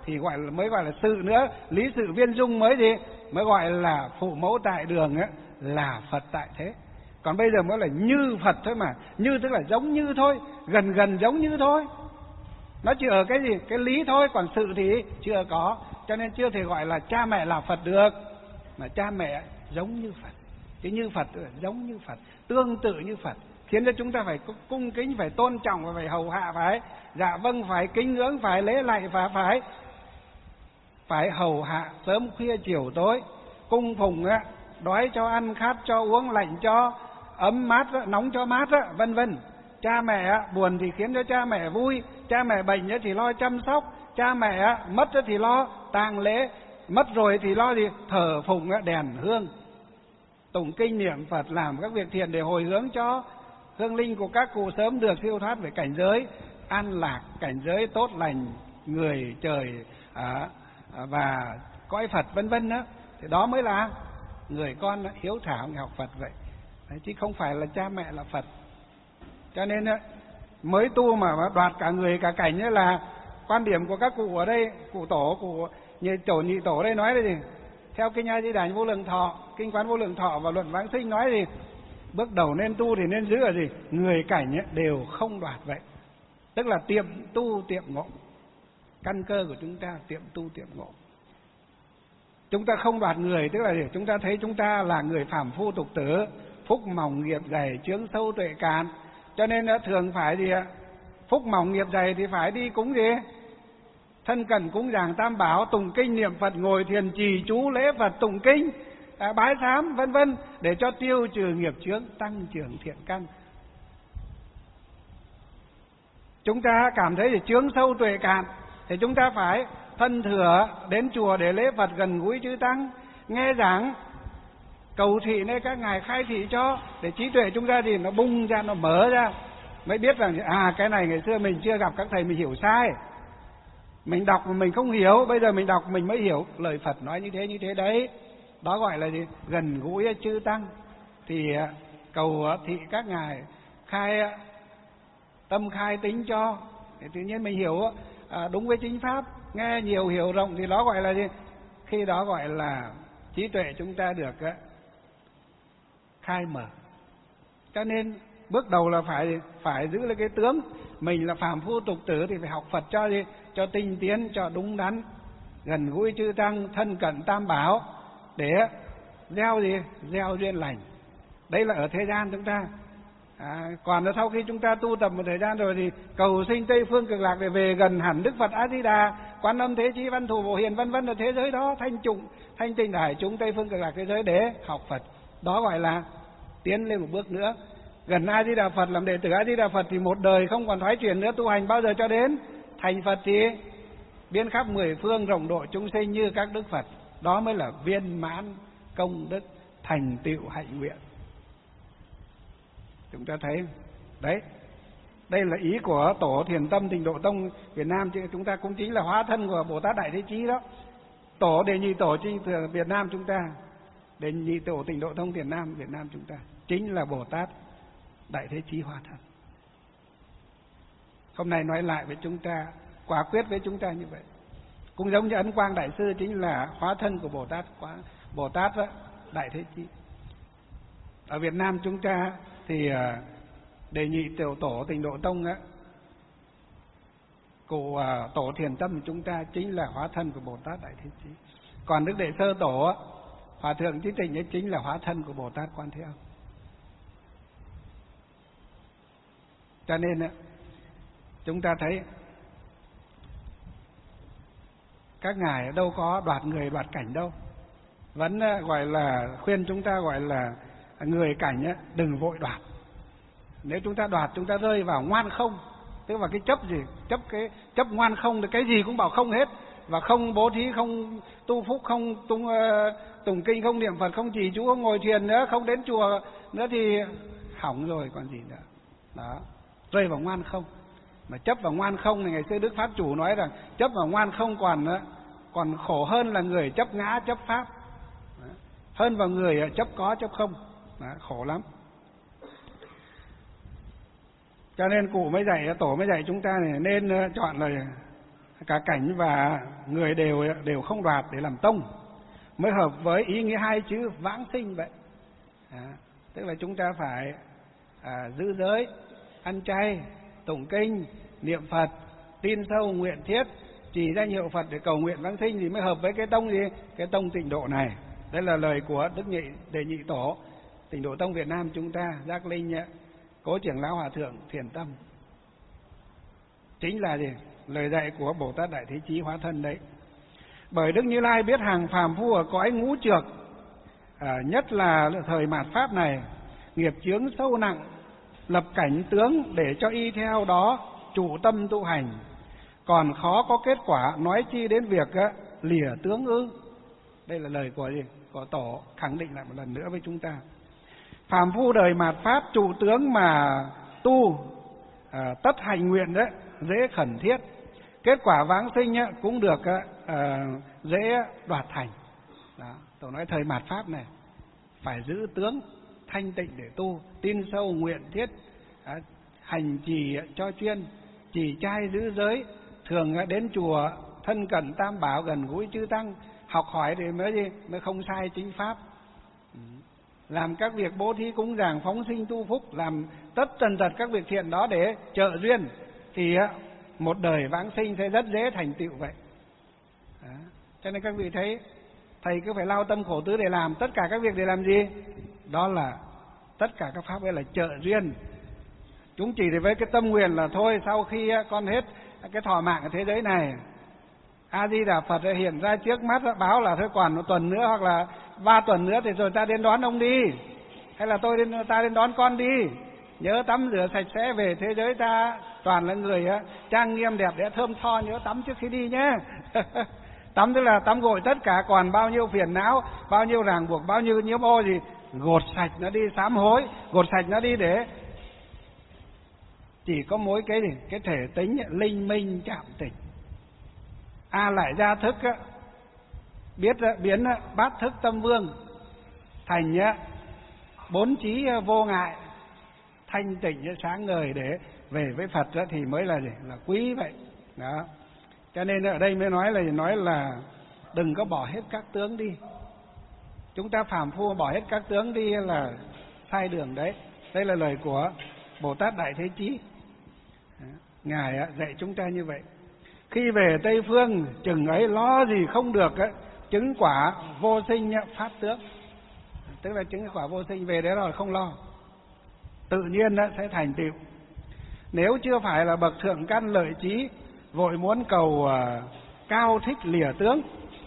thì gọi là mới gọi là sự nữa. Lý sự viên dung mới gì? Mới gọi là phụ mẫu tại đường ấy, là Phật tại thế. Còn bây giờ mới là như Phật thôi mà. Như tức là giống như thôi, gần gần giống như thôi. Nó chỉ ở cái gì? Cái lý thôi, còn sự thì chưa có. Cho nên chưa thể gọi là cha mẹ là Phật được. Mà cha mẹ giống như Phật. Cái như Phật là giống như Phật, tương tự như Phật, khiến cho chúng ta phải cung kính, phải tôn trọng, và phải hầu hạ, phải dạ vâng, phải kính ngưỡng, phải lễ lạy, và phải phải hầu hạ sớm khuya chiều tối, cung phụng á, đói cho ăn, khát cho uống, lạnh cho ấm, mát nóng cho mát á, vân vân. Cha mẹ buồn thì khiến cho cha mẹ vui, cha mẹ bệnh thì lo chăm sóc, cha mẹ mất thì lo tang lễ, mất rồi thì lo gì? Thờ phụng đèn hương, tụng kinh niệm Phật, làm các việc thiện để hồi hướng cho hương linh của các cụ sớm được siêu thoát về cảnh giới an lạc, cảnh giới tốt lành, người trời à, và cõi Phật vân vân đó. Thì đó mới là người con hiếu thảo người học Phật vậy. Đấy, chứ không phải là cha mẹ là Phật. Cho nên mới tu mà đoạt cả người cả cảnh ấy, là quan điểm của các cụ ở đây, cụ tổ, cụ như tổ nhị tổ đây nói là gì? Theo kinh A Di Đà Vô Lượng Thọ, kinh Quán Vô Lượng Thọ và Luận Vãng Sinh nói gì? Bước đầu nên tu thì nên giữ là gì? Người cảnh ấy đều không đoạt vậy. Tức là tiệm tu tiệm ngộ. Căn cơ của chúng ta tiệm tu tiệm ngộ. Chúng ta không đoạt người, tức là gì? Chúng ta thấy chúng ta là người phàm phu tục tử, phúc mỏng nghiệp dày, chướng sâu tuệ cạn. Cho nên thường phải gì ạ? Phúc mỏng nghiệp dày thì phải đi cúng gì? Thân cận cúng dường tam bảo, tụng kinh niệm Phật, ngồi thiền trì chú lễ Phật, tụng kinh, à, bái sám vân vân, để cho tiêu trừ nghiệp chướng, tăng trưởng thiện căn. Chúng ta cảm thấy thì chướng sâu tuệ cạn thì chúng ta phải thân thừa đến chùa để lễ Phật, gần gũi chư tăng, nghe giảng, cầu thị nơi các ngài khai thị cho, để trí tuệ chúng ta thì nó bung ra, nó mở ra, mới biết rằng à cái này ngày xưa mình chưa gặp các thầy, mình hiểu sai, mình đọc mà mình không hiểu, bây giờ mình đọc mình mới hiểu lời Phật nói như thế như thế đấy. Đó gọi là gì? Gần gũi chư tăng, thì cầu thị các ngài khai tâm khai tính cho, thì tự nhiên mình hiểu à, đúng với chính pháp, nghe nhiều hiểu rộng, thì đó gọi là gì? Khi đó gọi là trí tuệ chúng ta được khai mở. Cho nên bước đầu là phải phải giữ lấy cái tướng mình là phàm phu tục tử, thì phải học Phật cho gì? Cho tinh tiến, cho đúng đắn, gần gũi chư tăng, thân cận tam bảo, để gieo gì? Gieo duyên lành. Đây là ở thế gian chúng ta. À, còn sau khi chúng ta tu tập một thời gian rồi thì cầu sinh Tây Phương Cực Lạc để về gần hẳn Đức Phật A Di Đà, Quan Âm Thế Chí, Văn Thù Bổ Hiền vân vân, ở thế giới đó thanh trụng thanh tịnh đại chúng Tây Phương Cực Lạc thế giới để học Phật. Đó gọi là tiến lên một bước nữa. Gần A Di Đà Phật, làm đệ tử A Di Đà Phật thì một đời không còn thoái chuyển nữa, tu hành bao giờ cho đến thành Phật thì biến khắp mười phương, rộng độ chúng sinh như các đức Phật. Đó mới là viên mãn công đức, thành tựu hạnh nguyện. Chúng ta thấy đấy, đây là ý của tổ Thiền Tâm Tịnh Độ Tông Việt Nam, chứ chúng ta cũng chính là hóa thân của Bồ Tát Đại Thế Chí đó. Tổ Đề Nhị Tổ Trinh Thừa Việt Nam chúng ta, Đề Nhị Tổ Tịnh Độ Tông Việt Nam Việt Nam chúng ta chính là Bồ Tát Đại Thế Chí hóa thân. Hôm nay nói lại với chúng ta, quả quyết với chúng ta như vậy. Cũng giống như Ấn Quang Đại Sư chính là hóa thân của Bồ Tát Bồ Tát Đại Thế Chí. Ở Việt Nam chúng ta thì Đề Nhị Tiểu Tổ Tịnh Độ Tông á, cụ Tổ Thiền Tâm chúng ta chính là hóa thân của Bồ Tát Đại Thế Chí. Còn Đức Đệ Sơ Tổ á, Hòa Thượng Chí Tịnh ấy chính là hóa thân của Bồ Tát Quan Thế Âm. Cho nên á, chúng ta thấy các ngài đâu có đoạt người đoạt cảnh đâu, vẫn gọi là khuyên chúng ta gọi là người cảnh á, đừng vội đoạt. Nếu chúng ta đoạt chúng ta rơi vào ngoan không, tức là cái chấp gì, chấp cái chấp ngoan không thì cái gì cũng bảo không hết, và không bố thí, không tu phúc, không tung uh, tụng kinh, không niệm Phật, không trì chú, không ngồi thiền nữa, không đến chùa nữa thì hỏng rồi còn gì nữa. Đó, rơi vào ngoan không. Mà chấp vào ngoan không này, ngày xưa Đức Pháp Chủ nói rằng chấp vào ngoan không còn còn khổ hơn là người chấp ngã chấp pháp. Đó, hơn vào người chấp có chấp không. Đó, khổ lắm. Cho nên cụ mới dạy, tổ mới dạy chúng ta này nên chọn là cả cảnh và người đều đều không đoạt để làm tông, mới hợp với ý nghĩa hai chữ vãng sinh vậy. À, tức là chúng ta phải à, giữ giới, ăn chay, tụng kinh, niệm Phật, tin sâu nguyện thiết, chỉ danh hiệu Phật để cầu nguyện vãng sinh thì mới hợp với cái tông gì? Cái tông Tịnh Độ này. Đây là lời của Đức Nhị Đệ Nhị Tổ Tịnh Độ Tông Việt Nam chúng ta, Giác Linh Cố Trưởng Lão Hòa Thượng Thiền Tâm. Chính là gì? Lời dạy của Bồ Tát Đại Thế Chí hóa thân đấy. Bởi Đức Như Lai biết hàng phàm phu ở cõi ngũ trược, à, nhất là thời mạt pháp này, nghiệp chướng sâu nặng, lập cảnh tướng để cho y theo đó trụ tâm tu hành, còn khó có kết quả, nói chi đến việc á, lìa tướng ư. Đây là lời của gì? Của Tổ khẳng định lại một lần nữa với chúng ta. Phàm phu đời mạt pháp trụ tướng mà tu à, tất hành nguyện đấy, dễ khẩn thiết. Kết quả vãng sinh á, cũng được à, dễ đoạt thành. Đó, Tổ nói thời mạt pháp này phải giữ tướng thanh tịnh để tu, tin sâu nguyện thiết, à, hành trì cho chuyên, trì trai giữ giới, thường đến chùa thân cận tam bảo, gần gũi chư tăng, học hỏi thì mới gì mới không sai chính pháp. Làm các việc bố thí cúng dường, phóng sinh tu phúc, làm tất tần tật các việc thiện đó để trợ duyên, thì một đời vãng sinh sẽ rất dễ thành tựu vậy. Đó. Cho nên các vị thấy thầy cứ phải lao tâm khổ tứ để làm tất cả các việc để làm gì? Đó là tất cả các pháp ấy là trợ duyên. Chúng chỉ với cái tâm nguyện là thôi, sau khi con hết cái thọ mạng ở thế giới này, A Di Đà Phật hiện ra trước mắt báo là thôi còn một tuần nữa hoặc là ba tuần nữa thì rồi ta đến đón ông đi, hay là tôi đến ta đến đón con đi, nhớ tắm rửa sạch sẽ, về thế giới ta toàn là người trang nghiêm đẹp đẽ thơm tho, nhớ tắm trước khi đi nhé. Tắm tức là tắm gội tất cả, còn bao nhiêu phiền não, bao nhiêu ràng buộc, bao nhiêu nhiễm ô gì gột sạch nó đi, sám hối gột sạch nó đi, để chỉ có mỗi cái gì? Cái thể tính linh minh chạm tịch. A lại ra thức á, biết biến bát thức tâm vương thành bốn trí vô ngại, thanh tịnh sáng ngời để về với Phật đó, thì mới là gì? Là quý vậy. Đó. Cho nên ở đây mới nói là nói là đừng có bỏ hết các tướng đi. Chúng ta phàm phu bỏ hết các tướng đi là sai đường đấy. Đây là lời của Bồ Tát Đại Thế Chí. Ngài dạy chúng ta như vậy. Khi về Tây Phương chừng ấy lo gì không được ấy, chứng quả vô sinh pháp tướng. Tức là chứng quả vô sinh, về đấy rồi không lo, tự nhiên sẽ thành tựu. Nếu chưa phải là bậc thượng căn lợi trí, vội muốn cầu uh, cao thích lìa tướng,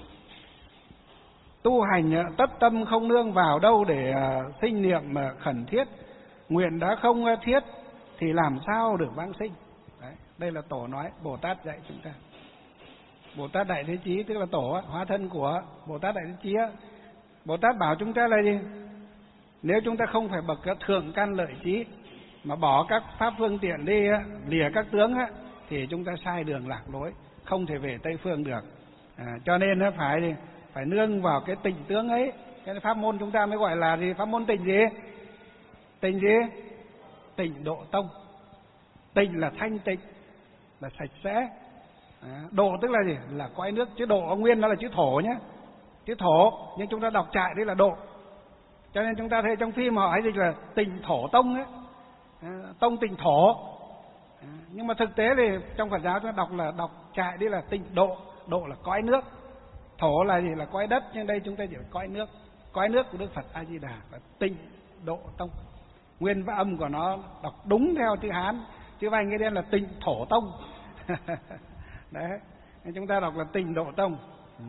tu hành uh, tất tâm không nương vào đâu để uh, sinh niệm uh, khẩn thiết, nguyện đã không uh, thiết thì làm sao được vãng sinh. Đấy, đây là Tổ nói, Bồ Tát dạy chúng ta. Bồ Tát Đại Thế Chí tức là Tổ hóa thân của Bồ Tát Đại Thế Chí. Bồ Tát bảo chúng ta là gì? Nếu chúng ta không phải bậc thượng căn lợi trí mà bỏ các pháp phương tiện đi, lìa các tướng á, thì chúng ta sai đường lạc lối, không thể về Tây Phương được. À, cho nên nó phải phải nương vào cái tịnh tướng ấy. Cái pháp môn chúng ta mới gọi là gì? Pháp môn tịnh gì? Tịnh gì? Tịnh độ tông. Tịnh là thanh tịnh, là sạch sẽ. À, độ tức là gì? Là cõi nước. Chữ độ ở nguyên nó là chữ thổ nhé, chữ thổ, nhưng chúng ta đọc trại đấy là độ. Cho nên chúng ta thấy trong phim họ ấy dịch là tịnh thổ tông ấy, à, tông tịnh thổ. À, nhưng mà thực tế thì trong Phật giáo chúng ta đọc là đọc trại đấy là tịnh độ. Độ là cõi nước, thổ là gì? Là cõi đất, nhưng đây chúng ta chỉ là cõi nước. Cõi nước của Đức Phật A Di Đà là tịnh độ tông. Nguyên và âm của nó đọc đúng theo chữ Hán, chữ vành cái đen là tịnh thổ tông. Đấy, chúng ta đọc là tịnh độ tông. Ừ.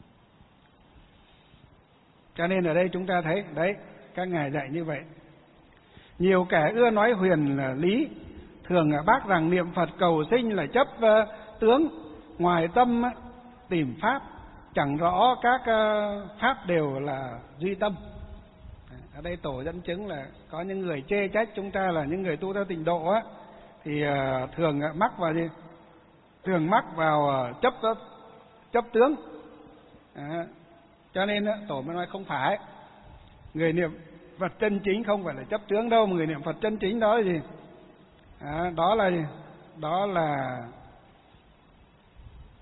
Cho nên ở đây chúng ta thấy đấy, các ngài dạy như vậy. Nhiều kẻ ưa nói huyền là lý, thường bác rằng niệm Phật cầu sinh là chấp uh, tướng, ngoài tâm uh, tìm pháp, chẳng rõ các uh, pháp đều là duy tâm. Ở đây Tổ dẫn chứng là có những người chê trách chúng ta là những người tu theo tịnh độ á, thì uh, thường uh, mắc vào gì? Thường mắc vào uh, chấp uh, chấp tướng. À, cho nên uh, Tổ mới nói không phải. Người niệm Phật chân chính không phải là chấp tướng đâu, mà người niệm Phật chân chính đó là gì? À, đó là gì? Đó là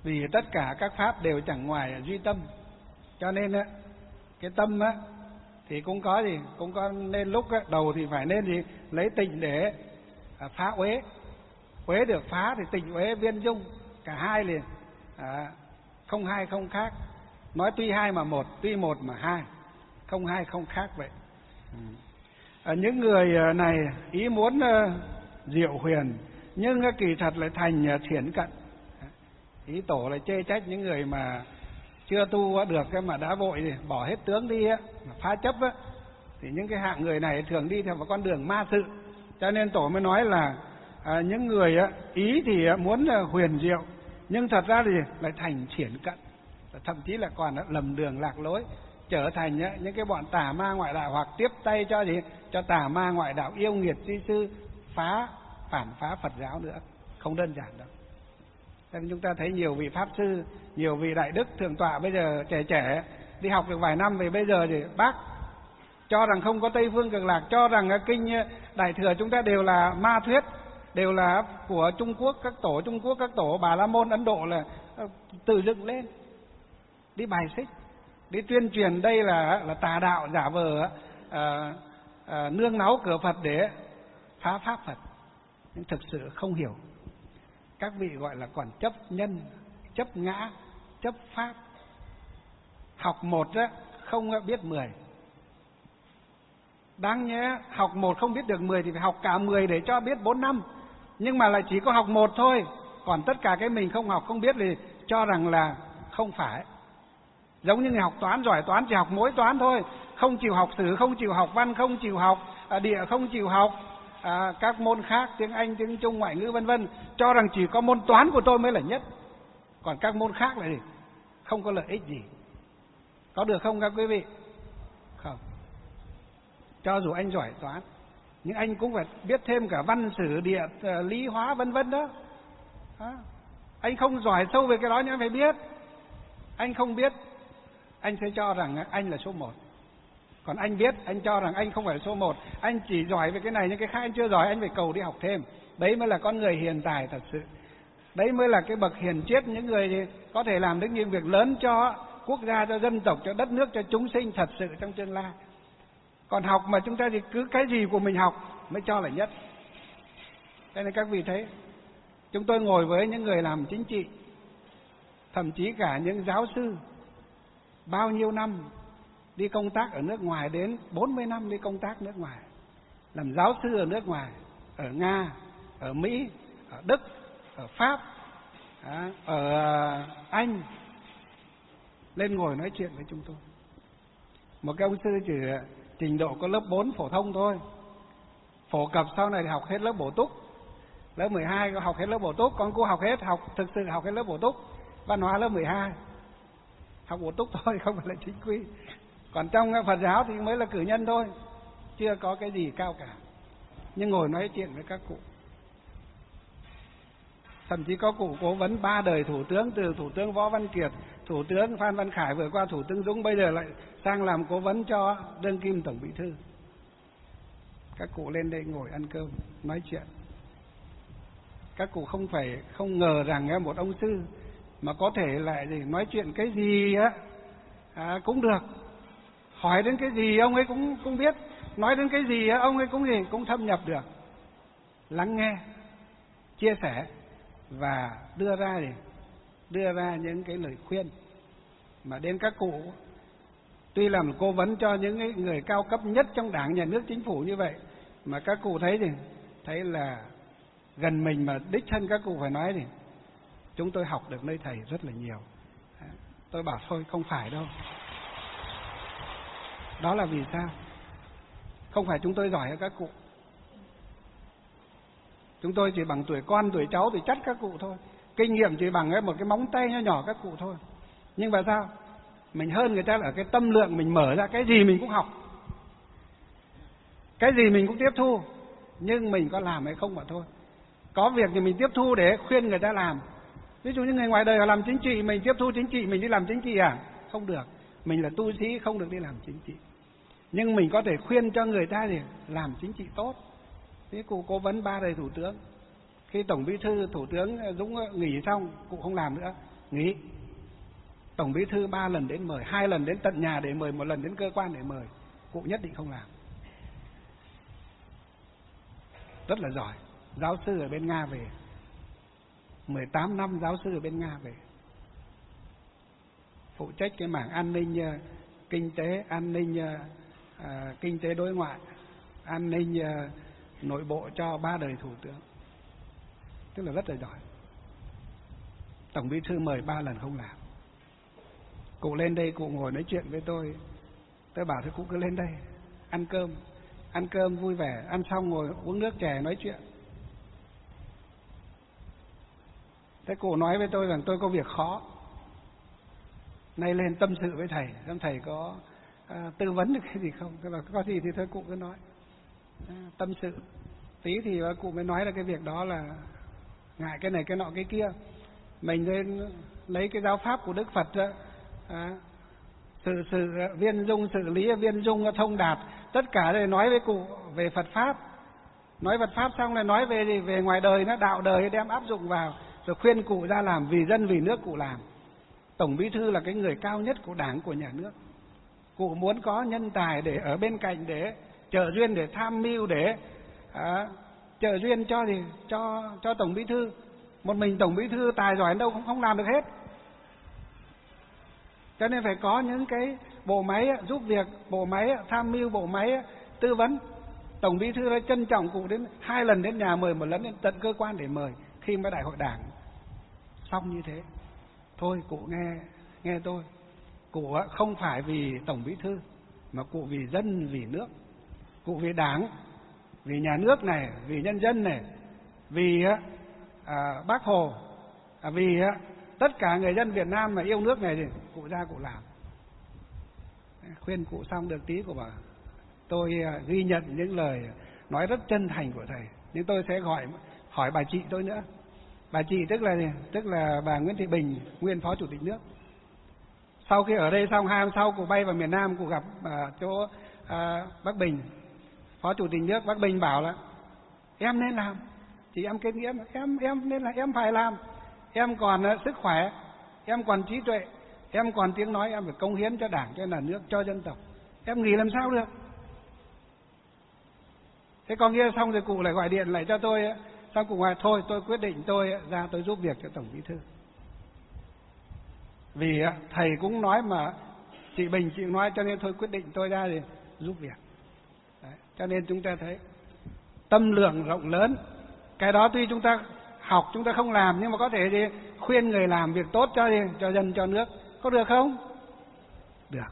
Vì tất cả các pháp đều chẳng ngoài duy tâm. Cho nên á, cái tâm á thì cũng có gì, cũng có nên lúc á, đầu thì phải nên gì, lấy tịnh để phá uế. Uế được phá thì tịnh uế viên dung, cả hai liền, à, không hai không khác. Nói tuy hai mà một, tuy một mà hai, không hai không khác vậy. À, những người này ý muốn uh, diệu huyền, nhưng uh, kỳ thật lại thành uh, thiển cận. Ý tổ lại chê trách những người mà chưa tu được cái mà đã vội thì bỏ hết tướng đi á, phá chấp á, thì những cái hạng người này thường đi theo một con đường ma sự. Cho nên tổ mới nói là à, những người á, ý thì muốn huyền diệu, nhưng thật ra thì lại thành thiển cận, thậm chí là còn lầm đường lạc lối, trở thành á, những cái bọn tà ma ngoại đạo, hoặc tiếp tay cho gì, cho tà ma ngoại đạo yêu nghiệt di sư, phá phản phá Phật giáo nữa, không đơn giản đâu. Nên chúng ta thấy nhiều vị pháp sư, nhiều vị đại đức thượng tọa bây giờ trẻ trẻ đi học được vài năm về bây giờ thì bác cho rằng không có Tây Phương Cực Lạc, cho rằng kinh Đại Thừa chúng ta đều là ma thuyết, đều là của Trung Quốc, các tổ Trung Quốc, các tổ Bà La Môn Ấn Độ là tự dựng lên, đi bài xích, đi tuyên truyền đây là là tà đạo, giả vờ à, à, nương náu cửa Phật để phá pháp Phật, nhưng thực sự không hiểu. Các vị gọi là còn chấp nhân, chấp ngã, chấp pháp. Học một á, không biết mười. Đáng nhẽ học một không biết được mười thì phải học cả mười để cho biết bốn năm. Nhưng mà lại chỉ có học một thôi, còn tất cả cái mình không học không biết thì cho rằng là không phải. Giống như người học toán giỏi toán chỉ học mỗi toán thôi, không chịu học sử, không chịu học văn, không chịu học à, địa, không chịu học à, các môn khác, tiếng Anh, tiếng Trung, ngoại ngữ vân vân, cho rằng chỉ có môn toán của tôi mới là nhất, còn các môn khác là gì? Không có lợi ích gì. Có được không các quý vị? Không. Cho dù anh giỏi toán, nhưng anh cũng phải biết thêm cả văn sử, địa, lý hóa vân vân đó. đó. Anh không giỏi sâu về cái đó nhưng anh phải biết. Anh không biết, anh sẽ cho rằng anh là số một. Còn anh biết, anh cho rằng anh không phải là số một. Anh chỉ giỏi về cái này nhưng cái khác anh chưa giỏi, anh phải cầu đi học thêm. Đấy mới là con người hiền tài thật sự. Đấy mới là cái bậc hiền triết, những người có thể làm được những việc lớn cho quốc gia, cho dân tộc, cho đất nước, cho chúng sinh thật sự trong tương lai. Còn học mà chúng ta thì cứ cái gì của mình học mới cho là nhất. Thế nên các vị thấy, chúng tôi ngồi với những người làm chính trị, thậm chí cả những giáo sư, bao nhiêu năm đi công tác ở nước ngoài, đến bốn mươi năm đi công tác nước ngoài, làm giáo sư ở nước ngoài, ở Nga, ở Mỹ, ở Đức, ở Pháp, ở Anh, lên ngồi nói chuyện với chúng tôi. Một cái ông sư chỉ trình độ có lớp bốn phổ thông thôi, phổ cập sau này thì học hết lớp bổ túc, lớp mười hai học hết lớp bổ túc, con cô học hết, học thực sự học hết lớp bổ túc, văn hóa lớp mười hai, học bổ túc thôi, không phải là chính quy. Còn trong Phật giáo thì mới là cử nhân thôi, chưa có cái gì cao cả, nhưng ngồi nói chuyện với các cụ. Thậm chí có cụ cố vấn ba đời thủ tướng, từ thủ tướng Võ Văn Kiệt, thủ tướng Phan Văn Khải, vừa qua thủ tướng Dũng, bây giờ lại sang làm cố vấn cho đương kim tổng bí thư. Các cụ lên đây ngồi ăn cơm nói chuyện. Các cụ không phải không ngờ rằng một ông sư mà có thể lại nói chuyện cái gì á à, cũng được, hỏi đến cái gì ông ấy cũng cũng biết, nói đến cái gì á ông ấy cũng gì cũng thâm nhập được, lắng nghe, chia sẻ và đưa ra để đưa ra những cái lời khuyên. Mà đến các cụ tuy làm cố vấn cho những người cao cấp nhất trong đảng, nhà nước, chính phủ như vậy, mà các cụ thấy thì thấy là gần mình, mà đích thân các cụ phải nói thì chúng tôi học được nơi thầy rất là nhiều. Tôi bảo thôi không phải đâu. Đó là vì sao? Không phải chúng tôi giỏi hơn các cụ. Chúng tôi chỉ bằng tuổi con, tuổi cháu thì chắc các cụ thôi. Kinh nghiệm chỉ bằng một cái móng tay nhỏ nhỏ các cụ thôi. Nhưng mà sao? Mình hơn người ta là cái tâm lượng mình mở ra, cái gì mình cũng học, cái gì mình cũng tiếp thu, nhưng mình có làm hay không mà thôi. Có việc thì mình tiếp thu để khuyên người ta làm. Ví dụ như người ngoài đời họ làm chính trị, mình tiếp thu chính trị, mình đi làm chính trị à? Không được. Mình là tu sĩ không được đi làm chính trị. Nhưng mình có thể khuyên cho người ta để làm chính trị tốt. Thế cụ cố vấn ba đời thủ tướng, khi tổng bí thư thủ tướng Dũng nghỉ xong, cụ không làm nữa, Nghĩ tổng bí thư ba lần đến mời, hai lần đến tận nhà để mời, một lần đến cơ quan để mời, cụ nhất định không làm. Rất là giỏi, giáo sư ở bên Nga về, mười tám năm giáo sư ở bên Nga về, phụ trách cái mảng an ninh kinh tế, an ninh à, kinh tế đối ngoại, an ninh à, nội bộ cho ba đời thủ tướng, tức là rất là giỏi. Tổng bí thư mời ba lần không làm. Cụ lên đây cụ ngồi nói chuyện với tôi, tôi bảo thôi cụ cứ lên đây ăn cơm, ăn cơm vui vẻ, ăn xong ngồi uống nước chè nói chuyện. Thế cụ nói với tôi rằng tôi có việc khó, nay lên tâm sự với thầy, xem thầy có à, tư vấn được cái gì không. Tôi bảo có gì thì thôi cụ cứ nói, à, tâm sự tí thì cụ mới nói là cái việc đó là ngại cái này cái nọ cái kia. Mình nên lấy cái giáo pháp của Đức Phật, à, sự sự viên dung, xử lý viên dung thông đạt, tất cả để nói với cụ về Phật pháp. Nói Phật pháp xong là nói về về ngoài đời, nó đạo đời đem áp dụng vào, rồi khuyên cụ ra làm vì dân vì nước cụ làm. Tổng bí thư là cái người cao nhất của Đảng, của nhà nước. Cụ muốn có nhân tài để ở bên cạnh, để trợ duyên, để tham mưu, để à, trợ duyên cho thì cho cho tổng bí thư. Một mình tổng bí thư tài giỏi đâu cũng không làm được hết, cho nên phải có những cái bộ máy giúp việc, bộ máy tham mưu, bộ máy tư vấn. Tổng bí thư đã trân trọng cụ đến hai lần đến nhà mời, một lần đến tận cơ quan để mời khi mà đại hội đảng xong như thế. Thôi cụ nghe nghe tôi, cụ không phải vì tổng bí thư mà cụ vì dân vì nước, cụ vì Đảng, vì nhà nước này, vì nhân dân này, vì à, Bác Hồ, à, vì á, tất cả người dân Việt Nam mà yêu nước này thì cụ ra cụ làm. Khuyên cụ xong được tí, của bà tôi à, ghi nhận những lời nói rất chân thành của thầy, nhưng tôi sẽ gọi hỏi bà chị tôi nữa. Bà chị tức là tức là bà Nguyễn Thị Bình, nguyên phó chủ tịch nước. Sau khi ở đây xong, hai hôm sau cụ bay vào miền Nam, cụ gặp à, chỗ à, bác Bình, phó chủ tịch nước. Bác Bình bảo là em nên làm. Chị em kết nghĩa, em em nên là em phải làm. Em còn uh, sức khỏe, em còn trí tuệ, em còn tiếng nói, em phải cống hiến cho Đảng, cho nhà nước, cho dân tộc. Em nghỉ làm sao được? Thế còn kia xong rồi cụ lại gọi điện lại cho tôi, xong cụ nói thôi tôi quyết định tôi ra tôi giúp việc cho tổng bí thư. Vì uh, thầy cũng nói mà chị Bình chị nói, cho nên thôi quyết định tôi ra thì giúp việc. Đấy, cho nên chúng ta thấy tâm lượng rộng lớn. Cái đó tuy chúng ta học chúng ta không làm, nhưng mà có thể thì khuyên người làm việc tốt cho cho dân cho nước, có được không? Được.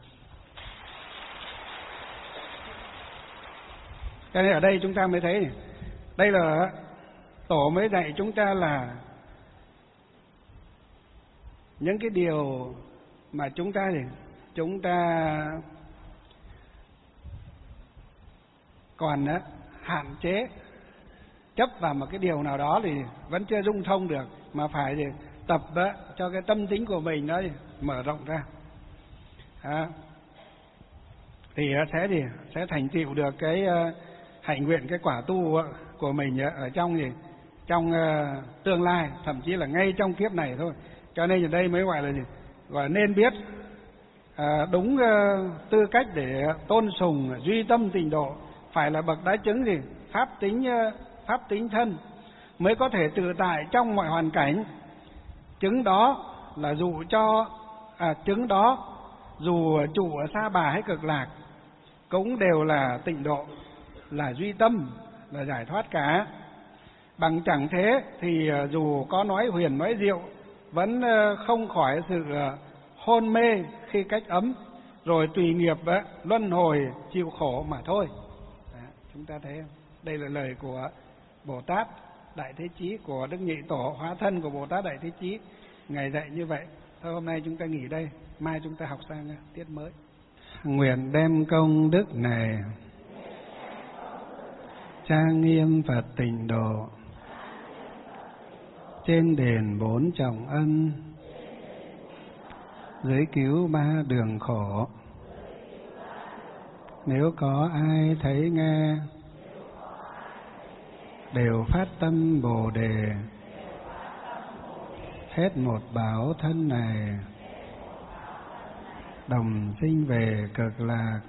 Cho nên ở đây chúng ta mới thấy, đây là Tổ mới dạy chúng ta là những cái điều mà chúng ta thì chúng ta còn hạn chế, chấp vào một cái điều nào đó thì vẫn chưa dung thông được, mà phải thì tập đó, cho cái tâm tính của mình nó mở rộng ra, à, thì sẽ thì sẽ thành tựu được cái uh, hạnh nguyện, cái quả tu của mình ở trong gì trong uh, tương lai, thậm chí là ngay trong kiếp này thôi. Cho nên ở đây mới gọi là gì, gọi là nên biết uh, đúng uh, tư cách để tôn sùng duy tâm tịnh độ, phải là bậc đái chứng gì pháp tính uh, pháp tính thân, mới có thể tự tại trong mọi hoàn cảnh. Chứng đó là dù cho à, chứng đó dù trụ ở Sa Bà hay Cực Lạc cũng đều là tịnh độ, là duy tâm, là giải thoát cả. Bằng chẳng thế thì dù có nói huyền nói diệu vẫn không khỏi sự hôn mê khi cách ấm, rồi tùy nghiệp luân hồi chịu khổ mà thôi. Đó, chúng ta thấy đây là lời của Bồ Tát Đại Thế Chí, của Đức Nhị Tổ, hóa thân của Bồ Tát Đại Thế Chí, Ngài dạy như vậy. Thôi hôm nay chúng ta nghỉ đây, mai chúng ta học sang tiết mới. Nguyện đem công đức này trang nghiêm Phật tịnh độ, trên đền bốn trọng ân, dưới cứu ba đường khổ. Nếu có ai thấy nghe đều phát tâm Bồ đề, hết một bảo thân này, đồng sinh về cực lạc.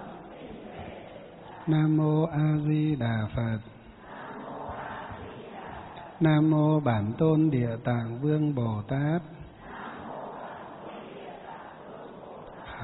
Nam mô A Di Đà Phật. Nam mô Bản Tôn Địa Tạng Vương Bồ Tát.